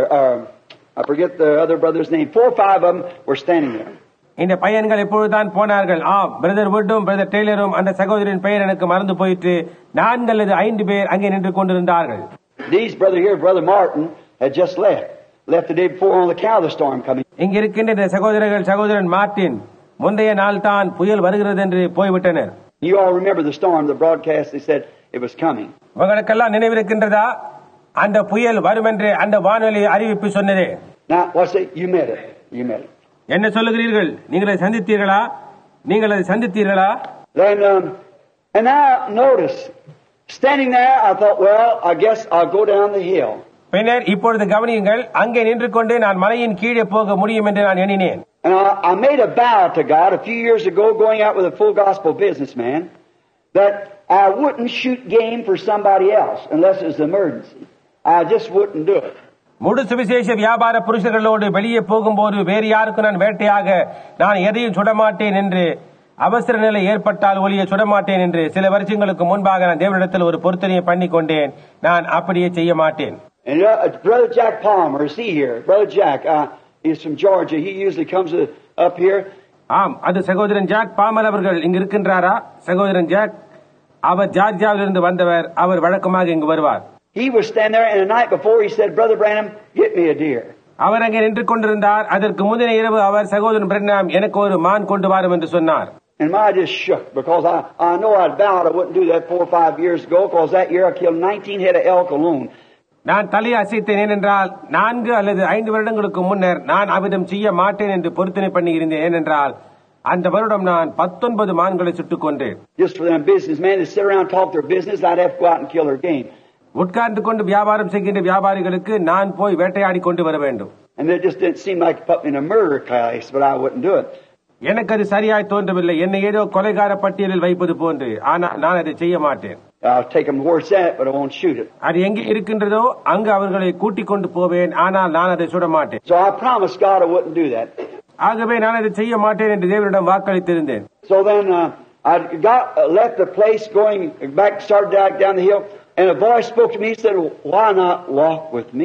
Speaker 2: I forget the other brother's name. 4 or 5 of them were standing there.
Speaker 1: இந்த பையன்கள் எப்பொழுதுதான் போனார்கள்? பிரதர் வுட்டும் பிரதர் டெய்லரும் அந்த சகோதரின் பெயர் எனக்கு மறந்து போயிற்று. 4 அல்லது 5 பேர் அங்கே நின்று கொண்டிருந்தார்கள்.
Speaker 2: These brother here, Brother Martin, had just left the day before on the count of the storm coming.
Speaker 1: இங்க இருக்கின்ற இந்த சகோதரன் மார்ட்டின் முந்தைய நாள் தான் புயல் வருகிறது என்று போய்விட்டனர்.
Speaker 2: You all remember the storm, the broadcast, they said it was coming.
Speaker 1: உங்களுக்கெல்லாம் நினைவிருக்கின்றதா? அந்த புயல் வரும் என்று அந்த வானொலி அறிவிப்பு சொன்னதே.
Speaker 2: Now, what's it? You met it. You met it.
Speaker 1: என்ன சொல்லுகிறீர்கள்? நீங்கள் அதை சந்தித்தீர்களா? நீங்கள் அதை சந்தித்தீர்களா?
Speaker 2: Then, and now notice, standing there, I thought, well, I guess I'll go down the hill.
Speaker 1: பின்னர் இப்பொழுது கவனியுங்கள், அங்கே நின்று கொண்டு நான் மலையின் கீழே போக முடியும் என்று நான் எண்ணினேன்.
Speaker 2: And I made a vow to God a few years ago, going out with a full gospel businessman, that I wouldn't shoot game for somebody else unless it was an emergency. I just wouldn't do it.
Speaker 1: முழு சுவிசேஷ வியாபார புருஷர்களோடு வெளியே போகும்போது வேறு யாருக்கு நான் வேட்டையாக நான் எதையும் சுடமாட்டேன் என்று, அவசர நிலை ஏற்பட்டால் ஒளிய சுடமாட்டேன் என்று சில வருஷங்களுக்கு முன்பாக நான் தேவனிடத்தில் ஒரு பொருத்தனையை பண்ணி கொண்டேன். நான் அப்படியே செய்ய மாட்டேன்.
Speaker 2: And Brother Jack Palmer, is he here? Brother Jack, he's from Georgia. He usually comes up here.
Speaker 1: அது சகோதரன் ஜாக் பாமல் அவர்கள் இங்கு இருக்கின்றாரா? சகோதரன் ஜாக், அவர் ஜார்ஜியாவிலிருந்து வந்தவர். அவர் வழக்கமாக இங்கு வருவார்.
Speaker 2: He was standing there, and the night before he said, Brother Branham, get me a deer.
Speaker 1: அவர் அங்கே நின்று கொண்டிருந்தார். அதற்கு முந்தின இரவு அவர் சகோதரன் பிரண்ணாம் எனக்கு ஒரு மான் கொண்டு வாரும் என்று சொன்னார்.
Speaker 2: And I just shook because I know I'd vowed I wouldn't do that 4 or 5 years ago, because that year I killed 19 head of elk alone.
Speaker 1: நான் தலையை அசைத்தேன். ஏனென்றால் 4 அல்லது 5 வருடங்களுக்கு முன்னர் நான் அவ்விதம் செய்ய மாட்டேன் என்று பொருத்தனை பண்ணி இருந்தேன். ஏனென்றால் அந்த வருடம் நான் 19 மான்களை சுட்டுக் கொண்டேன்.
Speaker 2: Just for them businessmen to sit around and talk their business, I'd have to go out and kill their game.
Speaker 1: உட்கார்ந்து கொண்டு வியாபாரம் செய்கின்ற வியாபாரிகளுக்கு நான் போய் வேட்டையாடி கொண்டு வர வேண்டும்.
Speaker 2: And it just didn't seem like put me in a murder case, but I wouldn't do it.
Speaker 1: எனக்கு அது சரியாய் தோன்றவில்லை. என்னை ஏதோ கொலைகார பட்டியலில் வைப்பது போன்று. ஆனால் நான் அதை செய்ய மாட்டேன்.
Speaker 2: I'll take them where it's at, but I won't shoot it.
Speaker 1: அது எங்கே இருக்கின்றதோ அங்கு அவர்களை கூட்டிக் கொண்டு போவேன். ஆனால் நான் அதை சுட மாட்டேன்.
Speaker 2: So I promised God I wouldn't do that.
Speaker 1: ஆகவே நான் அதை செய்ய மாட்டேன் என்று தேவனிடம் வாக்களித்திருந்தேன்.
Speaker 2: So then I left the place, going back, started down the hill, and a voice spoke to me. He said, "Why not walk with me?"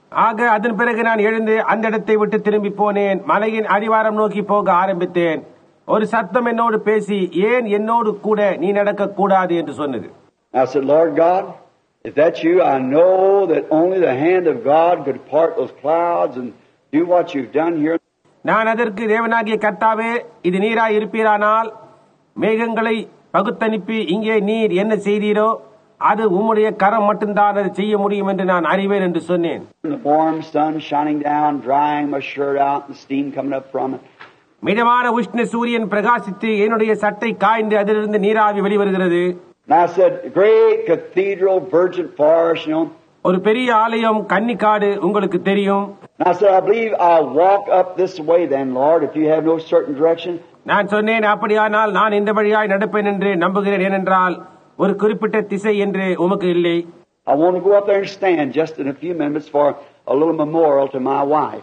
Speaker 1: ஆக அதன் பிறகு நான் எழுந்து அந்த இடத்தை விட்டு திரும்பி போனேன். மலையின் அடிவாரம் நோக்கி போக ஆரம்பித்தேன். ஒரு சத்தம் என்னோடு பேசி, ஏன் என்னோடு கூட நீ நடக்க கூடாது என்று சொன்னது.
Speaker 2: I said, Lord God, if that's you, I know that only the hand of God could part those clouds and do what you've done here.
Speaker 1: நான் அதற்கு, தேவனாகிய கர்த்தாவே, இது நீராய் இருப்பீரானால் மேகங்களை பகுத்தனுப்பி இங்கே நீர் என்ன செய்தீரோ அது உம்முடைய கரம் மட்டும்தான் அதை செய்ய முடியும் என்று நான் அறிவேன் என்று சொன்னேன்.
Speaker 2: The warm sun shining down, drying my shirt out, and steam coming up from it.
Speaker 1: மிதமான உஷ்ண சூரியன் பிரகாசித்து என்னுடைய சட்டை காய்ந்து அதிலிருந்து நீராவி வெளிவருகிறது.
Speaker 2: And I said, great cathedral, virgin forest, you know.
Speaker 1: ஒரு பெரிய ஆலயம், கன்னிக்காடு உங்களுக்கு தெரியும்.
Speaker 2: And I said, I believe I'll walk up this way then, Lord, if you have no certain direction.
Speaker 1: நான் சொன்னேன், அப்படியானால் நான் இந்த வழியாய் நடப்பேன் என்று நம்புகிறேன். ஏனென்றால் ஒரு குறிப்பிட்ட திசை என்று உமக்கு இல்லை.
Speaker 2: I want to go up there and stand just in a few minutes for a little memorial to my wife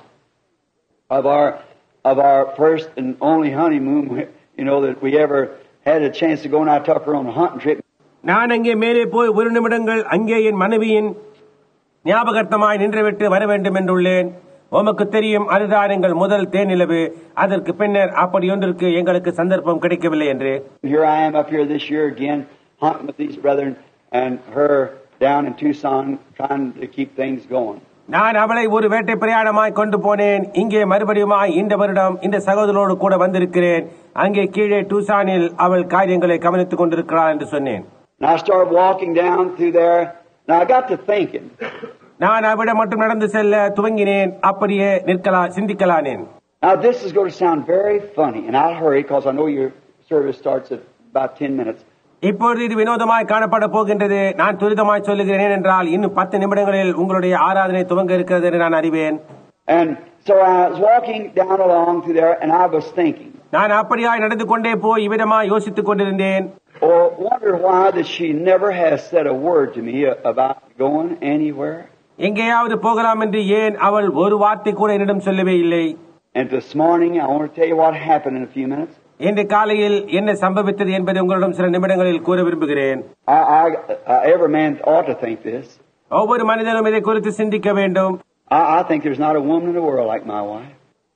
Speaker 2: of our first and only honeymoon, you know, that we ever had a chance to go, and I took her on a hunting trip.
Speaker 1: நான் அங்கே மேலே போய் ஒரு நிமிடங்கள் அங்கே என் மனைவியின் ஞாபகார்த்தமாய் நின்றுவிட்டு வர வேண்டும் என்றுள்ளேன். உமக்கு தெரியும், அதுதான் எங்கள் முதல் தேனிலவு. அதற்கு பின்னர் அப்படி ஒன்றிற்கு எங்களுக்கு சந்தர்ப்பம் கிடைக்கவில்லை என்று.
Speaker 2: Here I am up here this year again, hunting with these brethren and her down in Tucson, trying to keep things going.
Speaker 1: நான் அவளை ஒரு வேட்டை பிரயாணமாய் கொண்டு போனேன். இங்கே மறுபடியுமாய் இந்த வருடம் இந்த சகோதரோடு கூட வந்திருக்கிறேன். அங்கே கீழே டூசானில் அவள் காரியங்களை கவனித்துக் கொண்டிருக்கிறாள் என்று சொன்னேன்.
Speaker 2: And I started walking down through there. Now I got to thinking.
Speaker 1: நான் அவிடம் மட்டும் நடந்து செல்ல துவங்கினேன். அப்படியே சிந்திக்கலானேன்.
Speaker 2: Now this is going to sound very funny, and I'll hurry because I know your service starts at about 10 minutes.
Speaker 1: இப்பொழுது இது வினோதமாய் காணப்பட போகின்றது. நான் துரிதமாய் சொல்லுகிறேன் என்றால் இன்னும் 10 நிமிடங்களில் உங்களுடைய ஆராதனை துவங்க இருக்கிறது என்று நான் அறிவேன்.
Speaker 2: And so I was walking down along through there, and I was thinking.
Speaker 1: நான் அப்படியாய் நடந்து கொண்டே போய் இவ்விதமாய் யோசித்துக் கொண்டிருந்தேன்.
Speaker 2: Oh, wonder why that she never has said a word to me about going anywhere.
Speaker 1: எங்கேயாவது போகலாம் என்று ஏன் அவள் ஒரு வார்த்தை கூட என்னிடம் சொல்லவே இல்லை.
Speaker 2: And this morning I want to tell you what happened in a few minutes.
Speaker 1: இன்று காலையில் என்ன சம்பவித்தது என்பதை உங்களிடம் சில நிமிடங்களில் கூற விரும்புகிறேன்.
Speaker 2: Every man ought to think this.
Speaker 1: ஒவ்வொரு மனிதனும் இதை குறித்து சிந்திக்க வேண்டும்.
Speaker 2: I think there's not a woman in the world like my wife.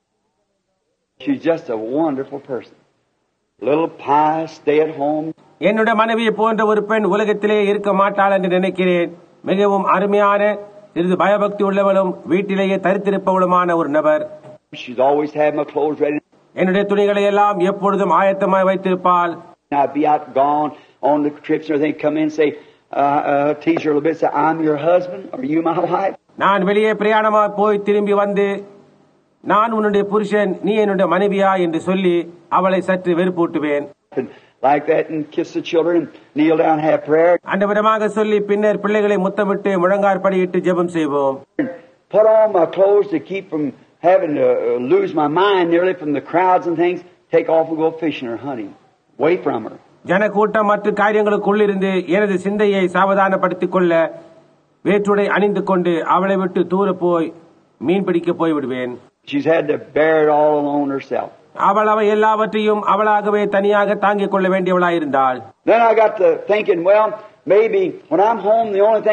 Speaker 2: She's just a wonderful person. Little pious, stay at home.
Speaker 1: என்னுடைய மனைவியை போன்ற ஒரு பெண் உலகத்திலே இருக்க மாட்டாள் என்று நினைக்கிறேன். மிகவும் அருமையான, சிறிது பயபக்தி உள்ளவளும் வீட்டிலேயே தரித்திருப்பவளுமான ஒரு நபர்.
Speaker 2: She's always had my clothes ready.
Speaker 1: என்னுடைய துணிகளை எல்லாம் எப்பொழுதும் ஆயத்தமாய் வைத்திருப்பாள்.
Speaker 2: I'd be out gone on the trips and everything, come in and say, tease her a little bit, say, I'm your husband, are you my wife?
Speaker 1: நான் வெளியே பிரயாணமாய் போய் திரும்பி வந்து, நான் உன்னுடைய புருஷன், நீ என்னுடைய மனைவியா என்று சொல்லி அவளை சற்று வெறுப்பூட்டுவேன்.
Speaker 2: Like that, and kiss the children and kneel down and have prayer.
Speaker 1: அந்த விதமாக சொல்லி பின்னர் பிள்ளைகளை முத்தமிட்டு முழங்காற்படியிட்டு ஜெபம் செய்வோம்.
Speaker 2: Put on my clothes to keep from having to lose my mind nearly from the crowds and things. Take off and go fishing or hunting. Away from her.
Speaker 1: ஜன கூட்டம் மற்ற காரியங்களுக்குள்ளிருந்து எனது சிந்தையை சாவதானப்படுத்திக் கொள்ள வேற்றுடை அணிந்து கொண்டு அவளை விட்டு தூர போய் மீன் பிடிக்க போய் விடுவேன்.
Speaker 2: She's had to bear it all alone herself.
Speaker 1: அவள் அவை எல்லாவற்றையும் அவளாகவே தனியாக தாங்கிக் கொள்ள வேண்டியவளாயிருந்தாள்.
Speaker 2: Then I got to thinking, well, maybe when I'm home, the only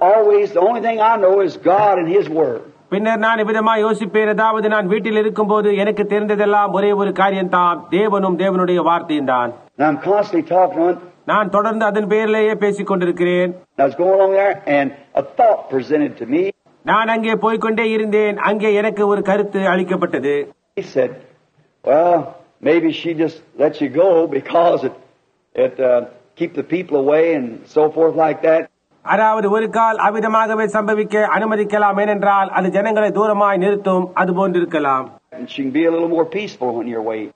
Speaker 2: thing I know is God and His Word.
Speaker 1: பின்னர் நான் விதமா யோசிப்பேன், அதாவது நான் வீட்டில் இருக்கும் போது எனக்கு தெரிந்ததெல்லாம் ஒரே ஒரு காரியம் தான், தேவனும் தேவனுடைய வார்த்தையும் தான்.
Speaker 2: I'm constantly talking on.
Speaker 1: நான் தொடர்ந்து அதன் பேரிலேயே பேசிக் கொண்டிருக்கிறேன்.
Speaker 2: I was going along there, and a thought presented to me.
Speaker 1: நான் அங்கே போய்கொண்டே இருந்தேன். அங்கே எனக்கு ஒரு கருத்து அளிக்கப்பட்டது.
Speaker 2: He said, well, maybe she just lets you go because it keep the people away and so forth like that.
Speaker 1: அதாவது ஒரு கால் அவ்விதமாகவே சம்பவிக்க அனுமதிக்கலாம், ஏனென்றால் அது ஜனங்களை தூரமாய் நிறுத்தும், அது போன்றிருக்கலாம்.
Speaker 2: And she can be a little more peaceful when you're away.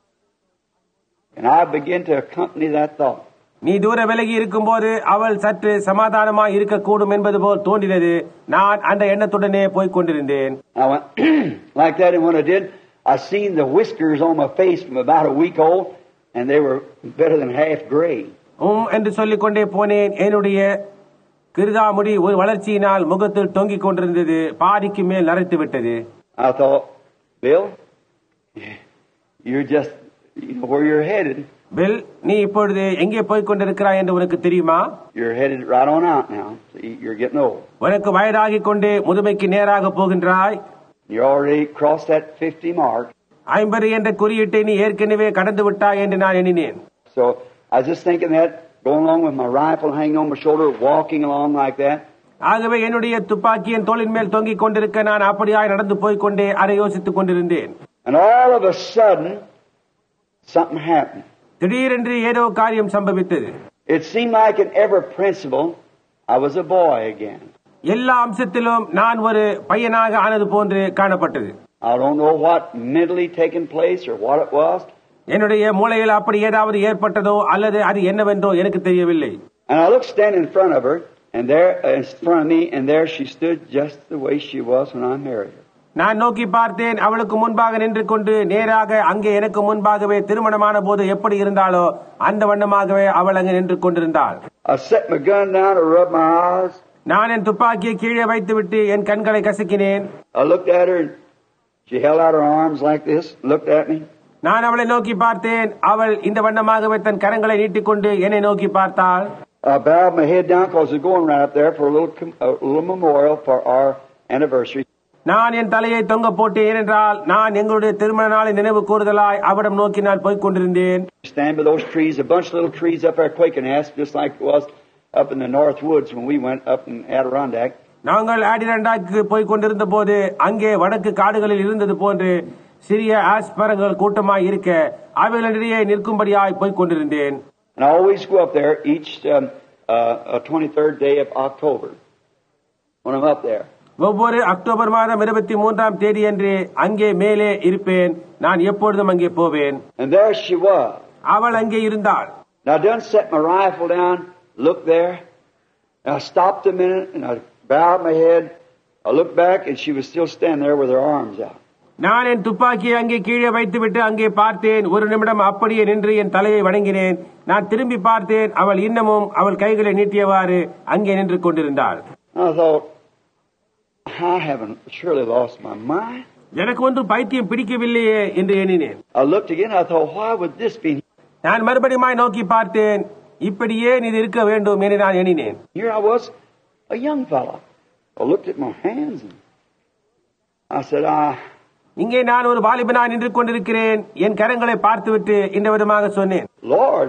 Speaker 2: And I begin to accompany that thought.
Speaker 1: நீ தூர விலகி இருக்கும் போது அவள் சற்று சமாதானமாய் இருக்கக்கூடும் என்பது போல் தோன்றினது. நான் அந்த எண்ணத்துடனே போய்க் கொண்டிருந்தேன்.
Speaker 2: I went like that, and when I did, I seen the whiskers on my face from about a week old, and they were better than half gray.
Speaker 1: என்று சொல்லிக் கொண்டே போனேன். என்னுடைய கிருதாமுடி ஒரு வளர்ச்சியினால் முகத்தில் தொங்கிக் கொண்டிருந்தது, பாதிக்கு மேல் நரைத்து விட்டது.
Speaker 2: I thought, Bill, you're just where you're headed.
Speaker 1: Bill, நீ இப்பொழுது எங்கே போய்க் கொண்டிருக்கிறாய் என்று உனக்கு தெரியுமா?
Speaker 2: You're headed right on out now. You're getting old.
Speaker 1: உனக்கு வயதாகிக் கொண்டு முதுமைக்கு நேராக போகின்றாய்.
Speaker 2: You already crossed that 50 mark.
Speaker 1: 50 என்ற குறியீட்டை நீ ஏற்கனவே கடந்து விட்டாய் என்று நான் எண்ணினேன்.
Speaker 2: So I was just thinking that, going along with my rifle hanging on my shoulder, walking along like that.
Speaker 1: ஆகவே என்னுடைய துப்பாக்கியின் தோளின் மேல் தொங்கிக் கொண்டிருக்க நான் அப்படியாய் நடந்து போய்கொண்டே அதை யோசித்துக் கொண்டிருந்தேன்.
Speaker 2: And all of a sudden, something happened.
Speaker 1: திடீரென்று ஏதோ காரியம் சம்பவித்தது.
Speaker 2: It seemed like in every principle, I was a boy again.
Speaker 1: எல்லா அம்சத்திலும் நான் ஒரு பையனாக ஆனது போன்று காணப்பட்டது.
Speaker 2: I don't know what mentally taken place or what it was.
Speaker 1: என்னுடைய மூளையில் அப்படி ஏதாவது ஏற்பட்டதோ அல்லது அது என்னவென்றோ எனக்கு தெரியவில்லை.
Speaker 2: And I looked standing in front of her, and there in front of me, and there she stood just the way she was when I married her.
Speaker 1: நான் நோக்கி பார்த்தேன். அவளுக்கு முன்பாக நின்று கொண்டு நேராக அங்கே எனக்கு முன்பாகவே திருமணமான போது எப்படி இருந்தாளோ அந்த வண்ணமாகவே அவள் அங்கே நின்று கொண்டிருந்தாள்.
Speaker 2: I set my gun down to rub my eyes.
Speaker 1: நான் என் துப்பாக்கியை கீழே வைத்துவிட்டு என் கண்களை கசக்கினேன்.
Speaker 2: I looked at her, and she held out her arms like this, looked at me.
Speaker 1: நான் அவளை நோக்கி பார்த்தேன். அவள் இந்த வண்ணமாகவே தன் கரங்களை நீட்டிக்கொண்டு என்னை நோக்கி பார்த்தாள்.
Speaker 2: I bowed my head down because we're going right up there for a little memorial for our anniversary.
Speaker 1: நான் என் தலையை தொங்க போட்டேன். ஏனென்றால் நான் எங்களுடைய திருமண நாளை நினைவு கூறுதலாய் அவரிடம் நோக்கி நான் போய்க் கொண்டிருந்தேன்.
Speaker 2: Stand by those trees, a bunch of little trees up there, quaking ass, just like it was up in the North Woods when we went up in Adirondack.
Speaker 1: நாங்கள் ஆடிரண்டாக்கு போய்க் கொண்டிருந்த போது அங்கே வடக்கு காடுகளில் இருந்தது போன்று சிறிய ஆஸ்பரங்கள் கூட்டமாய் இருக்க அவைகளிடையே நிற்கும்படியாய் போய்க் கொண்டிருந்தேன்.
Speaker 2: And I always go up there each 23rd day of October when I'm up there.
Speaker 1: ஒவ்வொரு அக்டோபர் மாதம் 23ஆம் தேதி அன்று அங்கே மேலே இருப்பேன். நான் எப்பொழுதும் அங்கே போவேன்.
Speaker 2: And there she was.
Speaker 1: அவள் அங்கே இருந்தாள்.
Speaker 2: Now I done set my rifle down, looked there, and I stopped a minute and I bowed my head. I looked back and she was still standing there with her arms out.
Speaker 1: நான் என் துப்பாக்கியை அங்கே கீழே வைத்துவிட்டு அங்கே பார்த்தேன். ஒரு நிமிடம் அப்படியே நின்று என் தலையை வணங்கினேன். நான் திரும்பி பார்த்தேன். அவள் இன்னமும் அவள் கைகளை நீட்டியவாறு அங்கே நின்று கொண்டிருந்தாள்.
Speaker 2: I thought, I haven't surely lost my mind.
Speaker 1: எனக்கு ஒன்று பைத்தியம் பிடிக்கவில்லையே என்று எண்ணினேன்.
Speaker 2: I looked again. I thought, why would this be?
Speaker 1: நான் மறுபடியும் நோக்கி பார்த்தேன். இப்படியே இது இருக்க வேண்டும் என்று நான் எண்ணினேன்.
Speaker 2: Here I was, a young fellow. I looked at my hands and I said,
Speaker 1: இங்கே நான் ஒரு வாலிபனாய் நின்று கொண்டிருக்கிறேன். என் கரங்களை பார்த்துவிட்டு இந்த விதமாக சொன்னேன்.
Speaker 2: Lord,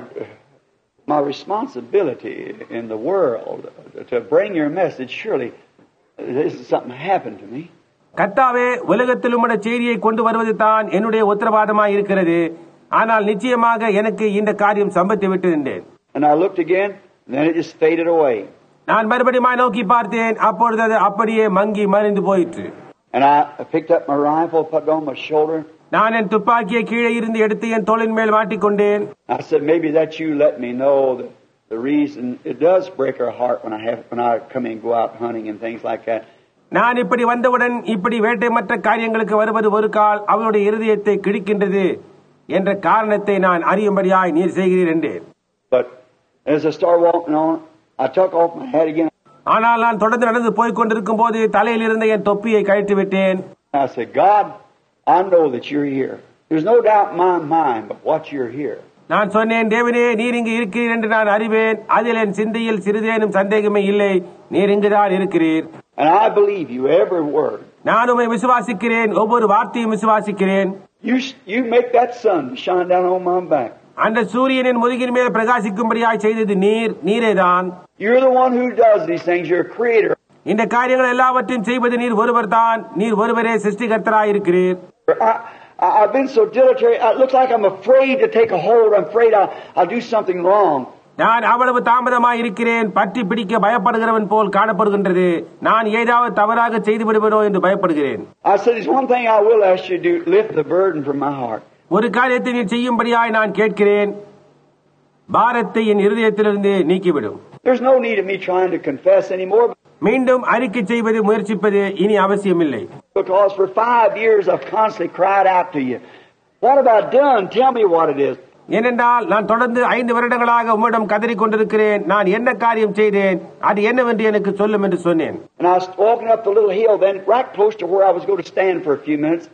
Speaker 2: my responsibility in the world to bring your message, surely this is something happened to me.
Speaker 1: கர்த்தாவே, உலகத்தில் உம்முடைய செய்தியை கொண்டு வருவது தான் என்னுடைய உத்தரவாதமாய் இருக்கிறது. ஆனால் நிச்சயமாக எனக்கு இந்த காரியம் சம்பவித்து விட்டது.
Speaker 2: And I looked again, and then it just faded away.
Speaker 1: நான் மறுபடியும் நோக்கி பார்த்தேன். அப்பொழுது அது அப்படியே மங்கி மறைந்து போயிற்று.
Speaker 2: And I picked up my rifle, put it on my shoulder.
Speaker 1: நான் என் துப்பாக்கியை கீழே இருந்து எடுத்து என் தோளின் மேல் மாட்டிக்கொண்டேன்.
Speaker 2: I said, maybe that you let me know the reason. It does break our heart when I come and go out hunting and things like that.
Speaker 1: நான் இப்படி வந்தவுடன் இப்படி வேட்டை மற்ற காரியங்களுக்கு வருவது ஒரு கால் அவளுடைய இருதயத்தை கிழிக்கின்றது என்ற காரணத்தை நான் அறியும்படியாய் நீர் செய்கிறீர் என்றேன்.
Speaker 2: But as I started walking on, I took off my hat again.
Speaker 1: ஆனால் நான் தொடர்ந்து நடந்து போய்க் கொண்டிருக்கும் போது தலையில் இருந்த என் தொப்பியை கழற்றி விட்டேன்.
Speaker 2: I said, God, I know that you're here. There's no doubt in my mind but what you're here.
Speaker 1: நான் சொன்னேன், தேவனே, நீர் இங்கு இருக்கிறீர் என்று நான் அறிவேன். அதில் என் சிந்தையில் சிறிதேனும் சந்தேகமே இல்லை. நீர் இங்குதான் இருக்கிறீர்.
Speaker 2: And I believe you every word.
Speaker 1: நான் உம்மை விசுவாசிக்கிறேன். ஒவ்வொரு வார்த்தையும் விசுவாசிக்கிறேன்.
Speaker 2: You make that sun shine down on my back.
Speaker 1: அந்த சூரியனின் முதுகின் மேல் பிரகாசிக்கும்படியாய் செய்தது நீரேதான்.
Speaker 2: You're the one who does these things. You're a creator.
Speaker 1: இந்த காரியங்கள் எல்லாவற்றையும் செய்வது நீர் ஒருவர் தான். நீர் ஒருவரே சிருஷ்டிகர்த்தராய் இருக்கிறீர்.
Speaker 2: I've been so dilatory. It looks like I'm afraid to take a hold. I'm afraid I'll do something wrong.
Speaker 1: நான் அவ்வளவு தாமதமாய் இருக்கிறேன். பற்றி பிடிக்க பயப்படுகிறவன் போல் காணப்படுகின்றது. நான் ஏதாவது தவறாக செய்து விடுவேனோ என்று பயப்படுகிறேன்.
Speaker 2: I said, there's one thing I will ask you to do. Lift the burden from my heart.
Speaker 1: ஒரு காரியத்தை நீ செய்யும்படியாய் நான் கேட்கிறேன். பாரத்தை என் இருதயத்திலிருந்து நீக்கிவிடும்.
Speaker 2: There's no need of me trying to confess anymore.
Speaker 1: மீண்டும் அறிக்கை செய்வது முயற்சிப்பது இனி அவசியமில்லை.
Speaker 2: Because for 5 years I've constantly cried out to you. What have I done? Tell me what it is.
Speaker 1: ஏனென்றால் நான் தொடர்ந்து 5 வருடங்களாக உம்மிடம் கதறிக் கொண்டிருக்கிறேன். நான் என்ன காரியம் செய்தேன், அது என்னவென்று எனக்கு சொல்லும் என்று சொன்னேன்.
Speaker 2: And I was walking up the little hill then right close to where I was going to stand for a few minutes.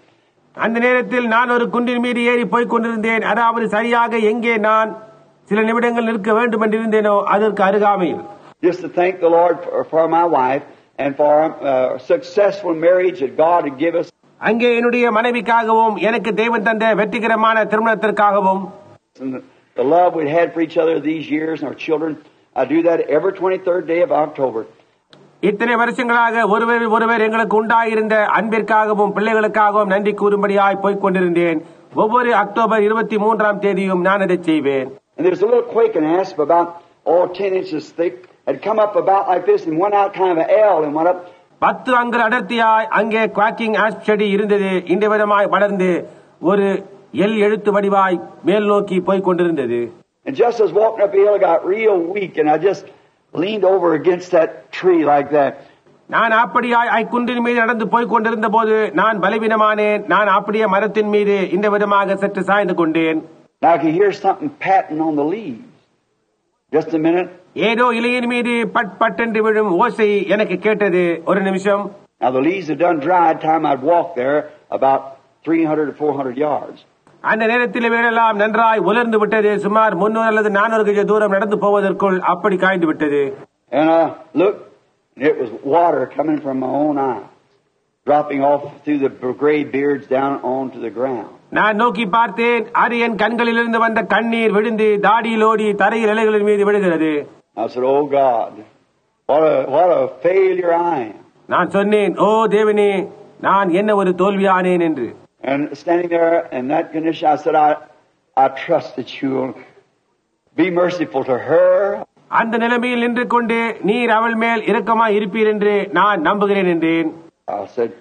Speaker 1: அந்த நேரத்தில் நான் ஒரு குன்றின் மீது ஏறி போய்க் கொண்டிருந்தேன். அதாவது சரியாக எங்கே நான் சில நிமிடங்கள் நிற்க வேண்டும் என்றிருந்தேனோ அதற்கு அருகாமையில்.
Speaker 2: Just to thank the Lord for my wife and for successful marriage that God had given us.
Speaker 1: அங்கே என்னுடைய மனைவிக்காகவும் எனக்கு தேவன் தந்த வெற்றிகரமான திருமணத்திற்காகவும்
Speaker 2: the love we had for each other these years and our children. I do that every 23rd day of October.
Speaker 1: இத்தனை வருஷங்களாக ஒருவர் எங்களுக்கு உண்டாயிருந்த அன்பிற்காகவும் பிள்ளைகளுக்காகவும் நன்றி கூறும்படியாய் போய்க் கொண்டிருந்தேன். ஒவ்வொரு அக்டோபர் 23ஆம் தேதியும் நான் அதை செய்வேன்.
Speaker 2: And there's a little quake and asp about 10 inches thick had come up about like this and went out kind of an L and went up.
Speaker 1: 10 அங்குல அடர்த்தியாய் அங்கே குவாக்கிங் ஆஸ்ப் செடி இருந்தது. இந்த விதமாய் வளர்ந்து ஒரு எல் எழுத்து வடிவாய் மேல் நோக்கி போய்க் கொண்டிருந்தது.
Speaker 2: And just as walking up the hill, I got real weak and I just leaned over against that tree like that.
Speaker 1: நான் அப்படியாய் குன்றின் மீது நடந்து போய்க் கொண்டிருந்த போது நான் பலவீனமானேன். நான் அப்படியே மரத்தின் மீது இந்த விதமாக சற்று சாய்ந்து கொண்டேன்.
Speaker 2: Now I could hear something patting on the leaves. Just a minute.
Speaker 1: ஏதோ இலையின் மீது பட் பட் என்று விழும் ஓசை எனக்கு கேட்டது. ஒரு நிமிஷம்.
Speaker 2: Now the leaves had done dried. Time I'd walked there about 300 to 400 yards.
Speaker 1: அந்த நேரத்தில் வேறெல்லாம் நன்றாய் உலர்ந்து விட்டது. சுமார் 300 அல்லது 400 கஜ தூரம் நடந்து போவதற்குள் அப்படி காய்ந்து விட்டது.
Speaker 2: And I looked, and it was water coming from my own eyes, dropping off through the gray beards down onto the ground.
Speaker 1: நான் நோக்கி பார்த்தேன். அது என் கண்களிலிருந்து வந்த கண்ணீர் விழுந்து தாடியிலோடி தரையில் இலைகளின் மீது விழுகிறது.
Speaker 2: I said, "Oh God, what a failure I am."
Speaker 1: நான் சொன்னேன், ஓ தேவனே, நான் என்ன ஒரு தோல்வியானேன் என்று.
Speaker 2: And standing there in that condition, I said, I trust that you will be merciful to her.
Speaker 1: அந்த நிலைமையில் நின்று கொண்டு நீர் அவள் மேல் இரக்கமாய் இருப்பீர் என்று நான் நம்புகிறேன் என்றேன்.
Speaker 2: I said,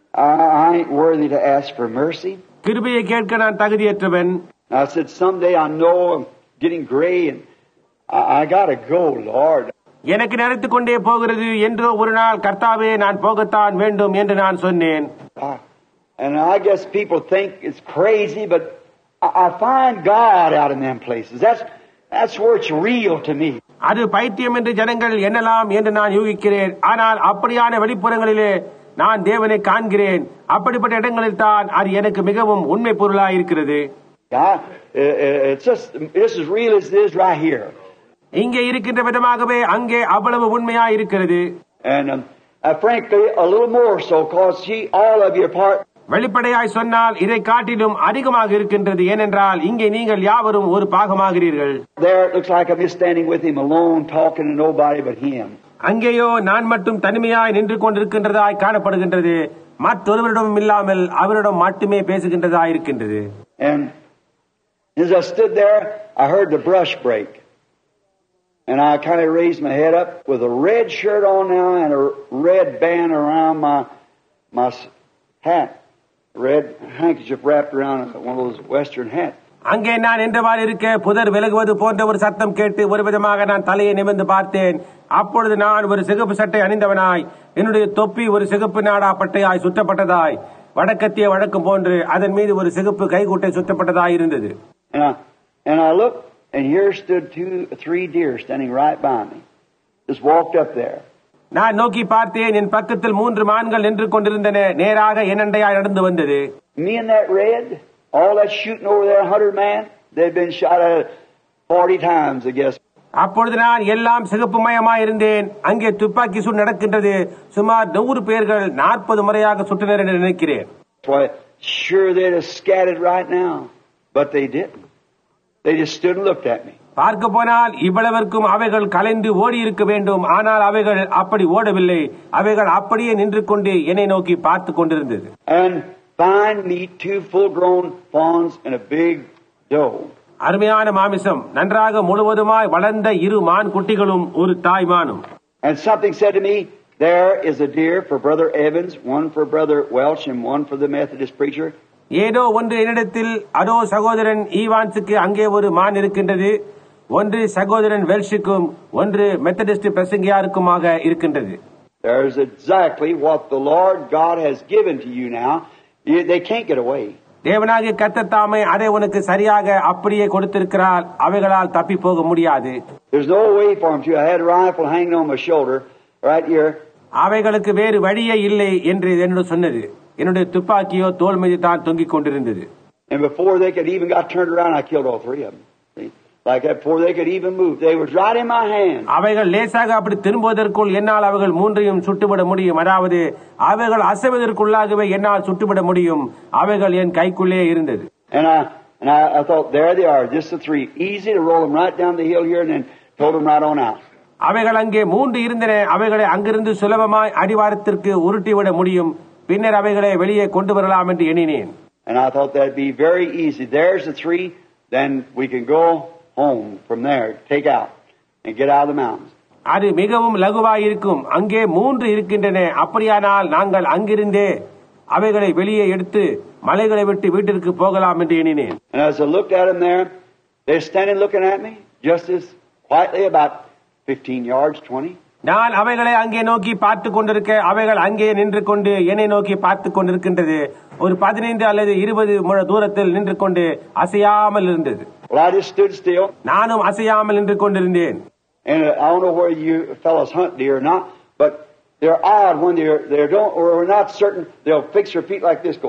Speaker 2: I ain't worthy to ask for mercy.
Speaker 1: கிருபையை கேட்க நான் தகுதியற்றவன்.
Speaker 2: I said, someday I know I'm getting gray and I gotta go, Lord.
Speaker 1: எனக்கு நினைத்துக் கொண்டே போகிறது என்றோ ஒரு நாள் கர்த்தாவே நான் போகத்தான் வேண்டும் என்று நான் சொன்னேன்.
Speaker 2: And I guess people think it's crazy, but I find God out in them places. That's where it's real to me.
Speaker 1: அது பைத்தியம் என்று ஜனங்கள் எண்ணலாம் என்று நான் யூகிக்கிறேன். ஆனால் அப்படியான வெளிப்புறங்களிலே நான் தேவனை காண்கிறேன். அப்படிப்பட்ட இடங்களில் தான் அது எனக்கு மிகவும் உண்மை பொருளாய் இருக்கிறது.
Speaker 2: It's just as real as it is right here.
Speaker 1: இங்கே இருக்கின்ற விதமாகவே அங்கே அவ்வளவு உண்மையா இருக்கிறது.
Speaker 2: And frankly, a little more so, because all of you are part.
Speaker 1: வெளிப்படையாய் சொன்னால் இதை காட்டிலும் அதிகமாக இருக்கின்றது. ஏனென்றால் இங்கே நீங்கள் யாவரும் ஒரு பாகமாகிறீர்கள்.
Speaker 2: There it looks like I'm just standing with him alone, talking to nobody but him.
Speaker 1: அங்கேயோ நான் மட்டும் தனிமையாய் நின்று கொண்டிருக்கின்றதாய் காணப்படுகின்றது. மற்றொருவரிடமும் இல்லாமல் அவரிடம் மட்டுமே பேசுகின்றதாய் இருக்கின்றது.
Speaker 2: And as I stood there, I heard the brush break. And I kind of raised my head up with a red shirt on now and a red band around my hat. Red handkerchief wrapped around one of those western hats.
Speaker 1: அங்கே நான் என்றவாறு இருக்க புதர் விலகுவது போன்ற ஒரு சத்தம் கேட்டு ஒரு விதமாக நான் தலையை நிமிர்ந்து பார்த்தேன். அப்பொழுது நான் ஒரு சிகப்பு சட்டை அணிந்தவனாய், என்னுடைய தொப்பி ஒரு சிகப்பு நாடா பட்டையாய் சுற்றப்பட்டதாய், வடக்கத்திய வழக்கம் போன்று அதன் மீது ஒரு சிகப்பு கைகுட்டை சுற்றப்பட்டதாய் இருந்தது.
Speaker 2: And I looked, and here stood 3 deer standing right by me. Just walked up there.
Speaker 1: நான் நோக்கி பார்த்தேன். என் பக்கத்தில் 3 மான்கள் நின்று கொண்டிருந்தன. நேராக என்னண்டையாய் நடந்து வந்தது.
Speaker 2: Me and that red, all that shooting over there, 100 man, they'd been shot at 40 times, I guess.
Speaker 1: அப்பொழுது நான் எல்லாம் சிகப்பு மயமாய் இருந்தேன். அங்கே துப்பாக்கி சூடு நடக்கின்றது. சுமார் 100 பேர்கள் 40 முறையாக சுட்டனர் என்று நினைக்கிறேன்.
Speaker 2: Sure they'd have scattered right now, but they didn't. They just stood and looked at me.
Speaker 1: பார்க்க போனால் இவ்வளவிற்கும் அவைகள் கலைந்து ஓடி இருக்க வேண்டும். ஆனால் அவைகள் அப்படி ஓடவில்லை. அவைகள் அப்படியே நின்று கொண்டு என்னை நோக்கி பார்த்து கொண்டிருந்தது.
Speaker 2: And fine meat, 2 full-grown fawns and a big doe.
Speaker 1: அருமையான மாமிசம், நன்றாக முழுவதுமாய் வளர்ந்த 2 மான் குட்டிகளும் ஒரு தாய் மானும்.
Speaker 2: And something said to me, there is a deer for Brother Evans, one for Brother Welch, and one for the Methodist preacher.
Speaker 1: ஏதோ ஒன்று என்னிடத்தில், அதோ சகோதரன் ஈவான்ஸுக்கு அங்கே ஒரு மான் இருக்கின்றது, ஒன்று சகோதரன் வெல்ஷுக்கும் ஒன்று மெத்தடிஸ்ட் பிரசங்கியாருக்குமாக இருக்கின்றது.
Speaker 2: There's exactly what the Lord God has given to you now. They can't get away.
Speaker 1: தேவனாகிய கர்த்தர் தாமே அதை உனக்கு சரியாக அப்படியே கொடுத்திருக்கிறார். அவைகளால் தப்பி போக முடியாது.
Speaker 2: There's no way for them to. I had a rifle hanging on my shoulder right here.
Speaker 1: அவைகளுக்கு வேறு வழியே இல்லை என்று என்னோடு சொன்னது. என்னுடைய துப்பாக்கியோ தோள் மீது தான் தொங்கிக் கொண்டிருந்தது.
Speaker 2: And before they could even got turned around, I killed all three of them. See? Like that, before they could even move, they was right in my hand.
Speaker 1: அவைகள் லேசாக அப்படி திரும்புவதற்குள் என்னால் அவைகள் மூன்றையும் சுட்டுவிட முடியும். அதாவது அவைகள் அசைவதற்குள்ளாகவே என்னால் சுட்டுவிட முடியும். அவைகள் என் கைக்குள்ளே இருந்தது.
Speaker 2: And I thought, there they are, just the three. Easy to roll them right down the hill here and then told them right on out.
Speaker 1: அவைகள் அங்கே மூன்று இருந்தன. அவைகளை அங்கிருந்து சுலபமாய் அடிவாரத்திற்கு உருட்டிவிட முடியும். பின்னர் அவைகளை வெளியே கொண்டு வரலாம் என்று எண்ணினேன்.
Speaker 2: And I thought that'd be very easy. There's the three. Then we can go home from there, take out and get out of the mountains.
Speaker 1: அது மிகவும் லகுவாய் இருக்கும். அங்கே மூன்று இருக்கின்றன. அப்படியானால் நாங்கள் அங்கிருந்தே அவைகளை வெளியே எடுத்து மலைகளை விட்டு வீட்டிற்கு போகலாம் என்று எண்ணினேன்.
Speaker 2: And as I looked at them there, they're standing looking at me just as quietly, about 15 yards, 20.
Speaker 1: நான் அவைகளை அங்கே நோக்கி பார்த்து கொண்டிருக்க அவைகள் அங்கே நின்று கொண்டு என்னை நோக்கி பார்த்து கொண்டிருக்கின்றது. ஒரு 15 அல்லது 20 முழ தூரத்தில் நின்று கொண்டு அசையாமல் இருந்தது.
Speaker 2: Well, I just stood still.
Speaker 1: நானும் அசையாமல் நின்று கொண்டிருந்தேன்.
Speaker 2: And I don't know where you fellows hunt deer or not, but they're odd when they don't, or we're not certain. They'll fix their feet like this, go.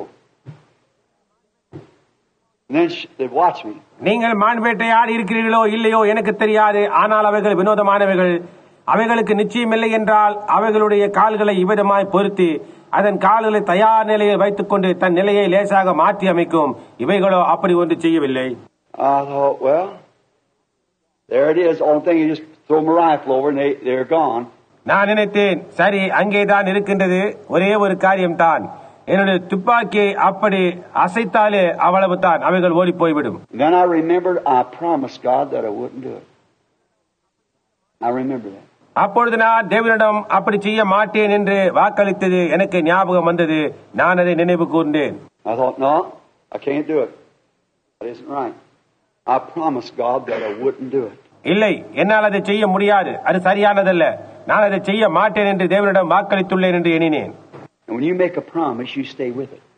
Speaker 2: And then they'd watch me.
Speaker 1: நீங்கள் மான் வேட்டையாடி இருக்கிறீர்களோ இல்லையோ எனக்கு தெரியாது. ஆனால் அவைகள் வினோதமானவைகள். அவைகளுக்கு நிச்சயமில்லை என்றால் அவைகளுடைய கால்களை இவ்விதமாய் பொருத்தி அதன் கால்களை தயார் நிலையில் வைத்துக் கொண்டு தன் நிலையை லேசாக மாற்றி அமைக்கும். இவைகளோ அப்படி ஒன்று செய்யவில்லை.
Speaker 2: I thought, well, there it is. Only thing, you just throw my rifle over and they're gone.
Speaker 1: நான் நினைத்தேன், சரி அங்கேதான் இருக்கின்றது. ஒரே ஒரு காரியம்தான், என்னுடைய துப்பாக்கியை அப்படி அசைத்தாலே அவ்வளவு தான், அவைகள் ஓடி போய்விடும்.
Speaker 2: Then I remembered I promised God that I wouldn't do it. I remember that.
Speaker 1: அப்பொழுது நான் தேவனிடம் அப்படி செய்ய மாட்டேன் என்று வாக்களித்தது எனக்கு ஞாபகம் வந்தது. நான் அதை நினைவு கூர்ந்தேன்.
Speaker 2: I thought, no, I can't do it. That isn't right. I promised God that I wouldn't do it.
Speaker 1: இல்லை, என்னால் அதை செய்ய முடியாது, அது சரியானதல்ல, நான் அதை செய்ய மாட்டேன் என்று தேவனிடம் வாக்களித்துள்ளேன் என்று எண்ணினேன்.
Speaker 2: And when you make a promise, you stay with it.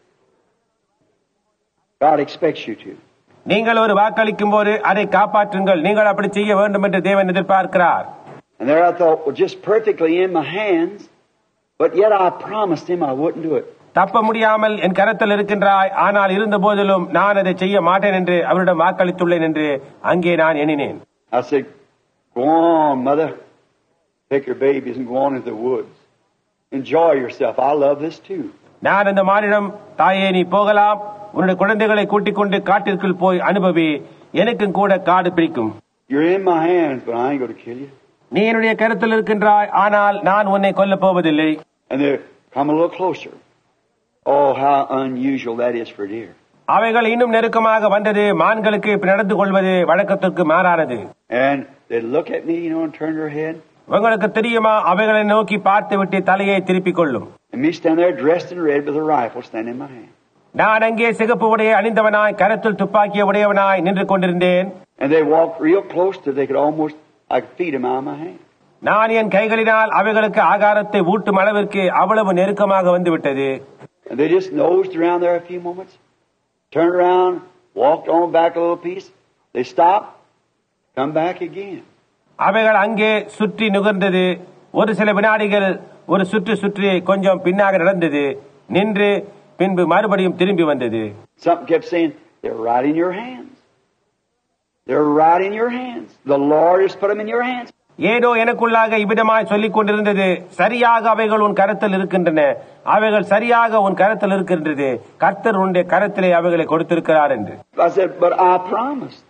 Speaker 2: God expects you to.
Speaker 1: நீங்கள் ஒரு வாக்களிக்கும் போது அதை காப்பாற்றுங்கள். நீங்கள் அப்படி செய்ய வேண்டும் என்று தேவன் எதிர்பார்க்கிறார்.
Speaker 2: And there I thought, well, just perfectly in my hands, but yet I promised him I wouldn't do it.
Speaker 1: தப்ப முடியாமல் என் கரத்தில் இருக்கின்றாய், ஆனால் இருந்த போதிலும் நான் அதை செய்ய மாட்டேன் என்று அவரிடம் வாக்களித்துள்ளேன் என்று அங்கே நான் எண்ணினேன்.
Speaker 2: I said, go on, mother. Take your babies and go on into the woods. Enjoy yourself. I love this too.
Speaker 1: நான் அந்த மானிடம், தாயே நீ போகலாம், உன்னுடைய குழந்தைகளை கூட்டிக் கொண்டு காட்டிற்குள் போய் அனுபவி, எனக்கும் கூட காடு பிடிக்கும்.
Speaker 2: You're in my hands, but I ain't going to kill you.
Speaker 1: நீ என்னுடைய கருத்தில் இருக்கின்றாய், ஆனால் நான் உன்னை கொல்ல போவதில்லை.
Speaker 2: And they come a little closer. Oh, how unusual that is for deer.
Speaker 1: அவைகள் இன்னும் நெருக்கமாக வந்தது. மான்களுக்கு இப்படி நடந்து கொள்வது வழக்கத்திற்கு மாறானது.
Speaker 2: And they look at me, and turn their head.
Speaker 1: உங்களுக்கு தெரியுமா, அவைகளை நோக்கி பார்த்து விட்டு தலையை திருப்பிக் கொள்ளும்.
Speaker 2: And me stand there dressed in red with a rifle standing in my hand.
Speaker 1: நான் அங்கே சிகப்பு உடைய அணிந்தவனாய், கரத்தில் துப்பாக்கிய உடையவனாய் நின்று கொண்டிருந்தேன்.
Speaker 2: And they walked real close till they could almost, I could feed them out of my hand.
Speaker 1: நான் என் கைகளினால் அவைகளுக்கு ஆகாரத்தை ஊட்டும் அளவிற்கு அவ்வளவு நெருக்கமாக வந்து விட்டது.
Speaker 2: And they just nosed around there a few moments, turned around, walked on back a little piece. They stopped, come back again.
Speaker 1: அவைகள் அங்கே சுற்றி நுகர்ந்தது. ஒரு சில வினாடிகள் ஒரு சுற்றி கொஞ்சம் பின்னாக நடந்தது, நின்று பின்பு மறுபடியும் திரும்பி வந்தது.
Speaker 2: Something kept saying, they're right in your hands. They're right in your hands. The Lord has put them in your hands.
Speaker 1: ஏதோ எனக்குள்ளாக இவ்விதமாய் சொல்லிக் கொண்டிருந்தது, சரியாக அவைகள் உன் கரத்தில் இருக்கின்றன, அவைகள் சரியாக உன் கரத்தில் இருக்கின்றது, கர்த்தர் உன்னுடைய கரத்திலே அவைகளை கொடுத்திருக்கிறார் என்று.
Speaker 2: I said, but I promised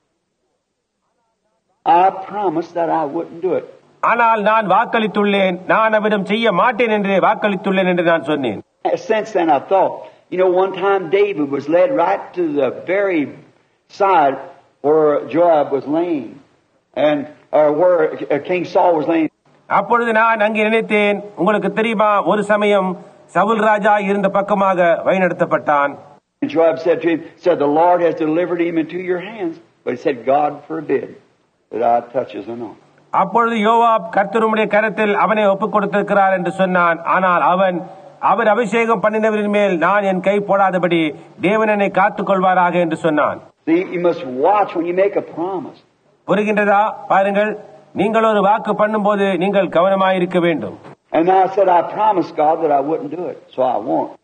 Speaker 2: that I wouldn't do it.
Speaker 1: ஆனால் நான் வாக்களித்துள்ளேன், நான் அவ்விதம் செய்ய மாட்டேன் என்று வாக்களித்துள்ளேன் என்று நான் சொன்னேன்.
Speaker 2: Since then I thought, one time David was led right to the very side where Joab was laying, and where King Saul was laying.
Speaker 1: அப்பொழுது நான் அங்கே நினைத்தேன், உங்களுக்கு தெரியுமா, ஒரு சமயம் சவுல் ராஜா இருந்த பக்கமாக வழிநடத்தப்பட்டான்.
Speaker 2: And Joab said to him, the Lord has delivered him into your hands, but he said, God forbid that I touch his anointing.
Speaker 1: அப்பொழுது யோவாப், கர்த்தருடைய கரத்தில் அவனை ஒப்புக் கொடுத்திருக்கிறார் என்று சொன்னான். ஆனால் அவர் அபிஷேகம் பண்ணினவரின் மேல் நான் என் கை போடாதபடி தேவன் என்னை காத்துக் கொள்வாராக என்று சொன்னான்.
Speaker 2: See, you must watch when you make a promise.
Speaker 1: புரிகின்றதா? பாருங்கள், நீங்கள் ஒரு வாக்கு பண்ணும்போது நீங்கள் கவனமாயிருக்க வேண்டும்.
Speaker 2: And I said, I promised God that I wouldn't do it, so I won't.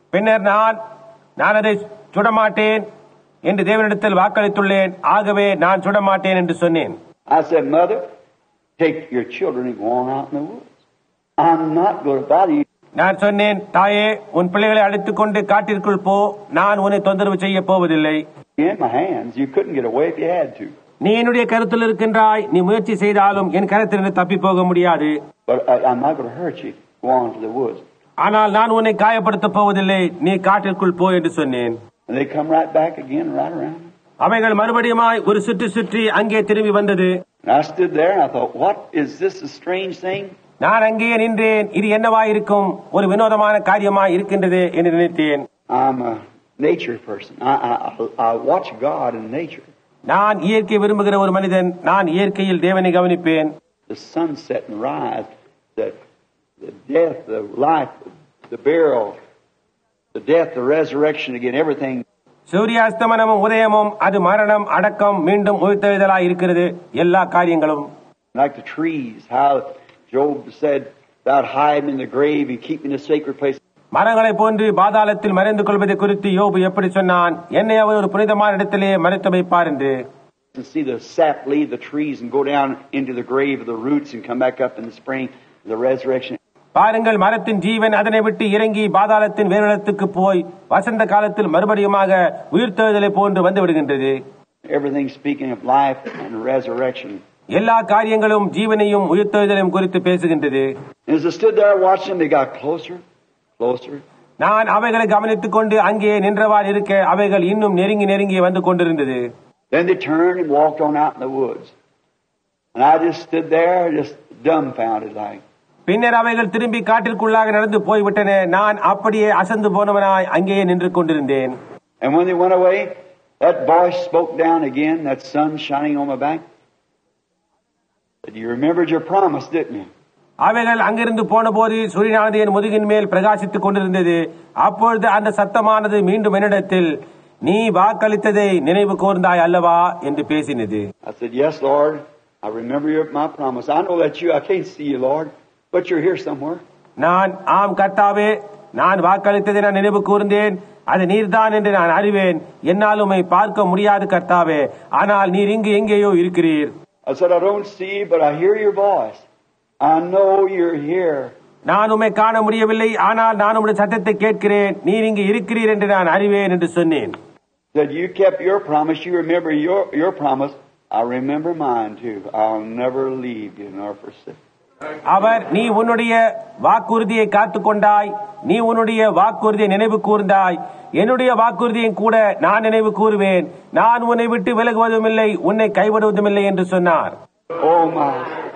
Speaker 1: பின்னர் நான் அதை சுடமாட்டேன் என்று தேவனிடத்தில் வாக்களித்துள்ளேன். ஆகவே நான் சுடமாட்டேன் என்று சொன்னேன்.
Speaker 2: I said, Mother, take your children and go on out in the woods. I'm not going to bother you.
Speaker 1: நான் சொன்னேன், தாயே, உன் பிள்ளைகளை அழைத்துக் கொண்டு காட்டிற்குள் போ, நான் உன்னை தொந்தரவு செய்ய போவதில்லை.
Speaker 2: In my hands, you couldn't get away if you had to.
Speaker 1: நீ என்னுடைய கருத்தில் இருக்கின்றாய், நீ முயற்சி செய்தாலும் என் கருத்திலிருந்து தப்பி போக முடியாது.
Speaker 2: But I'm not going to hurt you. Go on to the woods.
Speaker 1: ஆனால் நான் உன்னை காயப்படுத்த போவதில்லை, நீ காட்டிற்குள் போ என்று சொன்னேன்.
Speaker 2: And they come right back again, right around.
Speaker 1: அவைகள் மறுபடியுமாய் ஒரு சுற்றி அங்கே திரும்பி வந்தது.
Speaker 2: And I stood there and I thought, what is this a strange thing?
Speaker 1: நான் அங்கே நின்றேன், இது என்னவாயிருக்கும், ஒரு வினோதமான காரியமாய் இருக்கின்றது என்று நினைத்தேன்.
Speaker 2: I'm a nature person. I watch God in nature.
Speaker 1: நான் இயற்கை விரும்புகிற ஒரு மனிதன். நான் இயற்கையில் தேவனை கவனிப்பேன்.
Speaker 2: The sunset and rise, the death, the life, the burial, the death, the resurrection again, everything.
Speaker 1: சூரியாஸ்தமனமும் உதயமும், அது மரணம், அடக்கம், மீண்டும் உயிர்த்தெழுதலாய் இருக்கிறது, எல்லா காரியங்களும்.
Speaker 2: Like the trees, how Job said, "Thou hide me in the grave and keep me in the sacred place."
Speaker 1: மரங்களை போன்று பாதாளத்தில் மறைந்து கொள்வதை குறித்து யோபு எப்படி சொன்னான், என்னை அவர் ஒரு புனிதமான இடத்திலே மறைத்து வைப்பார் என்று.
Speaker 2: To see the sap leave the trees and go down into the grave of the roots and come back up in the spring, the resurrection.
Speaker 1: பாருங்கள், மரத்தின் ஜீவன் அதனை விட்டு இறங்கி பாதாளத்தின் வேர்நிலத்துக்கு போய் வசந்த காலத்தில் மறுபடியுமாக உயிர்த்தெழுதலை போன்று வந்து விடுகின்றது.
Speaker 2: Everything speaking of life and resurrection.
Speaker 1: எல்லா காரியங்களும் ஜீவனையும் உயிர்த்தெழுதலையும் குறித்து பேசுகின்றது.
Speaker 2: As I stood there watching them, they got closer.
Speaker 1: நான் அவைகளை கவனித்துக் கொண்டு அங்கே நின்றவாறு இருக்க அவைகள் இன்னும் நெருங்கி வந்து கொண்டிருந்தது.
Speaker 2: Then they turned and walked on out in the woods. And I just stood there, just dumbfounded like.
Speaker 1: பின்னர் அவைகள் திரும்பி காட்டிற்குள்ளாக நடந்து போய்விட்டன. நான் அப்படியே அசந்து போனவனாய் அங்கேயே நின்று கொண்டிருந்தேன்.
Speaker 2: And when they went away, that voice spoke down again, that sun shining on my back. Said, you remembered your promise, didn't you?
Speaker 1: அவைகள் அங்கிருந்து போன போது சூரியனானது என் முதுகின் மேல் பிரகாசித்துக் கொண்டிருந்தது. அப்பொழுது அந்த சத்தமானது மீண்டும் என்னிடத்தில், நீ வாக்களித்ததை நினைவு கூர்ந்தாய் அல்லவா என்று பேசினது.
Speaker 2: I said, yes, Lord, I remember my promise. I know that I can't see you, Lord, but you're here somewhere.
Speaker 1: நான், ஆம் கர்த்தாவே, நான் வாக்களித்ததை நான் நினைவு கூர்ந்தேன், அது நீர்தான் என்று நான் அறிவேன். என்னால் உம்மை பார்க்க முடியாது கர்த்தாவே, ஆனால் நீர் இங்கு எங்கேயோ இருக்கிறீர்.
Speaker 2: I said, I don't see, but I hear your voice. I know you're here.
Speaker 1: நான் உம்மை காண முடியவில்லை, ஆனால் நான் உம்முடைய சத்தத்தை கேட்கிறேன். நீர் இங்கு இருக்கிறீர் என்று நான் அறிவேன் என்று சொன்னேன்.
Speaker 2: That you kept your promise. You remember your promise. I remember mine too. I'll never leave you nor forsake.
Speaker 1: அவர், நீ உன்னுடைய வாக்குறுதியை காத்துக் கொண்டாய், நீ உன்னுடைய வாக்குறுதியை நினைவு கூர்ந்தாய், என்னுடைய வாக்குறுதியை கூட நான் நினைவு கூறுவேன், நான் உன்னை விட்டு விலகுவதும் இல்லை, உன்னை கைவிடுவதும் இல்லை என்று சொன்னார்.
Speaker 2: Oh my!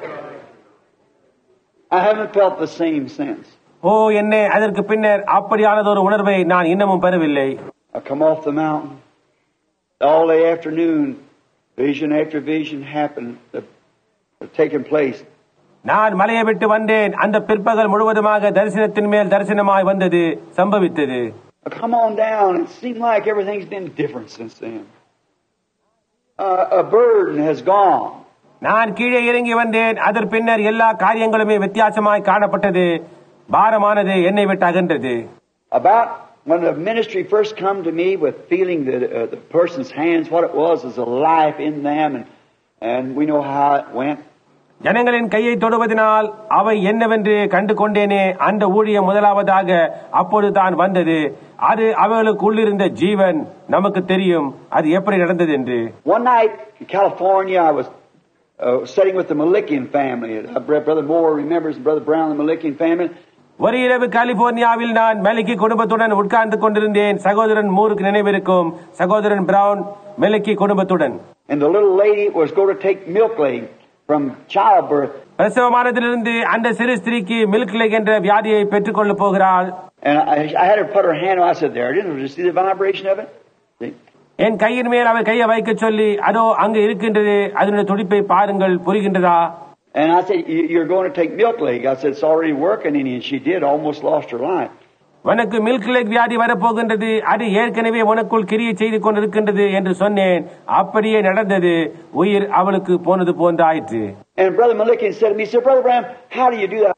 Speaker 2: I haven't felt the same since.
Speaker 1: ஓ என்ன, அதற்கு பின்னர் அப்படியானதொரு உணர்வை நான் இன்னமும் பெறவில்லை.
Speaker 2: I come off the mountain. All the afternoon, vision after vision happened, taking place.
Speaker 1: நான் மலையை விட்டு வந்தேன். அந்த பிற்பகல் முழுவதுமாக தரிசனத்தின் மேல் தரிசனமாய் வந்தது, சம்பவித்தது.
Speaker 2: I come on down. It seemed like everything's been different since then. A burden has gone.
Speaker 1: நான் கீழே இறங்கி வந்தேன். அதன் பின்னர் எல்லா காரியங்களுமே வித்தியாசமாய் காணப்பட்டது. பாரமானது என்னை விட்டு அகன்றது.
Speaker 2: About when the ministry first come to me with feeling the person's hands, what it was a life in them, and we know how it went.
Speaker 1: ஜனங்களின் கையை தொடுவதனால் அவை என்னவென்று கண்டு கொண்டேனே. அந்த ஊழியம் முதலாவதாக அப்பொழுதுதான் வந்தது. அது அவர்களுக்கு உள்ளிருந்த ஜீவன். நமக்கு தெரியும் அது எப்படி நடந்தது என்று.
Speaker 2: One night in California, I was sitting with the Malikian family. Brother Moore remembers Brother Brown, the Malikian family.
Speaker 1: ஒரு இரவு கலிபோர்னியாவில் நான் மெலிக்கி குடும்பத்துடன் உட்கார்ந்து கொண்டிருந்தேன். சகோதரன் மூருக்கு நினைவிருக்கும், சகோதரன் பிரவுன் மெலிக்கி குடும்பத்துடன்.
Speaker 2: And the little lady was going to take milk leg from childbirth.
Speaker 1: பிரசவமானதிலிருந்து அந்த சிறு ஸ்திரீக்கு மில்க் லேக் என்ற வியாதியை பெற்றுக் கொள்ள போகிறாள்.
Speaker 2: And I had her put her hand on. I said, there it is. Did you see the vibration of it? See?
Speaker 1: என் கையின் மேல் அவள் கையை வைக்க சொல்லி, அதோ அங்கு இருக்கின்றது, அதனுடைய துடிப்பை பாருங்கள், புரிகின்றதா?
Speaker 2: And I said, you're going to take milk leg. I said, it's already working in you. And she did, almost lost her life.
Speaker 1: உனக்கு மில்க் லேக் வியாதி வரப்போகின்றது, அது ஏற்கனவே உனக்குள் கிரியை செய்து கொண்டிருக்கின்றது என்று சொன்னேன். அப்படியே நடந்தது. உயிர் அவளுக்கு போனது போன்றாயிற்று.
Speaker 2: And Brother Malikian said to me, he said, Brother Bram, how do you do that?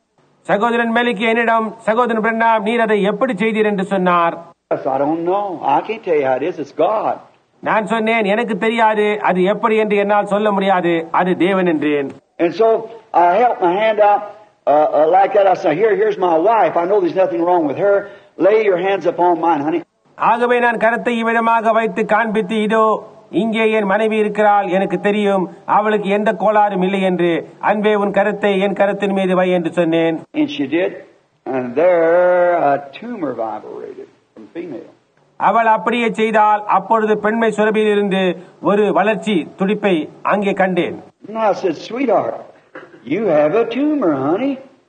Speaker 1: சகோதரன் மெலிக்கி என்னிடம், சகோதரன் பிரண்ணாம், நீர் அதை எப்படி செய்தீர் என்று சொன்னார்.
Speaker 2: I don't know. I can't tell you how it is. It's God.
Speaker 1: நான் சொன்னேன், எனக்கு தெரியாது, அது எப்படி என்று என்னால் சொல்ல முடியாது, அது தேவன் என்றேன்.
Speaker 2: And so I held my hand out like that. I said, here's my wife. I know there's nothing wrong with her. Lay your hands upon mine, honey.
Speaker 1: ஆகவே நான் கரத்தை இவ்விதமாக வைத்து காண்பித்து, இதோ இங்கே என் மனைவி இருக்கிறாள், எனக்கு தெரியும், அவளுக்கு எந்த கோளாறும் இல்லை என்று, அன்பே உன் கரத்தை என் கரத்தின் மீது வை என்று சொன்னேன்.
Speaker 2: And she did, and there a tumor vibrated from female.
Speaker 1: அவள் அப்படியே செய்தால், அப்பொழுது பெண்மை சுரபியில் இருந்து ஒரு வளர்ச்சி துடிப்பை அங்கே கண்டேன்.
Speaker 2: And I said, sweetheart, you have a tumor, honey,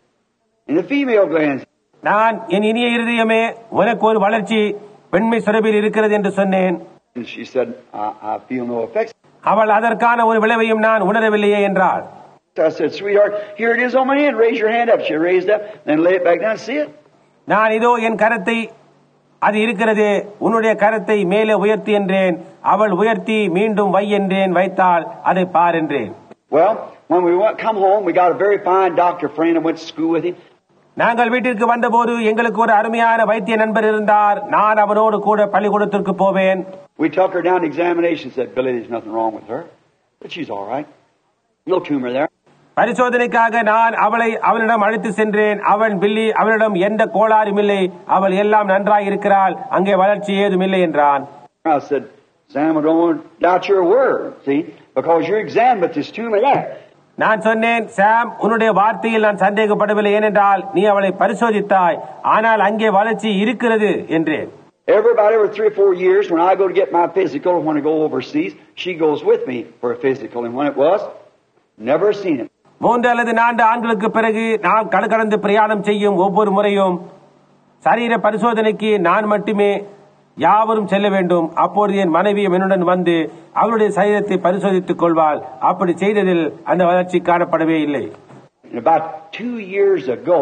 Speaker 2: in the female glands.
Speaker 1: நான், என் இனிய இருதயமே, உனக்கு ஒரு வளர்ச்சி பெண்மை சுரபியில் இருக்கிறது என்று சொன்னேன்.
Speaker 2: And she said, I feel no effects.
Speaker 1: அவள், அதற்கான ஒரு விளைவையும் நான் உணரவில்லையே என்றாள்.
Speaker 2: I said, sweetheart, here it is on my hand. Raise your hand up. She raised up, then lay it back down. See it?
Speaker 1: நான், இதோ என் கரத்தை, அது இருக்கிறது, உன்னுடைய கரத்தை மேலே உயர்த்தி என்றேன். அவள் உயர்த்தி மீண்டும் வை என்றேன். வைத்தாள், அதை பார் என்றேன்.
Speaker 2: Well, when we come home, we got a very fine doctor friend. I went to school with him.
Speaker 1: நாங்கள் வீட்டிற்கு வந்தபோது எங்களுக்கு ஒரு அருமையான வைத்திய நண்பர் இருந்தார். நான் அவனோடு கூட பள்ளிக்கூடத்திற்கு போவேன்.
Speaker 2: We took her down to examination. Said, Billy, there's nothing wrong with her, but she's all right. No tumor there.
Speaker 1: பரிசோதனைக்காக நான் அவளை அவனிடம் அழைத்து சென்றேன். அவன், பில்லி, அவனிடம் எந்த கோளாறும் இல்லை, அவள் எல்லாம் நன்றாய் இருக்கிறாள், அங்கே வளர்ச்சி ஏதும் இல்லை என்றான்.
Speaker 2: I said, Sam, I don't want to doubt your word, see, because you're examined, but there's tumor there.
Speaker 1: நான் சொன்னேன், சாம், உன்னுடைய வார்த்தையில் நான் சந்தேகப்படவில்லை, ஏனென்றால் நீ அவளை பரிசோதித்தாய், ஆனால் அங்கே வளர்ச்சி இருக்கிறது என்றேன்.
Speaker 2: Everybody over 3 or 4 years, when I go to get my physical, when I go overseas, she goes with me for a physical. And when it was, never seen it.
Speaker 1: 3 அல்லது 4 ஆண்டுகளுக்கு பிறகு நான் கடந்து பிரயாணம் செய்யும் ஒவ்வொரு முறையும் சரீர பரிசோதனைக்கு நான் மட்டுமே யாவரும் செல்ல வேண்டும். அப்பொழுது என் மனைவியும் என்னுடன் வந்து அவளுடைய சரீரத்தை பரிசோதித்துக் கொள்வாள். அப்படி செய்ததில் அந்த வளர்ச்சி காணப்படவே இல்லை.
Speaker 2: About 2 years ago,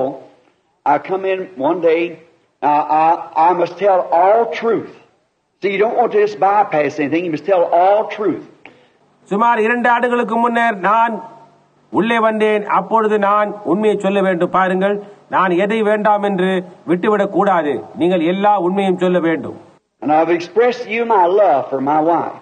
Speaker 2: I come in one day. I must tell all truth. So you don't want to just bypass anything. You must tell all truth.
Speaker 1: சுமார் 2 ஆண்டுகளுக்கு முன்னர் நான் உள்ளே வந்தேன். அப்பொழுது நான் உண்மையை சொல்ல வேண்டும். பாருங்கள், நான் எதை வேண்டாம் என்று விட்டுவிடக் கூடாது. நீங்கள் எல்லா உண்மையும் சொல்ல வேண்டும்.
Speaker 2: And I've expressed to you my love for my wife.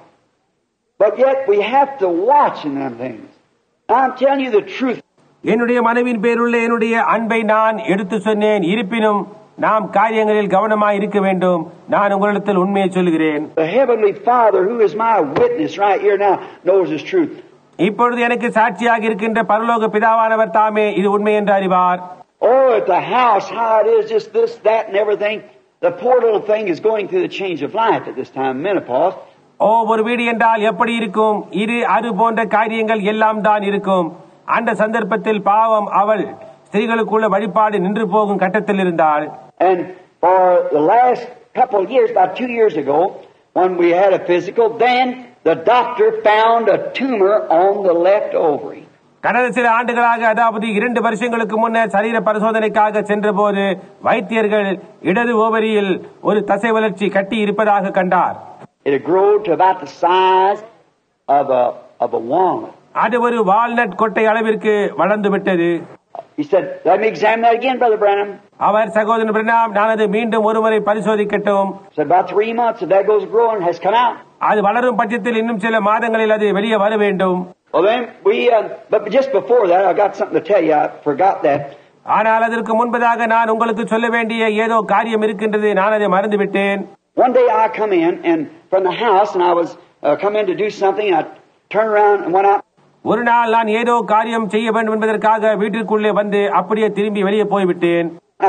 Speaker 2: But yet we have to watch in them things. I'm telling you the truth.
Speaker 1: என்னுடைய மனைவியின் பேருள்ள என்னுடைய அன்பை நான் எடுத்து சொன்னேன். இருப்பினும் நாம் காரியங்களில் கவனமாய் இருக்க வேண்டும். நான் உங்களிடத்தில் உண்மையை சொல்கிறேன்.
Speaker 2: The Heavenly Father, who is my witness right here now, knows this truth.
Speaker 1: இப்பொழுது எனக்கு சாட்சியாக இருக்கின்ற பரலோக பிதாவானவர் தாமே இது உண்மை என்று அறிவார்.
Speaker 2: Oh, at the house, how it is, just this, that, and everything. The poor little thing is going through the change of life at this time, menopause.
Speaker 1: ஒரு வீடு என்றால் எப்படி இருக்கும்? இது அது போன்ற காரியங்கள் எல்லாம் தான் இருக்கும். அந்த சந்தர்ப்பத்தில் பாவம் அவள் ஸ்திரீகளுக்குள்ள வழிபாடு நின்று போகும் கட்டத்தில் இருந்தாள்.
Speaker 2: And for the last couple of years, about 2 years ago, when we had a physical, then the doctor found a tumor on the left ovary.
Speaker 1: கடந்த சில ஆண்டுகளாக, அதாவது 2 வருஷங்களுக்கு முன்னர் சரீர பரிசோதனைக்காக சென்றபோது வைத்தியர்கள் இடது ஓவரியில் ஒரு தசை வளர்ச்சி கட்டி இருப்பதாக கண்டார்.
Speaker 2: It had grown to about the size of a walnut.
Speaker 1: அது ஒரு வால்நட் கொட்டை அளவிற்கு வளர்ந்து விட்டது.
Speaker 2: He said, "Let me examine that again, Brother Branham."
Speaker 1: அவர், சகோதரன் பிரணாம், நான் அதை மீண்டும் ஒருமுறை பரிசோதிக்கட்டும்.
Speaker 2: Said about 3 months, if that goes growing, has come out.
Speaker 1: அது வளரும் பட்சத்தில் இன்னும் சில மாதங்களில் அது வெளியே வர வேண்டும்.
Speaker 2: Well then but just before that, I got something to tell you. I forgot that.
Speaker 1: ஆனால் அதற்கு முன்பதாக நான் உங்களுக்கு சொல்ல வேண்டிய ஏதோ காரியம் இருக்கின்றது. நான் அதை மறந்துவிட்டேன்.
Speaker 2: One day I come in and from the house, and I was come in to do something. I turned around and went out.
Speaker 1: ஒரு நாள் நான் ஏதோ காரியம் செய்ய வேண்டும் என்பதற்காக வீட்டிற்குள்ளே வந்து அப்படியே திரும்பி வெளியே போய்விட்டேன்.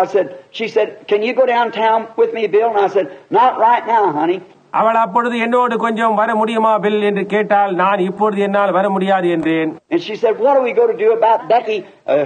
Speaker 2: She said, "Can you go downtown with me, Bill?" And I said, "Not right now, honey."
Speaker 1: அவள் அப்பொழுது என்னோடு கொஞ்சம் வர முடியுமா பில் என்று கேட்டால், நான் இப்பொழுது என்னால் வர முடியாது என்றேன்.
Speaker 2: And she said, "What are we going to do about Becky?"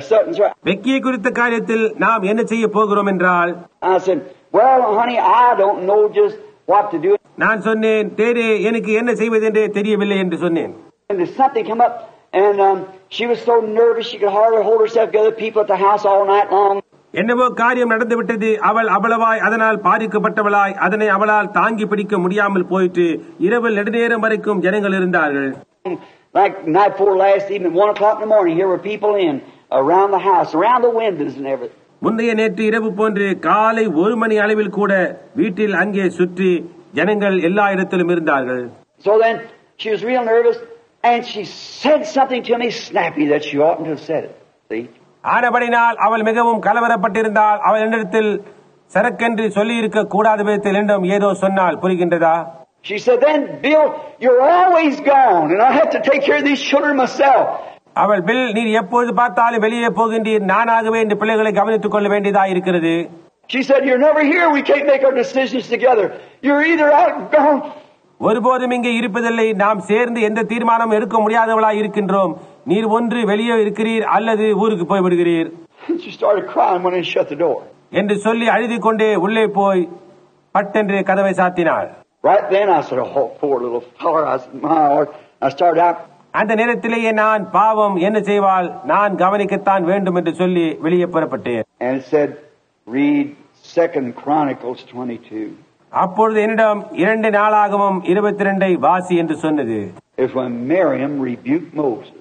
Speaker 1: பெக்கியை குறித்த காரியத்தில் நாம் என்ன செய்ய போகிறோம் என்றால்,
Speaker 2: I said, "Well, honey, I don't know just what to do."
Speaker 1: நான் சொன்னேன், தேரே, எனக்கு என்ன செய்வது என்றே தெரியவில்லை என்று சொன்னேன்.
Speaker 2: And there's something come up, and she was so nervous she could hardly hold herself together. People at the house all night long.
Speaker 1: என்னவோ காரியம் நடந்து விட்டது. அவள் அவ்வளவாய் அதனால் பாதிக்கப்பட்டவளாய் அதனை அவளால் தாங்கி பிடிக்க முடியாமல் போயிட்டு இரவில் நெடுநேரம் வரைக்கும் ஜனங்கள் இருந்தார்கள்.
Speaker 2: Like night before last evening, 1 o'clock in the morning, here were people in around the house, around the windows and everything.
Speaker 1: முந்தைய நேற்று இரவு போன்று காலை 1 மணி அளவில் கூட வீட்டில் அங்கே சுற்றி ஜனங்கள் எல்லா இடத்திலும் இருந்தார்கள்.
Speaker 2: So then she was real nervous and she said something to me snappy that she oughtn't to have said it. See?
Speaker 1: ஆனபடினால் அவள் மிகவும் கலவரப்பட்டிருந்தால் அவள் என்னிடத்தில் சரக்கென்று சொல்லி இருக்க கூடாத விதத்தில் என்றும் ஏதோ சொன்னால் புரிகின்றதா?
Speaker 2: She said, then Bill, you're always gone and I have to take care of these children myself.
Speaker 1: அவள், பில், நீர் எப்பொழுது பார்த்தாலும் வெளியே போகின்றீர், நானாகவே இந்த பிள்ளைகளை கவனித்துக் கொள்ள வேண்டியதா இருக்கிறது.
Speaker 2: She said, you're never here, we can't make our decisions together. You're either out and gone.
Speaker 1: ஒருபோதும் இங்கே இருப்பதில்லை, நாம் சேர்ந்து எந்த தீர்மானம் எடுக்க முடியாதவளா இருக்கின்றோம். நீர் ஒன்று வெளியே இருக்கிறீர் அல்லது ஊருக்கு போய் விடுகிறீர்.
Speaker 2: She started crying when I shut the door.
Speaker 1: என்று சொல்லி அழுது கொண்டே உள்ளே போய் பட்டென்று கதவை சாத்தினாள்.
Speaker 2: Right then I said, oh, poor little feller. I said, my Lord. I started out.
Speaker 1: அந்த நேரத்திலேயே நான், பாவம் என்ன செய்வாள், நான் கவனிக்கத்தான் வேண்டும் என்று சொல்லி வெளியே புறப்பட்டேன்.
Speaker 2: And it said, read 2 Chronicles 22.
Speaker 1: அப்பொழுது என்னிடம் 2 நாளாகமம் 22 வாசி என்று சொன்னது.
Speaker 2: It's when Miriam rebuked Moses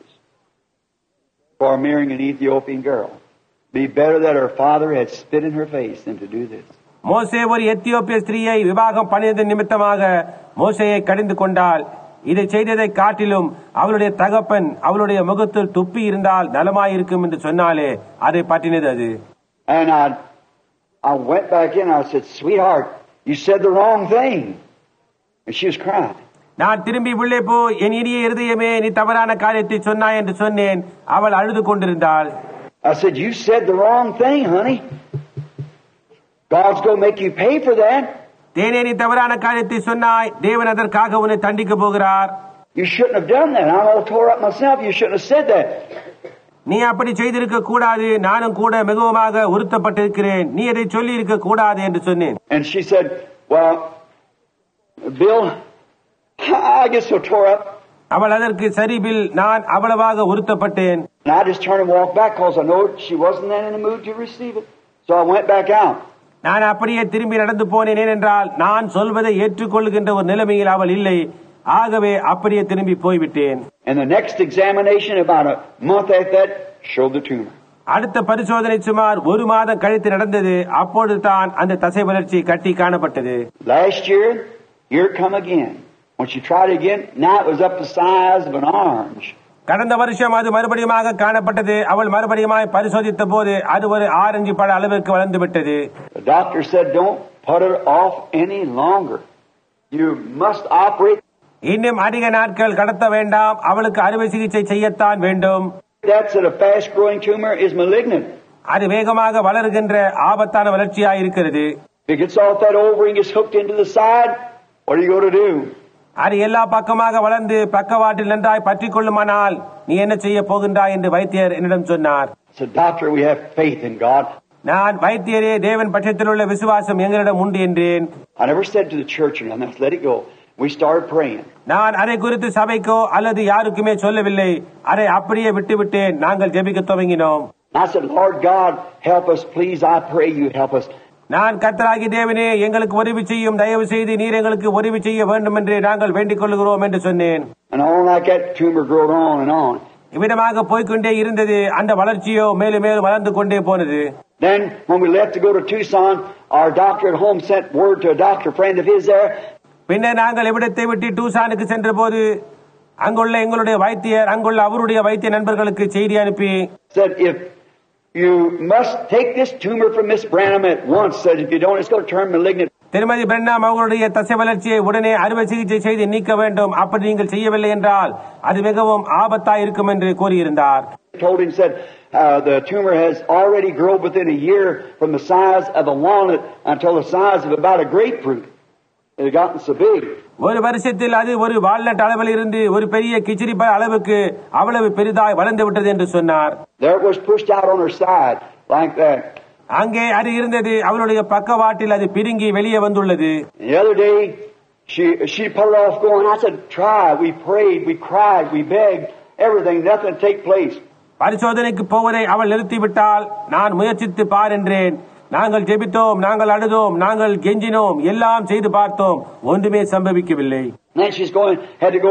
Speaker 2: for marrying an Ethiopian girl. Be better that her father had spit in her face than to do this.
Speaker 1: மோசே ஒரு எத்தியோப்பிய ஸ்திரீயை விவாகம் பண்ணியது நிமித்தமாக மோசேயை கடிந்து கொண்டால், இதை செய்ததை காட்டிலும் அவளுடைய தகப்பன் அவளுடைய முகத்தில் துப்பி இருந்தால் நலமாயிருக்கும் என்று சொன்னாலே அதை பற்றினது அது.
Speaker 2: And I went back in. I said, sweetheart, you said the wrong thing. And she was crying.
Speaker 1: நான் திரும்பி உள்ளே போய், என் இனிய இருதயமே, நீ தவறான காரியத்தை சொன்னாய் என்று சொன்னேன். அவள் அழுது கொண்டிருந்தாள்.
Speaker 2: I said, you said the wrong thing, honey. God's going to make you pay for that.
Speaker 1: தேனே, நீ தவறான காரியத்தை சொன்னாய், தேவன் அதற்காக உன்னை தண்டிக்க போகிறார்.
Speaker 2: You shouldn't have done that. I'm all tore up myself. You shouldn't have said that.
Speaker 1: நீ அப்படி செய்திருக்க கூடாது, நானும் கூட மிகவும் உறுத்தப்பட்டிருக்கிறேன், நீ அதை சொல்லி இருக்க கூடாது என்று சொன்னேன்.
Speaker 2: And she said, well, Bill, I get so tore up.
Speaker 1: அவள் அதற்கு, சரி பில், நான் அவ்வளவாக உறுத்தப்பட்டேன்.
Speaker 2: And I just turned and walked back because I know she wasn't then in the mood to receive it. So I went back out.
Speaker 1: நான் அப்படியே திரும்பி நடந்து போனேன். ஏனென்றால் நான் சொல்வதை ஏற்றுக்கொள்கின்ற ஒரு நிலைமையில் அவள் இல்லை. ஆகவே அப்படியே திரும்பி போய்விட்டேன்.
Speaker 2: And the next examination about a month after that showed the tumor.
Speaker 1: அடுத்த பரிசோதனை சுமார் 1 மாதம் கழித்து நடந்தது. அப்பொழுது தான் அந்த தசை வளர்ச்சி கட்டி காணப்பட்டது.
Speaker 2: Last year, here it come again. When she tried again, now it was up the size of an orange.
Speaker 1: கடந்த வருஷம் அது மறுபடியுமாக காணப்பட்டது. அவள் மறுபடியுமாய் பரிசோதித்த போது அது ஒரு ஆரஞ்சு பழ அளவிற்கு வளர்ந்து விட்டது.
Speaker 2: The doctor said, don't put it off any longer. You must operate.
Speaker 1: இன்னும் அதிக நாட்கள் கடத்த வேண்டாம், அவளுக்கு அறுவை சிகிச்சை செய்யத்தான் வேண்டும்.
Speaker 2: That's that a fast growing tumor is malignant.
Speaker 1: அது வேகமாக வளர்கின்ற ஆபத்தான வளர்ச்சியாய் இருக்கிறது.
Speaker 2: If it gets off that ovary and gets hooked into the side, what are you going to do?
Speaker 1: அது எல்லா பக்கமாக வளர்ந்து பக்கவாட்டில் நன்றாய் பற்றிக் கொள்ளுமானால் நீ என்ன செய்ய போகின்றாய் என்று வைத்தியர் என்னிடம் சொன்னார்.
Speaker 2: So doctor, we have faith in God.
Speaker 1: நான், வைத்தியரே, தேவன் பட்சத்தில் உள்ள விசுவாசம் எங்களிடம் உண்டு என்றேன்.
Speaker 2: I never said to the church, and I let it go. We started praying.
Speaker 1: நான் அதை குறித்து சபைக்கோ அல்லது யாருக்குமே சொல்லவில்லை. அதை அப்படியே விட்டுவிட்டேன். நாங்கள் ஜெபிக்க துவங்கினோம்.
Speaker 2: I said, Lord God, help us, please. I pray you help us.
Speaker 1: நான், கர்த்தராகிய தேவனே, எங்களுக்கு உதவி செய்யும், தயவு செய்து நீர் எங்களுக்கு உதவி செய்ய வேண்டும் என்று நாங்கள் வேண்டிக் கொள்கிறோம் என்று சொன்னேன்.
Speaker 2: And on like that, tumor growed on and on.
Speaker 1: இவ்விதமாக போய்கொண்டே இருந்தது. அந்த வளர்ச்சியோ மேலும் மேலும் வளர்ந்து கொண்டே போனது.
Speaker 2: Then when we left to go to Tucson, our doctor at home sent word to a doctor friend of his there.
Speaker 1: பின்னர் நாங்கள் இவ்விடத்தை விட்டு டூசானுக்கு சென்ற போது அங்குள்ள எங்களுடைய வைத்தியர் அங்குள்ள அவருடைய வைத்திய நண்பர்களுக்கு செய்தி அனுப்பி,
Speaker 2: said, if you must take this tumor from Miss Branham at once. Said if you don't, it's going to turn malignant.
Speaker 1: திருமதி பிரண்ணாம் அவர்களுடைய தசை வளர்ச்சியை உடனே அறுவை சிகிச்சை செய்து நீக்க வேண்டும். அப்படி நீங்கள் செய்யவில்லை என்றால் அது மிகவும் ஆபத்தாய் இருக்கும் என்று கூறியிருந்தார்.
Speaker 2: Told him, said the tumor has already grown within a year from the size of a walnut until the size of about a grapefruit. It had gotten so big.
Speaker 1: ஒரு வருஷத்தில் அது ஒரு வால்நட் அளவில் இருந்து ஒரு பெரிய கிச்சிரிப்பழ அளவுக்கு அவ்வளவு பெரிதாய் வளர்ந்து விட்டது என்று சொன்னார்.
Speaker 2: There it was pushed out on her side like that.
Speaker 1: அங்கே அது இருந்தது. அவளுடைய பக்கவாட்டில் அது பிரிங்கி வெளியே வந்துள்ளது.
Speaker 2: The other day she put it off going. I said, try. We prayed, we cried, we begged, everything, nothing to take place.
Speaker 1: பரிசோதனைக்கு போவதை அவள் நிறுத்திவிட்டால் நான் முயற்சித்து பார் என்றேன். நாங்கள் ஜெபித்தோம், நாங்கள் அழுதோம், நாங்கள் கெஞ்சினோம், எல்லாம் செய்து பார்த்தோம், ஒன்றுமே சம்பவிக்கவில்லை.
Speaker 2: Then she's going, had to go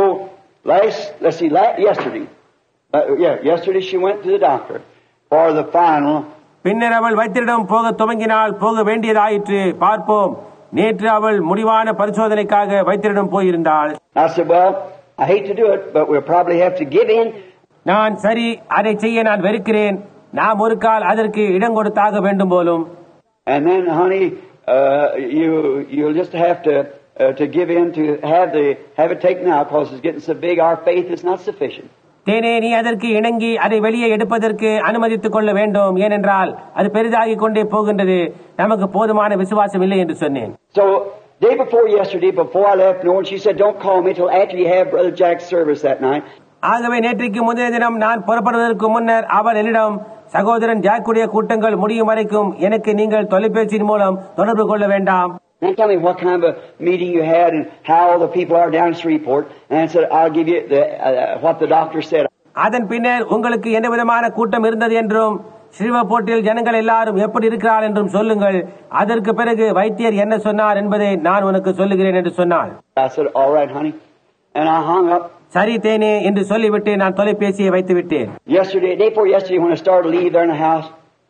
Speaker 2: yesterday. Yesterday she went to the doctor for the final
Speaker 1: பின்னர் அவள் வைத்தியரிடம் போக துவங்கினால் போக வேண்டியதாயிற்று. பார்ப்போம். நேற்று அவள் முடிவான பரிசோதனைக்காக வைத்தியரிடம் போயிருந்தாள்.
Speaker 2: I said, well, I hate to do it, but we'll probably have to give in.
Speaker 1: நான் சரி, அதை செய்ய நான் வெறுக்கிறேன். நாம் ஒரு கால் அதற்கு இடம் கொடுத்தாக வேண்டும் போலும்.
Speaker 2: And then, honey, you'll just have to give in to have it taken out because it's getting so big. Our faith is not sufficient.
Speaker 1: தேனே, நீ அதற்கு இணங்கி அதை வெளியே எடுப்பதற்கு அனுமதித்துக் கொள்ள வேண்டும். ஏனென்றால் அது பெரிதாகிக் கொண்டே போகின்றது. நமக்கு போதுமான விசுவாசம் இல்லை என்று சொன்னேன்.
Speaker 2: So, day before yesterday, before I left Norton, she said, don't call me till after you have Brother Jack's service that night.
Speaker 1: ஆகவே நேற்றைக்கு முந்தைய தினம் நான் புறப்படுவதற்கு முன்னர் அவள் என்னிடம், சகோதரன் ஜாக்குடைய கூட்டங்கள் முடியும் வரைக்கும் எனக்கு நீங்கள் தொலைபேசியின் மூலம் தொடர்பு கொள்ள வேண்டாம்.
Speaker 2: Then tell me what kind of a meeting you had and how all the people are down in Shreveport. And I said, I'll give you what the doctor said.
Speaker 1: அதன் பின்னர் உங்களுக்கு எந்த விதமான கூட்டம் இருந்தது என்றும் ஸ்ரீவபோர்ட்டில் ஜனங்கள் எல்லாரும் எப்படி இருக்கிறார் என்றும் சொல்லுங்கள். அதற்கு பிறகு வைத்தியர் என்ன சொன்னார் என்பதை நான் உனக்கு சொல்லுகிறேன் என்று சொன்னாள்.
Speaker 2: I said, all right, honey. And I hung up.
Speaker 1: சரி தேனே என்று சொல்லிவிட்டு நான் தொலைபேசியை வைத்து விட்டேன்.
Speaker 2: Day before yesterday, when I started to leave there in the house,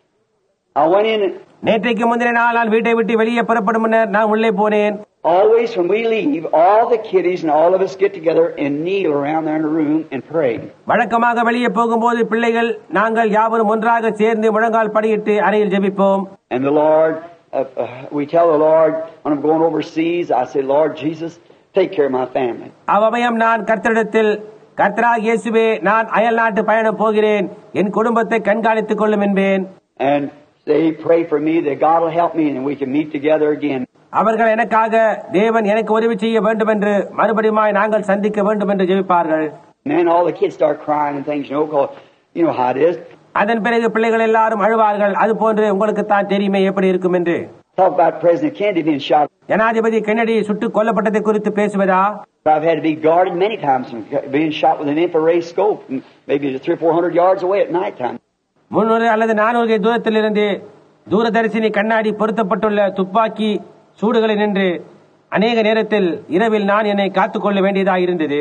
Speaker 2: I went in.
Speaker 1: நேற்றைக்கு முந்தின நாள் நான் வீட்டை விட்டு வெளியே புறப்படும் முன்னர் நான் உள்ளே போனேன்.
Speaker 2: Always when we leave, all the kiddies and all of us get together and kneel around there in the room and pray.
Speaker 1: வழக்கமாக வெளியே போகும்போது பிள்ளைகள் நாங்கள் யாவரும் ஒன்றாக சேர்ந்து முழங்கால் படியிட்டு அறையில் ஜெபிப்போம்.
Speaker 2: And the Lord, we tell the Lord when I'm going overseas, I say, Lord Jesus, take care of my family.
Speaker 1: அவ்வமயம் நான் கர்த்தரிடத்தில், கர்த்தராகிய இயேசுவே, நான் அயல் நாட்டு பயணம் போகிறேன், என் குடும்பத்தை கண்காணித்துக் கொள்ளும் என்பேன்.
Speaker 2: And they pray for me that God will help me and we can meet together again.
Speaker 1: அவர்கள் எனக்காக தேவன் எனக்கு உதவி செய்ய வேண்டும் என்று மறுபடியும் நாங்கள் சந்திக்க வேண்டும் என்று ஜெபிப்பார்கள்.
Speaker 2: And then all the kids start crying and things, you know how it is.
Speaker 1: அதன் பிறகு பிள்ளைகள் எல்லாரும் அழுவார்கள். அது போன்று உங்களுக்கு தான் தெரியுமே எப்படி இருக்கும் என்று.
Speaker 2: Talk about President Kennedy being shot.
Speaker 1: ஜனாதிபதி கென்னடி சுட்டுக் கொல்லப்பட்டதை குறித்து பேசுவதா?
Speaker 2: I've had to be guarded many times from being shot with an infrared scope, maybe 300 or 400 yards away at night time.
Speaker 1: 300 அல்லது 400 தூரத்தில் இருந்து தூரதரிசினி கண்ணாடி பொருத்தப்பட்டுள்ள துப்பாக்கி சூடுகளை நின்று அநேக நேரத்தில் இரவில் நான் என்னை காத்துக் கொள்ள வேண்டியதாக இருந்தது.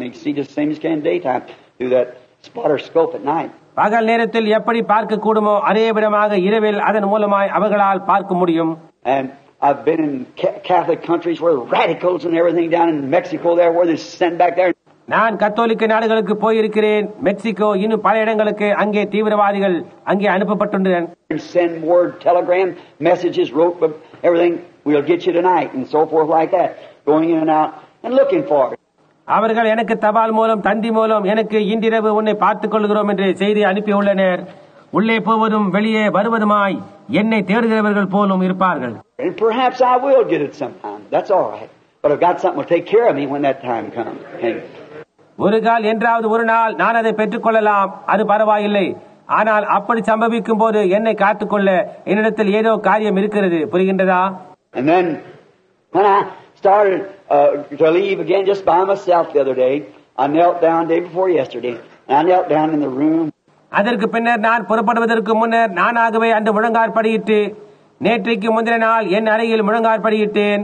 Speaker 1: பகல் நேரத்தில் எப்படி பார்க்க கூடுமோ அதே விதமாக இரவில் அதன் மூலமாய் அவர்களால் பார்க்க முடியும்.
Speaker 2: I've been in Catholic countries where radicals and everything down in Mexico there where they send back there.
Speaker 1: நான் கத்தோலிக்க நாடுகளுக்கு போயிருக்கிறேன். மெக்சிகோ இன்னும் பல இடங்களுக்கு அங்கே தீவிரவாதிகள் அங்கே அனுப்பப்பட்டுள்ளனர்.
Speaker 2: Send word telegram messages wrote everything, we'll get you tonight and so forth like that, going in and out and looking for it.
Speaker 1: அவர்கள் எனக்கு தபால் மூலம் தந்தி மூலம் எனக்கு இன்றிரவு உன்னை பார்த்துக் கொள்கிறோம் என்று செய்தி அனுப்பியுள்ளனர். உள்ளே போவதும் வெளியே வருவதுமாய் என்னை தேடுகிறவர்கள் போலும் இருப்பார்கள்.
Speaker 2: And perhaps I will get it sometime. That's all right. But I've got something to take care of me when that time comes.
Speaker 1: ஒரு கால் என்றாவது ஒரு நாள் நான் அதை பெற்றுக் கொள்ளலாம், அது பரவாயில்லை. ஆனால் அப்படி சம்பவிக்கும் போது என்னை காத்துக்கொள்ள என்னிடத்தில் ஏதோ காரியம் இருக்கிறது. புரிகின்றதா?
Speaker 2: And then when I started to leave again just by myself the other day, I knelt down day before yesterday, and I knelt down in the room.
Speaker 1: அதற்கு பின்னர் நான் புறப்படுவதற்கு முன்னர் நானாகவே அந்த முழங்காற்படியிட்டு நேற்றைக்கு முந்தின நாள் என் அறையில் முழங்காற்படியிட்டேன்.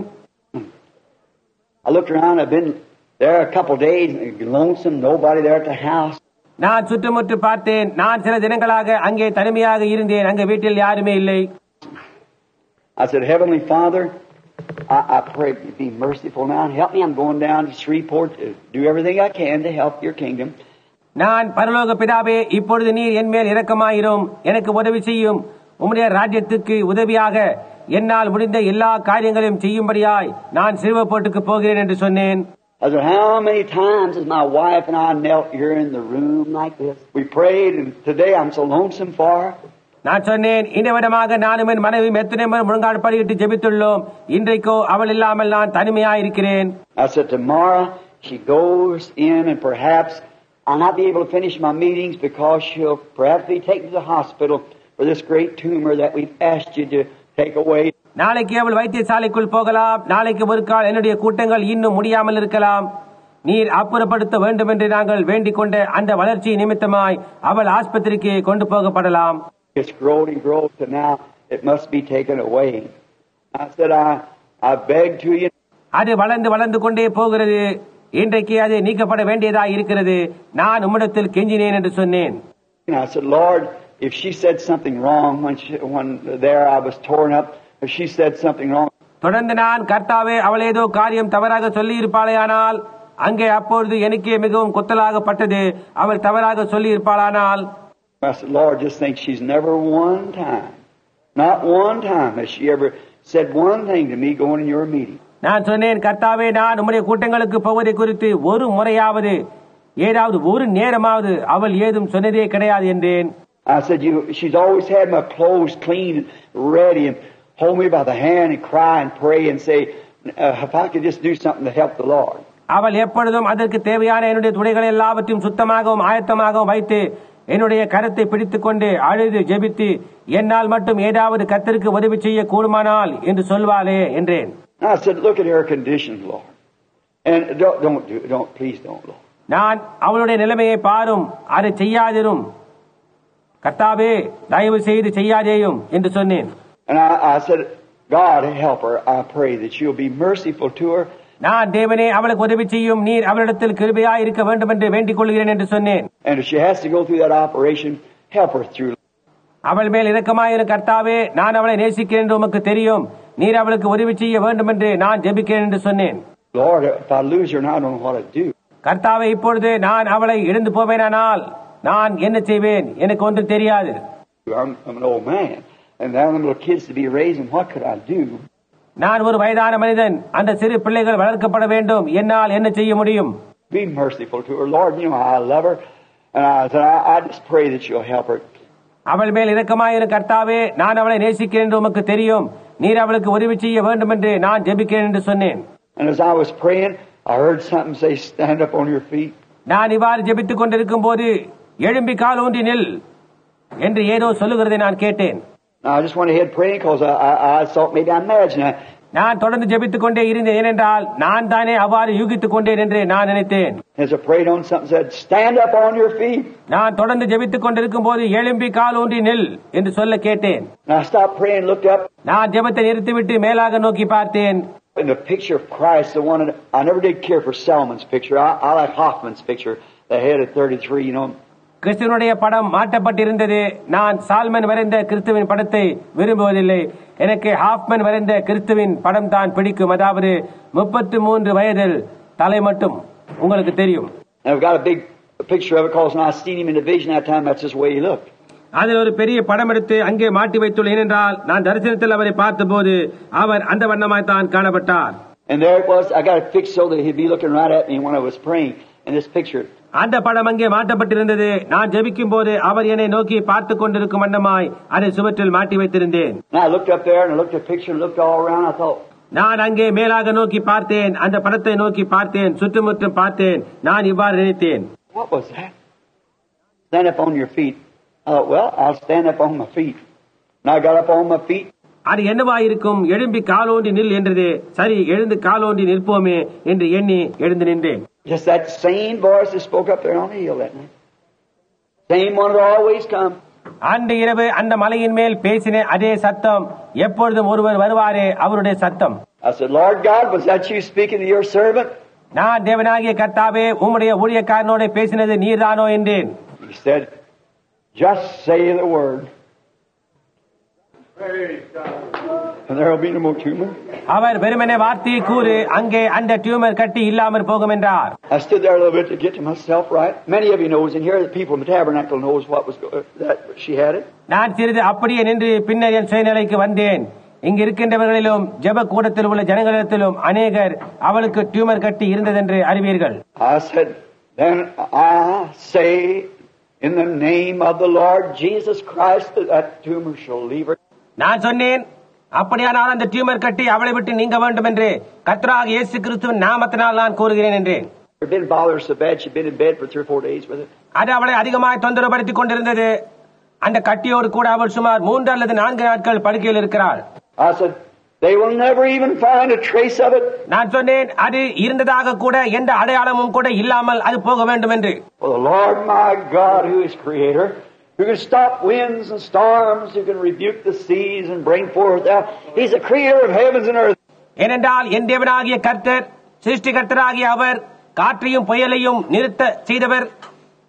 Speaker 2: I looked around. I've been there a couple of days, lonesome, nobody there at the house.
Speaker 1: நான் சுற்றுமுற்று பார்த்தேன். நான் சில தினங்களாக அங்கே தனிமையாக இருந்தேன். அங்கே வீட்டில் யாருமே இல்லை.
Speaker 2: I said, Heavenly Father, I pray you be merciful now and help me. I'm going down to Shreveport to do everything I can to help your kingdom.
Speaker 1: நான் பரலோக பிதாவே, இப்பொழுது நீர் என் மேல் இரக்கமாயிரும், எனக்கு உதவி செய்யும். உம்முடைய ராஜ்யத்துக்கு உதவியாக என்னால் முடிந்த எல்லா காரியங்களையும் செய்யும்படியாய் நான் ஸ்ரீவபோர்ட்டுக்கு போகிறேன் என்று சொன்னேன்.
Speaker 2: I said, how many times has my wife and I knelt here in the room like this? We prayed, and today I'm so lonesome for her.
Speaker 1: நான் சொன்னேன், இந்த விதமாக நானும் என் மனைவியும் எத்தனை முறை முழங்காற்படியிட்டு ஜெபித்துள்ளோம். இன்றைக்கோ அவள் இல்லாமல் நான் தனிமையாயிருக்கிறேன்.
Speaker 2: I said, tomorrow she goes in and perhaps I'll not be able to finish my meetings because she'll perhaps be taken to the hospital for this great tumor that we've asked you to take away.
Speaker 1: நாளைக்கு அவள் வைத்தியசாலைக்குள் போகலாம். நாளைக்கு ஒரு கால் என்னுடைய கூட்டங்கள் இன்னும் முடியாமல் இருக்கலாம். நீர் அப்புறப்படுத்த வேண்டும் என்று நாங்கள் வேண்டிக் கொண்ட அந்த வளர்ச்சி நிமித்தமாய் அவள் ஆஸ்பத்திரிக்கு கொண்டு போகப்படலாம்.
Speaker 2: It's grown and grown, so now it must be taken away. I said, I beg to you.
Speaker 1: அது வளர்ந்து கொண்டே போகிறது. இன்றைக்கு அது நீக்கப்பட வேண்டியதா இருக்கிறது. நான் உம்மிடத்தில் கெஞ்சினேன் என்று சொன்னேன்.
Speaker 2: I said, Lord, if she said something wrong when there I was torn up, if she said something wrong.
Speaker 1: தொடர்ந்து நான் கர்த்தாவே அவள் ஏதோ காரியம் தவறாக சொல்லி இருப்பாளேயானால் அங்கே அப்பொழுது எனக்கே மிகவும் குத்தலாகப்பட்டது. அவள் தவறாக சொல்லி இருப்பாளானால்
Speaker 2: I said, Lord, just think she's never not one time has she ever said one thing to me going in your meeting.
Speaker 1: நான் சொன்னேன், கர்த்தாவே நான் உம்முடைய கூட்டங்களுக்கு போவதை குறித்து ஒரு முறையாவது ஏதாவது ஒரு நேரமாவது அவள் ஏதும் சொன்னதே கிடையாது என்றேன்.
Speaker 2: I said, she's always had my clothes clean and ready and hold me by the hand and cry and pray and say, if I could just do something to help the Lord.
Speaker 1: அவள் எப்பொழுதும் அதற்கு தேவையான என்னுடைய துடைகளை எல்லாவற்றையும் சுத்தமாகவும் ஆயத்தமாகவும் வைத்து என்னுடைய கரத்தை பிடித்துக் கொண்டு அழுது ஜெபித்து என்னால் மட்டும் ஏதாவது கர்த்தருக்கு உதவி செய்ய கூடுமானால் என்று சொல்வாளே என்றேன்.
Speaker 2: I said, look at her condition, Lord, and please don't, Lord.
Speaker 1: நான் அவளுடைய நிலைமையை பாரும், அதை செய்யாதிரும் கர்த்தாவே, தயவு செய்து செய்யாதேயும் என்று சொன்னேன்.
Speaker 2: And I said, God help her. I pray that you'll be merciful to her.
Speaker 1: நான் தேவனே அவளுக்கு உதவி செய்யும், நீர் அவளிடத்தில் கிருபையாய் இருக்க வேண்டும் என்று வேண்டிக் கொள்கிறேன் என்று சொன்னேன்.
Speaker 2: And if she has to go through that operation, help her through.
Speaker 1: அவள் மேல் இரக்கமாயிரு கர்த்தாவே, நான் அவளை நேசிக்கிறேன் என்று உமக்கு தெரியும், நீர் அவளுக்கு உதவி செய்ய வேண்டும் என்று நான் ஜெபிக்கிறேன் என்று சொன்னேன்.
Speaker 2: Lord, if I lose her now, I don't know what to do.
Speaker 1: கர்த்தாவே, இப்பொழுது நான் அவளை இழந்து போவேனானால் நான் என்ன செய்வேன், எனக்கு ஒன்று தெரியாது.
Speaker 2: I'm an old man, and now them little kids to be raising, what could I do?
Speaker 1: நான் ஒரு வயதான மனிதன், அந்த சிறு பிள்ளைகள் வளர்க்கப்பட வேண்டும், என்னால் என்ன செய்ய முடியும்?
Speaker 2: Be merciful to her, Lord. You know I love her, and I just pray that you'll help her.
Speaker 1: அவள் மேல் இரக்கமாயிரு கர்த்தாவே, நான் அவளை நேசிக்கிறேன் என்று உமக்கு தெரியும், நீர் அவளுக்கு உதவி செய்ய வேண்டும் என்று நான் ஜெபிக்கிறேன் என்று சொன்னேன்.
Speaker 2: And as I was praying, I heard something say, stand up on your feet.
Speaker 1: நான் இவ்வாறு ஜெபித்துக் கொண்டிருக்கும் போது எழும்பி கால் ஊன்றி நில் என்று ஏதோ சொல்லுகிறதை நான் கேட்டேன்.
Speaker 2: Now, I just went ahead praying because I thought maybe I imagined.
Speaker 1: நான் தொடர்ந்து ஜெபித்துக் கொண்டே இருந்தேன், ஏனென்றால் நான் தானே அவ்வாறு யூகித்துக் கொண்டேன் என்று நான் நினைத்தேன்.
Speaker 2: As I prayed on something, said, stand up on your feet.
Speaker 1: நான் தொடர்ந்து ஜெபித்துக் கொண்டிருக்கும் போது எழும்பி கால் ஊன்றி நில் என்று சொல்ல கேட்டேன்.
Speaker 2: And I stopped praying, looked up.
Speaker 1: நான் ஜெபத்தை நிறுத்திவிட்டு மேலாக நோக்கி பார்த்தேன்.
Speaker 2: In the picture of Christ, the one that I never did care for Selman's picture. I like Hoffman's picture, the head of 33, you know.
Speaker 1: கிறிஸ்துவனுடைய படம் மாற்றப்பட்டிருந்தது. நான் சால்மன் வரைந்த கிறிஸ்துவின் படத்தை விரும்புவதில்லை. எனக்கு ஹாஃப்மன் வரைந்த கிறிஸ்துவின் படம் தான் பிடிக்கும். அதாவது 33 வயதில் தலை மட்டும். உங்களுக்கு தெரியும்.
Speaker 2: I've got a big picture of it because when I seen him in the vision that time, that's just the way he looked.
Speaker 1: அதில் ஒரு பெரிய படம் எடுத்து அங்கே மாட்டி வைத்துள்ளேன். ஏனென்றால் நான் தரிசனத்தில் அவரை பார்த்தபோது அவர் அந்த வண்ணமாய் தான் காணப்பட்டார்.
Speaker 2: And there it was. I got it fixed so that he'd be looking right at me when I was praying in this picture.
Speaker 1: அந்த படம் அங்கே மாட்டப்பட்டிருந்தது. நான் ஜெபிக்கும் போது அவர் என்னை நோக்கி பார்த்துக் கொண்டிருக்கும் வண்ணமாய் அதை சுவற்றில் மாட்டி வைத்திருந்தேன்.
Speaker 2: I looked up there and I looked at the picture and looked all around. I thought,
Speaker 1: நான் அங்கே மேலாக நோக்கி பார்த்தேன், அந்த படத்தை நோக்கி பார்த்தேன், சுற்றுமுற்றும் பார்த்தேன். நான் இவ்வாறு நினைத்தேன்,
Speaker 2: what was that? Stand up on your feet. I thought, well, I'll stand up on my feet. And I got up on my feet.
Speaker 1: அது என்னவாயிருக்கும், எழும்பி காலோன்றி நில் என்றது. சரி, எழுந்து காலோன்றி நிற்போமே என்று எண்ணி எழுந்து நின்றேன்.
Speaker 2: Just that same voice that spoke up there on the hill that night. Same one that always come.
Speaker 1: அன்று இரவு அந்த மலையின் மேல் பேசின அதே சத்தம், எப்பொழுதும் ஒருவர் வருவாரே அவருடைய சத்தம்.
Speaker 2: I said, Lord God, was that you speaking to your servant?
Speaker 1: நான் தேவனாகிய கர்த்தாவே, உம்முடைய ஊழியக்காரனோட பேசினது நீர்தானோ என்றேன்.
Speaker 2: He said, just say the word. And there will be no more tumor.
Speaker 1: அவர் வெறுமனே வார்த்தையை கூறு, அங்கே அந்த டியூமர் கட்டி இல்லாமல் போகும் என்றார்.
Speaker 2: I stood there a little bit to get to myself right. Many of you knows in here, the people in the tabernacle knows what was that she had it.
Speaker 1: நான் சிறிது அப்படியே நின்று பின்னர் என் சுயநிலைக்கு வந்தேன். இங்கு இருக்கின்றவர்களிலும் ஜெப கூடத்தில் உள்ள ஜனங்களிடத்திலும் அநேகர் அவளுக்கு டியூமர் கட்டி இருந்ததென்று அறிவீர்கள்.
Speaker 2: I said, then I say in the name of the Lord Jesus Christ that tumor shall leave her.
Speaker 1: நான் சொன்னேன், அப்படியானால் அந்த டியூமர் கட்டி அவளை விட்டு நீங்க வேண்டும் என்று கர்த்தராகிய இயேசு கிறிஸ்துவின் நாமத்தினால் நான் கூறுகிறேன் என்றேன்.
Speaker 2: It didn't bother her so bad. She'd been in bed for 3 or 4 days with it.
Speaker 1: அது அவளை அதிகமாக தொந்தரவுபடுத்திக் கொண்டிருந்தது. அந்த கட்டியோடு கூட அவள் சுமார் 3 அல்லது 4 நாட்கள் படுக்கையில் இருக்கிறாள்.
Speaker 2: I said, they will never even find a trace of it.
Speaker 1: நான் சொன்னேன், அது இருந்ததாக கூட எந்த அடையாளமும் கூட இல்லாமல் அது போக வேண்டும் என்று.
Speaker 2: For the Lord my God, who is Creator, who can stop winds and storms, who can rebuke the seas and bring forth out. He's the creator of heavens and earth.
Speaker 1: ஏனென்றால் என் தேவனாகிய கர்த்தர், சிருஷ்டிகர்த்தராகிய அவர் காற்றையும் புயலையும் நிறுத்த செய்தவர்,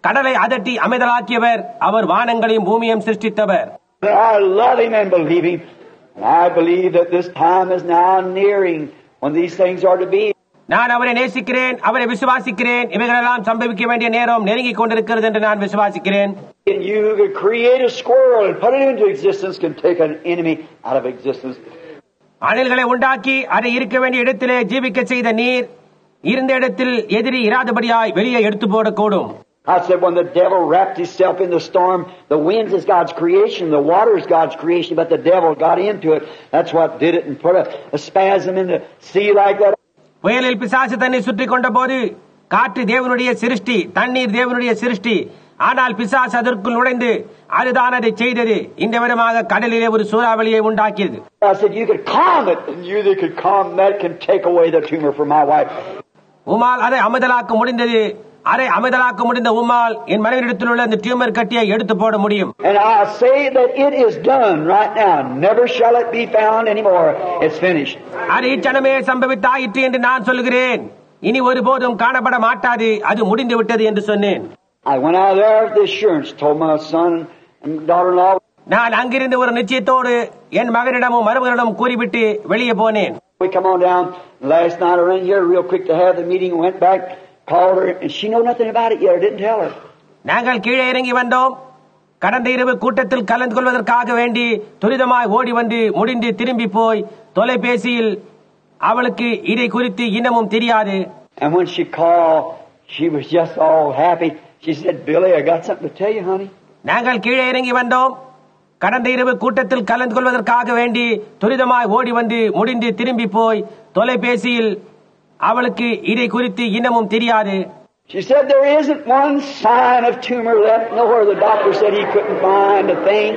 Speaker 1: கடலை அதட்டி அமைதலாக்கியவர், அவர் வானங்களையும் பூமியையும் சிருஷ்டித்தவர்.
Speaker 2: I love Him and believe Him. And I believe that this time is now nearing when these things are to be.
Speaker 1: நான் அவரை நேசிக்கிறேன், அவரை விசுவாசிக்கிறேன். இவைகளெல்லாம் சம்பவிக்க வேண்டிய நேரம் நெருங்கிக் கொண்டிருக்கிறது என்று நான் விசுவாசிக்கிறேன்.
Speaker 2: You could create a squirrel and put it into existence, can take an enemy out of existence.
Speaker 1: அணில்களை உண்டாக்கி அதை இருக்க வேண்டிய இடத்திலே ஜீவிக்க செய்த நீர், இருந்த இடத்தில் எதிரி இராதபடியாய் வெளியே எடுத்து போடக்கூடும்.
Speaker 2: I said when the devil wrapped himself in the storm, the winds is God's creation, the water is God's creation, but the devil got into it. That's what did it and put a spasm in the sea like that.
Speaker 1: புயலில் பிசாசு தன்னை சுற்றி கொண்ட போது காற்று தேவனுடைய சிருஷ்டி, தண்ணீர் தேவனுடைய சிருஷ்டி. ஆனால் பிசாசு அதற்குள் நுழைந்து அதுதான் அதை செய்தது. இந்த விதமாக கடலிலே ஒரு சூறாவளியை உண்டாக்கியது.
Speaker 2: I said you could calm it, and you that could calm that can take away the tumor from my wife.
Speaker 1: உமால் அதை அமதலாக்க முடிந்தது. அதை அமதலாக்க முடிந்த உமால் என் மனைவியிடத்தில் உள்ள அந்த டியூமர் கட்டியை எடுத்து போட முடியும்.
Speaker 2: And I say that it is done right now. Never shall it be found anymore. It's finished.
Speaker 1: அது இச்சனமே சம்பவித்தாயிற்று என்று நான் சொல்கிறேன். இனி ஒருபோதும் காணப்பட மாட்டாது, அது முடிந்து விட்டது என்று சொன்னேன்.
Speaker 2: I went out there with the assurance, told my son and daughter-in-law.
Speaker 1: நான் அங்கிருந்து ஒரு நிச்சயத்தோடு என் மகனிடமும் மருமகனிடமும் கூறிவிட்டு வெளியே போனேன்.
Speaker 2: We come on down last night. I ran here real quick to have the meeting. Went back, called her, and she know nothing about it yet. I didn't tell her.
Speaker 1: நாங்கள் கீழே இறங்கி வந்தோம். கடந்த இரவு கூட்டத்தில் கலந்து கொள்வதற்காக வேண்டி துரிதமாய் ஓடி வந்து முடிந்து திரும்பி போய் தொலைபேசியில் அவளுக்கு இதை குறித்து இன்னமும் தெரியாது.
Speaker 2: And when she called, she was just all happy. She said, Billy, I got something to tell you, honey.
Speaker 1: நாங்கள் கீழே இறங்கி வந்தோம். கடந்த இரவு கூட்டத்தில் கலந்து கொள்வதற்காக வேண்டி துரிதமாய் ஓடி வந்து முடிந்து திரும்பி போய் தொலைபேசியில் அவளுக்கு இதை குறித்து இன்னமும் தெரியாது.
Speaker 2: She said there isn't one sign of tumor left. Nowhere the doctor said he couldn't find a thing.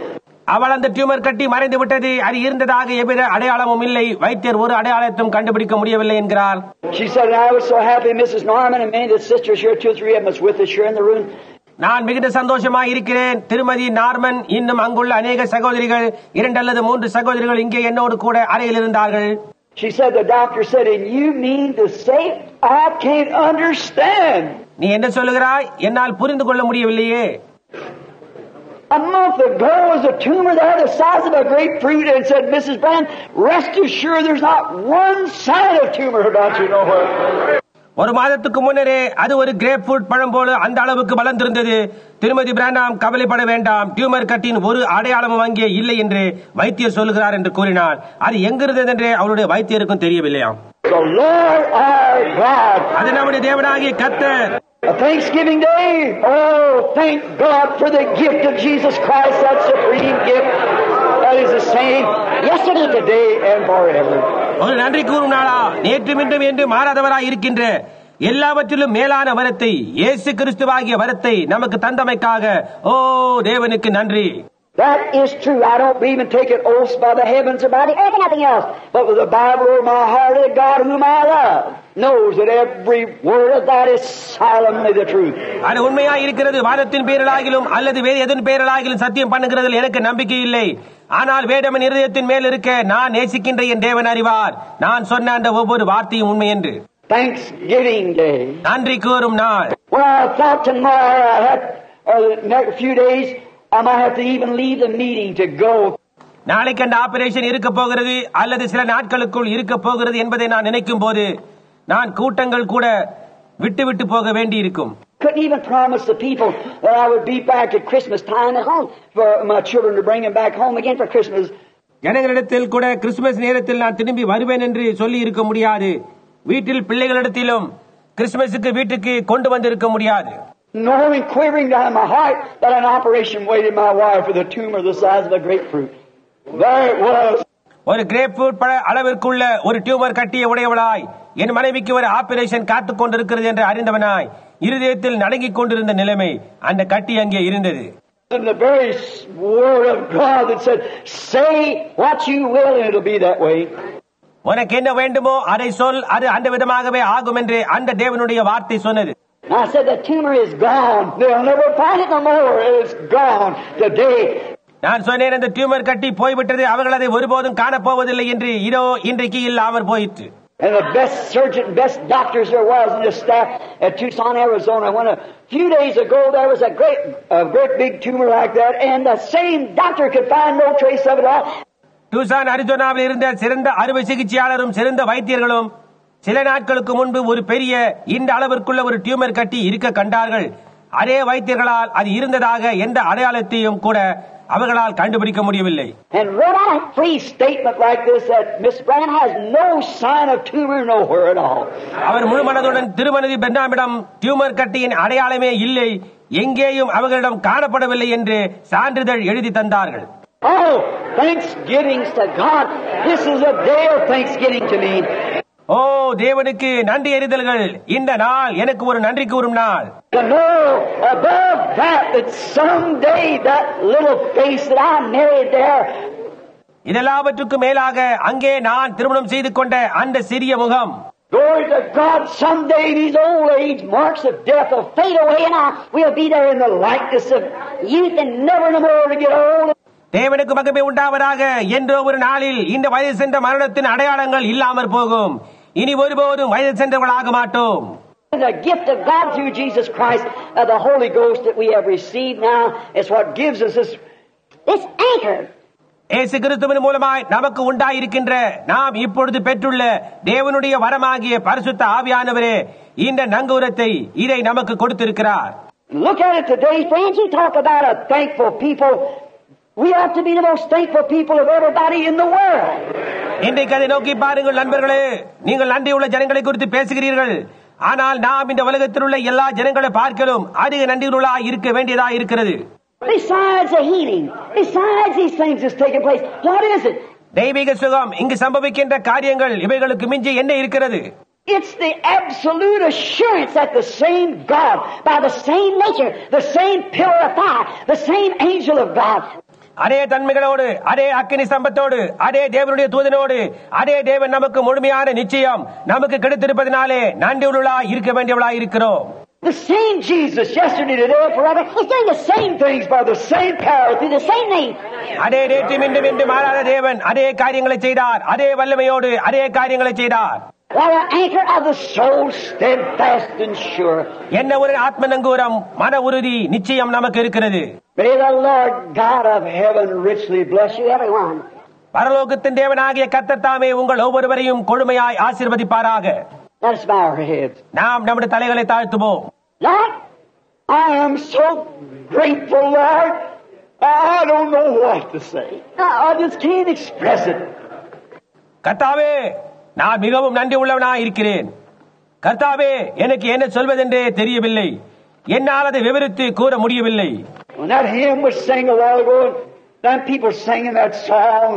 Speaker 1: அவள் அந்த டியூமர் கட்டி மறைந்து விட்டது, அது இருந்ததாக எவ்வித அடையாளமும் இல்லை, வைத்தியர் ஒரு அடையாளத்தையும் கண்டுபிடிக்க முடியவில்லை என்கிறார்.
Speaker 2: She said, I was so happy, Mrs. Norman and many of the sisters here, 2 or 3 of them was with us here in the room.
Speaker 1: நான் மிகுந்த சந்தோஷமாக இருக்கிறேன். திருமதி நார்மன் இன்னும் அங்குள்ள அநேக சகோதரிகள், 2 அல்லது 3 சகோதரிகள் இங்கே என்னோடு கூட அறையில் இருந்தார்கள்.
Speaker 2: She said, the doctor said, and you mean to say I can't understand.
Speaker 1: நீ என்ன சொல்லுகிறாய்? என்னால் புரிந்து கொள்ள முடியவில்லையே.
Speaker 2: A month ago was a tumor there the size of a grapefruit, and said, Mrs. Brand, rest assured there's not one sign of tumor about you nowhere.
Speaker 1: ஒரு மாதத்துக்கு முன்னரே அது ஒரு கிரேப் ஃப்ரூட் பழம் போல அந்த அளவுக்கு வளர்ந்திருந்தது. திருமதி பிராண்டாம், கவலைப்பட வேண்டாம், டியூமர் கட்டின் ஒரு அடையாளமும் அங்கே இல்லை என்று வைத்தியர் சொல்லுகிறார் என்று கூறினார். அது எங்கிருந்தது என்று அவருடைய வைத்தியருக்கும் தெரியவில்லையாம். அது நம்முடைய தேவனாகிய கர்த்தர்.
Speaker 2: A Thanksgiving Day. Oh, thank God for the gift of Jesus Christ, that supreme gift. That is the same yesterday, today, and forever.
Speaker 1: ஒரு நன்றி கூறும் நாளா, நேற்று மீண்டும் என்று மாறாதவராய் இருக்கின்ற எல்லாவற்றிலும் மேலான வரத்தை, இயேசு கிறிஸ்துவாகிய வரத்தை நமக்கு தந்தமைக்காக ஓ தேவனுக்கு நன்றி.
Speaker 2: That is true. I don't believe in taking oaths by the heavens or by the earth or nothing else. But with the Bible over my heart, the God whom I love knows that every word of that is solemnly the truth.
Speaker 1: அது உண்மையா இருக்கிறது. வாதத்தின் பேரலாகிலும் அல்லது வேறு எதன் பேரலாகிலும் சத்தியம் பண்ணுகிறதில் எனக்கு நம்பிக்கை இல்லை. ஆனால் வேதமின் இருதயத்தின் மேல் இருக்க நான் நேசிக்கின்ற என் தேவன் அறிவார், நான் சொன்ன அந்த ஒவ்வொரு வார்த்தையும் உண்மை என்று.
Speaker 2: Thanksgiving Day.
Speaker 1: நன்றி கூறும் நாள்.
Speaker 2: Well, I thought tomorrow I had, or the next few days, I might have to even leave the meeting to go.
Speaker 1: நாளைக்கு அந்த ஆபரேஷன் இருக்க போகிறது அல்லது சில நாட்களுக்குள் இருக்க போகிறது என்பதை நான் நினைக்கும் போது நான் கூட்டங்கள் கூட விட்டு போக வேண்டி இருக்கும்.
Speaker 2: Couldn't even promise the people that I would be back at Christmas time at home for my children to bring them back home again for Christmas.
Speaker 1: ஜனங்களிடத்தில் கூட கிறிஸ்துமஸ் நேரத்தில் நான் திரும்பி வருவேன் என்று சொல்லி இருக்க முடியாது. வீட்டில் பிள்ளைகளிடத்திலும் கிறிஸ்துமஸுக்கு வீட்டுக்கு கொண்டு வந்திருக்க முடியாது.
Speaker 2: Knowing, quivering down my heart that an operation waited my wife with a tumor the size of a grapefruit. There it was.
Speaker 1: ஒரு கிரேப் ஃப்ரூட் பழ அளவிற்குள்ள ஒரு டியூமர் கட்டிய உடையவளாய் என் மனைவிக்கு ஒரு ஆபரேஷன் காத்துக் கொண்டிருக்கிறது என்று அறிந்தவனாய் இருதயத்தில் நடுங்கிக் கொண்டிருந்த நிலைமை அந்த கட்டி அங்கே இருந்தது.
Speaker 2: In the very word of God that said, say what you will and it'll be that way.
Speaker 1: உனக்கு என்ன வேண்டுமோ அதை சொல், அது அந்த விதமாகவே ஆகும் என்று அந்த தேவனுடைய வார்த்தை சொன்னது.
Speaker 2: I said the tumor is gone. They'll never find it no more. It's gone today.
Speaker 1: நான் சொன்னேன், அந்த டியூமர் கட்டி போய்விட்டது, அவர்கள் அதை ஒருபோதும் காணப்போவதில்லை என்று. இதோ இன்றைக்கு இல்லாமற் போயிற்று.
Speaker 2: And the best surgeon and best doctors there was in the staff at Tucson, Arizona. When a few days ago there was a great big tumor like that, and the same doctor could find no trace of it all.
Speaker 1: Tucson அரிசோனாவில் இருந்த சிறந்த அறுவை சிகிச்சையாளரும் சிறந்த வைத்தியர்களும் சில நாட்களுக்கு முன்பு ஒரு பெரிய இந்த அளவிற்குள்ள ஒரு டியூமர் கட்டி இருக்க கண்டார்கள். அதே வைத்தியர்களால் அது இருந்ததாக எந்த அடையாளத்தையும் கூட அவர்களால் கண்டுபிடிக்க முடியவில்லை.
Speaker 2: And wrote out a free statement like this that Miss Branham has no sign of tumor nowhere at all.
Speaker 1: அவர் முழு மனதுடன் திருமதி பெர்னாமிடம் டியூமர் கட்டியின் அடையாளமே இல்லை, எங்கேயும் அவர்களிடம் காணப்படவில்லை என்று சான்றிதழ் எழுதி தந்தார்கள்.
Speaker 2: Oh, thanksgivings to God. This is a day of thanksgiving to me.
Speaker 1: ஓ தேவனுக்கு நன்றி எறிதல்கள். இந்த நாள் எனக்கு ஒரு நன்றி கூறும் நாள்.
Speaker 2: To know above that someday that little face that I married there.
Speaker 1: இதெல்லாவற்றுக்கும் மேலாக அங்கே நான் திருமணம் செய்து கொண்ட அந்த சிறிய முகம்.
Speaker 2: Glory to God, someday these old age marks of death will fade away and we'll be there in the likeness of youth and never no more to get old.
Speaker 1: தேவனுக்கு மகிமை உண்டாவதாக. என்றோ ஒரு நாளில் இந்த வயது சென்ற மரணத்தின் அடையாளங்கள் இல்லாமற் போகும். இனி ஒருபோதும் வயது சென்றவர்களாக மாட்டோம்.
Speaker 2: The gift of God through Jesus Christ, the Holy Ghost that we have received now, is what gives us this anchor.
Speaker 1: இயேசு கிறிஸ்துவின் மூலமாய் நமக்கு உண்டாயிருக்கின்ற நாம் இப்பொழுது பெற்றுள்ள தேவனுடைய வரமாகிய பரிசுத்த ஆவியானவரே இந்த நங்கூரத்தை இதை நமக்கு கொடுத்திருக்கிறார்.
Speaker 2: Look at it today, friends. You talk about a thankful people. We have to be the most thankful people of everybody in the world.
Speaker 1: இன்றைக்கு அதை நோக்கி பாருங்கள் நண்பர்களே. நீங்கள் நன்றியுள்ள ஜனங்களை குறித்து பேசுகிறீர்கள். ஆனால் நாம் இந்த உலகத்தில் உள்ள எல்லா ஜனங்களை பார்க்கலும் அதிக நன்றியுள்ளவர்களாய் இருக்க வேண்டியதா இருக்கிறது.
Speaker 2: Besides the healing, besides these things that's taking place, what is it?
Speaker 1: தெய்வீக சுகம் இங்கு சம்பவிக்கின்ற காரியங்கள் இவைகளுக்கு மிஞ்சி என்ன இருக்கிறது?
Speaker 2: It's the absolute assurance that the same God, by the same nature, the same pillar of fire, the same angel of God,
Speaker 1: அதே தன்மைகளோடு அதே அக்கினி ஸ்தம்பத்தோடு அதே தேவனுடைய தூதனோடு அதே தேவன் நமக்கு முழுமையான நிச்சயம் நமக்கு கிடைத்திருப்பதனாலே நன்றியுள்ளவர்களாய் இருக்க வேண்டியவர்களாய் இருக்கிறோம்.
Speaker 2: the same Jesus yesterday, today, forever, is doing the same things by the same power through the same name.
Speaker 1: அதே நேற்றும் இன்றும் என்று மாறாத தேவன் அதே காரியங்களை செய்தார். அதே வல்லமையோடு அதே காரியங்களை செய்தார்.
Speaker 2: What an anchor of the soul, steadfast and sure.
Speaker 1: என்ன ஒரு ஆத்ம நங்கூரம், மன உறுதி, நிச்சயம் நமக்கு இருக்கிறது.
Speaker 2: May the Lord God of heaven richly bless you, everyone.
Speaker 1: பரலோகத்தின் தேவனாகிய கர்த்தர் தாமே உங்கள் ஒவ்வொருவரையும் கொழுமையாய் ஆசீர்வதிப்பாராக.
Speaker 2: Let us bow our heads.
Speaker 1: நாம் நம்முடைய தலைகளை தாழ்த்துவோம்.
Speaker 2: Lord, I am so grateful, Lord. I don't know what to say. I just can't express it.
Speaker 1: கர்த்தாவே, நான் மிகவும் நன்றி உள்ளவனாய் இருக்கிறேன். கர்த்தாவே, எனக்கு என்ன சொல்வதென்றே தெரியவில்லை. என்னால் அதை விவரித்து கூற முடியவில்லை.
Speaker 2: When that hymn was sang a while ago, then people singing that song,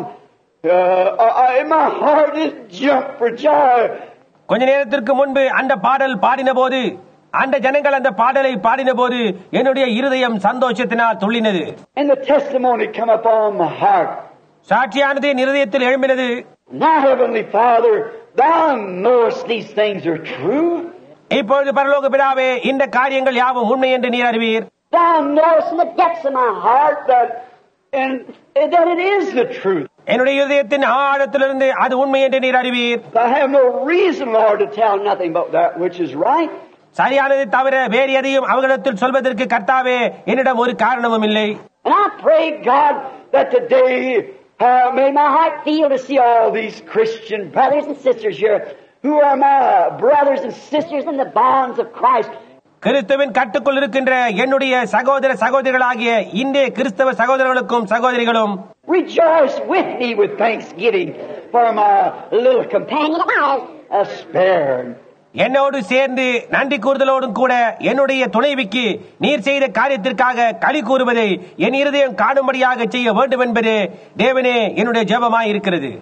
Speaker 2: my heart just jumped for joy.
Speaker 1: கொஞ்ச நேரத்திற்கு முன்பு அந்த பாடல் பாடின போது, அந்த ஜனங்கள் அந்த பாடலை பாடின போது என்னுடைய இருதயம் சந்தோஷத்தினால் துள்ளினது.
Speaker 2: And the testimony come upon my heart.
Speaker 1: சாட்சியானது என் இருதயத்தில் எழும்பினது.
Speaker 2: Now, Heavenly Father, Thou knowest these things are true.
Speaker 1: இப்பொழுது பரலோக பிதாவே, இந்த காரியங்கள் யாவும் உண்மை என்று நீர் அறிவீர்.
Speaker 2: Thou knowest in the depths of my heart that it is the truth.
Speaker 1: என்னுடைய இதயத்தின் ஆழத்திலிருந்து அது உண்மை என்று நீர் அறிவீர்.
Speaker 2: I have no reason, Lord, to tell nothing but that which is right.
Speaker 1: சரியானதை தவிர வேறு எதையும் அவர்களிடத்தில் சொல்வதற்கு கர்த்தாவே என்னிடம் ஒரு காரணமும் இல்லை.
Speaker 2: And I pray, God, that today may my heart feel to see all these Christian brothers and sisters here who are my brothers and sisters in the bonds of Christ.
Speaker 1: கிறிஸ்துவின் கட்டுக்குள் இருக்கின்ற என்னுடைய சகோதர சகோதரிகளாகிய இந்திய கிறிஸ்தவ சகோதரர்களுக்கும் சகோதரிகளும்
Speaker 2: rejoice with me with thanksgiving for my little companion I have spared.
Speaker 1: என்னோடு சேர்ந்து நன்றி கூறுதலோடும் கூட என்னுடைய துணைவிக்கு நீர் செய்த காரியத்திற்காக களி கூறுவதை என் இருதயம் காணும்படியாக செய்ய வேண்டும் என்பது தேவனே என்னுடைய ஜெபமாய் இருக்கிறது.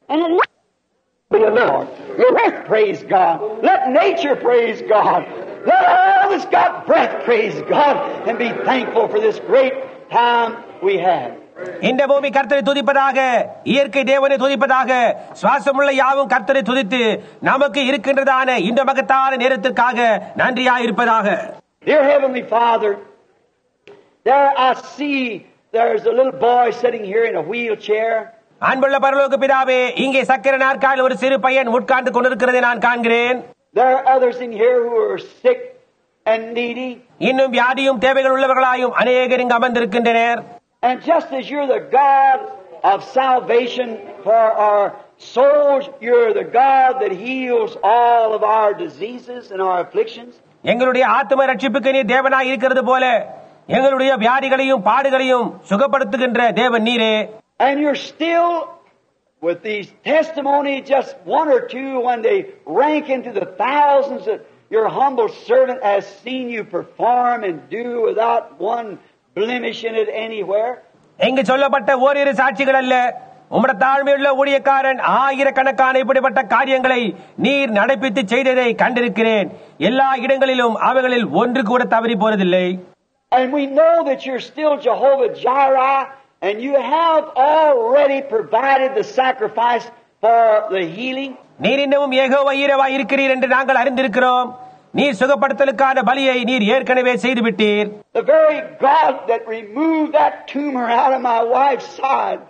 Speaker 2: Let earth praise God. Let nature praise God. Let all that's got breath praise God and be thankful for this great time we have.
Speaker 1: இந்த பூமி கர்த்தரை துதிப்பதாக, இயற்கை தேவனை துதிப்பதாக, சுவாசமுள்ள யாவும் கர்த்தரை துதித்து நமக்கு இருக்கின்றதான இந்த மகத்தான நேரத்திற்காக நன்றியாய் இருப்பதாக.
Speaker 2: Dear Heavenly Father, there I see there's a little boy sitting here in a wheelchair.
Speaker 1: அன்புள்ள பரலோக பிதாவே, இங்கே சக்கர நாற்காலில் ஒரு சிறு பையன் உட்கார்ந்து கொண்டிருக்கிறதை நான் காண்கிறேன்.
Speaker 2: There are others in here who are sick and needy.
Speaker 1: இன்னும் வியாதியும் தேவைகள் உள்ளவர்களாயும் அநேகர் இங்கு அமர்ந்திருக்கின்றனர்.
Speaker 2: And just as you're the God of salvation for our souls, you're the God that heals all of our diseases and our afflictions.
Speaker 1: எங்களுடைய ஆத்ம ரட்சிப்புக்கு நீர் தேவனாய் இருக்கிறது போல எங்களுடைய வியாதிகளையும் பாடுகளையும் சுகப்படுத்துகின்ற தேவன் நீரே.
Speaker 2: And you're still with these testimonies, just one or two, when they rank into the thousands, that your humble servant has seen you perform and do without one blemish in it anywhere.
Speaker 1: இங்கு சொல்லப்பட்ட ஓரிரு சாட்சிகள் அல்ல, உம்முடைய தாழ்மையுள்ள ஊழியக்காரன் ஆயிரக்கணக்கான இப்படிப்பட்ட காரியங்களை நீர் நடப்பித்து செய்ததை கண்டிருக்கிறேன். எல்லா இடங்களிலும் அவைகளில் ஒன்று கூட தவறி போறதில்லை.
Speaker 2: And we know that you're still Jehovah Jireh, and you have already provided the sacrifice for the healing.
Speaker 1: நீர் இன்னமும் யெகோவா ஈரேவாய் இருக்கிறீர் என்று நாங்கள் அறிந்திருக்கிறோம். நீர் சுகப்படுத்தலுக்கான பலியை நீர் ஏற்கனவே செய்து விட்டீர்.
Speaker 2: The very God that removed that tumor out of my wife's side.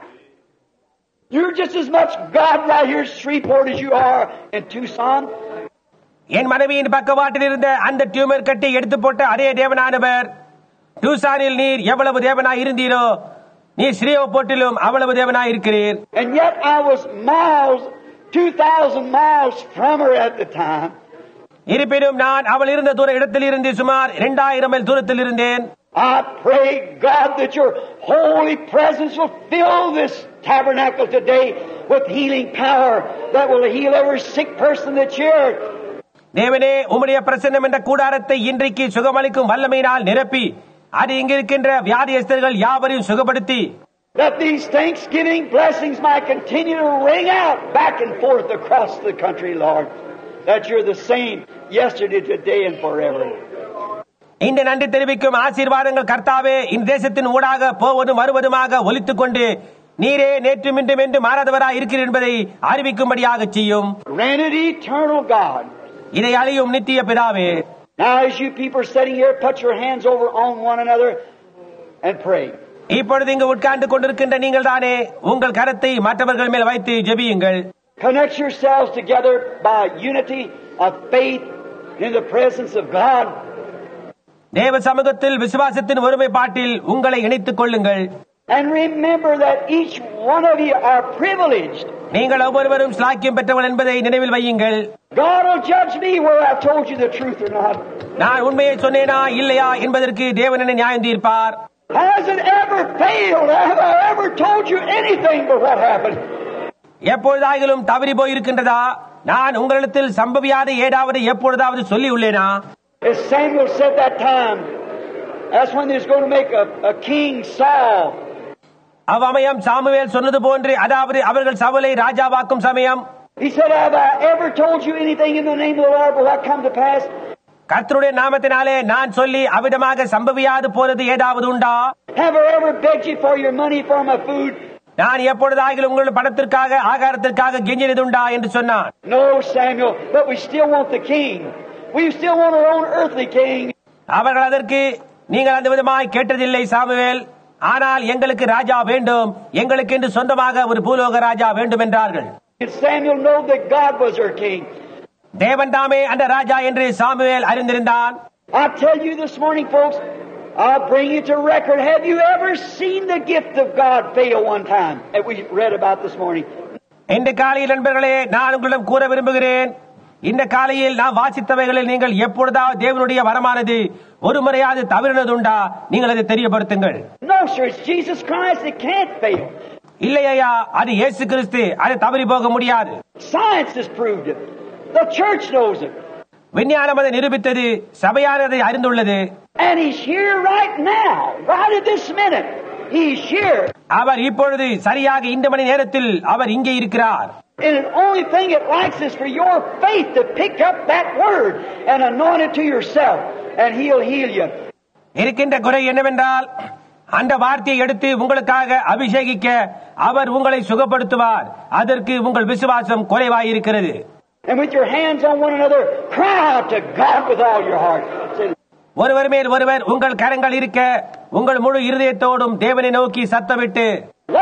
Speaker 2: You're just as much God right here in Shreveport as you are in Tucson.
Speaker 1: என் மனைவியின் பக்கவாட்டில் இருந்த அந்த டியூமர் கட்டி எடுத்து போட்ட அதே தேவனானவர் டூசானில் நீர் எவ்வளவு தேவனாய் இருந்தீரோ, நீர் ஸ்ரீவெப்போர்ட்டிலும் அவ்வளவு தேவனாய் இருக்கிறீர்.
Speaker 2: And yet I was miles, 2,000 miles from her at the time.
Speaker 1: இருப்பினும் நான் அவள் இருந்த தூர இடத்தில் இருந்து சுமார் 2000 மைல் தூரத்தில் இருந்தேன்.
Speaker 2: I pray God that your holy presence will fill this tabernacle today with healing power that will heal every sick person that's here.
Speaker 1: தேவனே, உம்முடைய பிரசன்னம் என்ற கூடாரத்தை இன்றைக்கு சுகமளிக்கும் வல்லமையினால் நிரப்பி அது இங்கிருக்கின்ற வியாதியஸ்தர்கள் யாவரையும் சுகப்படுத்தி
Speaker 2: that these Thanksgiving blessings might continue to ring out back and forth across the country, Lord, that you're the same yesterday, today, and forever.
Speaker 1: இந்த நன்றி தெரிவிக்கும் ஆசீர்வாதங்கள் கர்த்தாவே இந்த தேசத்தின் ஊடாக போவதும் வருவதுமாக ஒலித்துக் கொண்டு நீரே நேற்றும் இன்றும் என்று மாறாதவராய் இருக்கிறீர் என்பதை அறிவிக்கும்படியாக செய்யும்.
Speaker 2: Granted, eternal God.
Speaker 1: இதை அழியும் நித்திய பிதாவே.
Speaker 2: Now as you people are sitting here, put your hands over on one another and pray.
Speaker 1: இப்பொழுது இங்கு உட்கார்ந்து கொண்டிருக்கின்ற நீங்கள் தானே உங்கள் கரத்தை மற்றவர்கள் மேல் வைத்து ஜெபியுங்கள்.
Speaker 2: Connect yourselves together by unity of faith in the presence of God.
Speaker 1: தேவ சமூகத்தில் விசுவாசத்தின் ஒருமைப்பாட்டில் உங்களை இணைத்துக் கொள்ளுங்கள்.
Speaker 2: And remember that each one of you are privileged.
Speaker 1: நீங்கள் ஒவ்வொருவரும் ஸ்லாக்கியம் பெற்றவர்கள் என்பதை நினைவில் வையுங்கள்.
Speaker 2: God will judge me whether I've told you the truth or not.
Speaker 1: நான் உண்மையை சொன்னேனா இல்லையா என்பதற்கு தேவன் என்னை நியாயம் தீர்ப்பார்.
Speaker 2: Has it ever failed? Have I ever told you anything but what happened?
Speaker 1: எப்பொழுதாயிலும் தவறி போயிருக்கின்றதா? நான் உங்களிடத்தில் சம்பவியாத ஏதாவது எப்பொழுதாவது சொல்லி உள்ளேனா?
Speaker 2: As Samuel said that time, that's when there's going to make a king Saul.
Speaker 1: அவ்வமயம் சாமுவேல் சொன்னது போன்று, அதாவது அவர்கள் சவுலை ராஜாவாக்கும் சமயம்.
Speaker 2: He said, have I ever told you anything in the name of the Lord but what come to pass?
Speaker 1: கர்த்தருடைய நாமத்தினாலே நான் சொல்லி அவிதமாக சம்பவியாது போறது ஏதாவது உண்டா?
Speaker 2: Have I ever begged you for your money for my food?
Speaker 1: நான் எப்பொழுதாகிலும் உங்களுடைய பணத்திற்காக ஆகாரத்திற்காக கெஞ்சினதுண்டா என்று சொன்னான்.
Speaker 2: No, Samuel, but we still want the king. We still want our own earthly king.
Speaker 1: அவர்கள் அதற்கு நீங்கள் அந்த விதமாய் கேட்டதில்லை சாமுவேல், ஆனால் எங்களுக்கு ராஜா வேண்டும், எங்களுக்கு என்று சொந்தமாக ஒரு பூலோக ராஜா வேண்டும் என்றார்கள்.
Speaker 2: And Samuel knew that God was our king.
Speaker 1: தேவன் தாமே அந்த ராஜா என்று சாமுவேல் அறிந்திருந்தான்.
Speaker 2: I tell you this morning, folks, I'll bring you to record. Have you ever seen the gift of God fail one time that we read about this morning?
Speaker 1: இந்த காலையில் நண்பர்களே, நான் உங்களிடம் கூற விரும்புகிறேன், இந்த காலையில் நான் வாசித்தவைகளில் நீங்கள் எப்பொழுதாவது தேவனுடைய வரமானது ஒரு முறையாவது தவறினதுண்டா? நீங்கள் அதை தெரியப்படுத்துங்கள்.
Speaker 2: No, sir, it's Jesus Christ. It can't fail.
Speaker 1: இல்லையா, அது இயேசு கிறிஸ்து, அது தவறி போக முடியாது.
Speaker 2: Science has proved it. The church knows it.
Speaker 1: விஞ்ஞானம் அதை நிரூபித்தது, சபையானதை அறிந்துள்ளது.
Speaker 2: And he's here right now, right at this minute. He's here.
Speaker 1: அவர் இப்பொழுது சரியாக இந்த மணி நேரத்தில் அவர் இங்கே இருக்கிறார்.
Speaker 2: And the only thing it likes is for your faith to pick up that word and anoint it to yourself, and he'll heal you.
Speaker 1: இருக்கின்ற குறை என்னவென்றால், அந்த வார்த்தையை எடுத்து உங்களுக்காக அபிஷேகிக்க அவர் உங்களை சுகப்படுத்துவார். அதற்கு உங்கள் விசுவாசம் குறைவாயிருக்கிறது.
Speaker 2: And with your hands on one another, cry out to God with all your heart.
Speaker 1: ஒருவர் மேல் ஒருவர் உங்கள் கரங்கள் இருக்க உங்கள் முழு இருதயத்தோடும் தேவனை நோக்கி சத்தமிட்டு,
Speaker 2: Let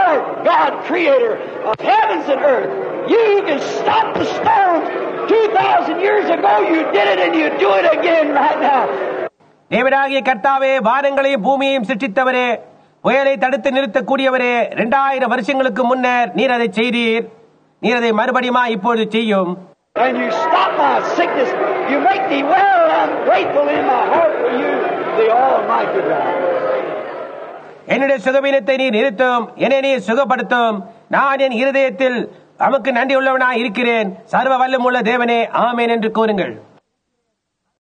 Speaker 2: Lord God, creator of heavens and earth. You can stop the storms 2,000 years ago. You did it and you do it again right now.
Speaker 1: தேவனாகிய கர்த்தாவே, வானங்களையும் பூமியையும் சிருஷ்டித்தவரே, புயலை தடுத்து நிறுத்தக்கூடியவரே, 2000 வருஷங்களுக்கு முன்னர் நீர் அதை செய்தீர். நீர் அதை மறுபடியுமா இப்பொழுது செய்யும்.
Speaker 2: And you stop my sickness. You make me well. I'm grateful in my heart for you, the Almighty God.
Speaker 1: என்னுடைய சுகவீனத்தை நீர் நிறுத்தும், என்னை நீர் சுகப்படுத்தும். நான் என் இருதயத்தில் நமக்கு நன்றி உள்ளவனாய் இருக்கிறேன். சர்வ வல்லமுள்ள தேவனே, ஆமென் என்று கூறுங்கள்.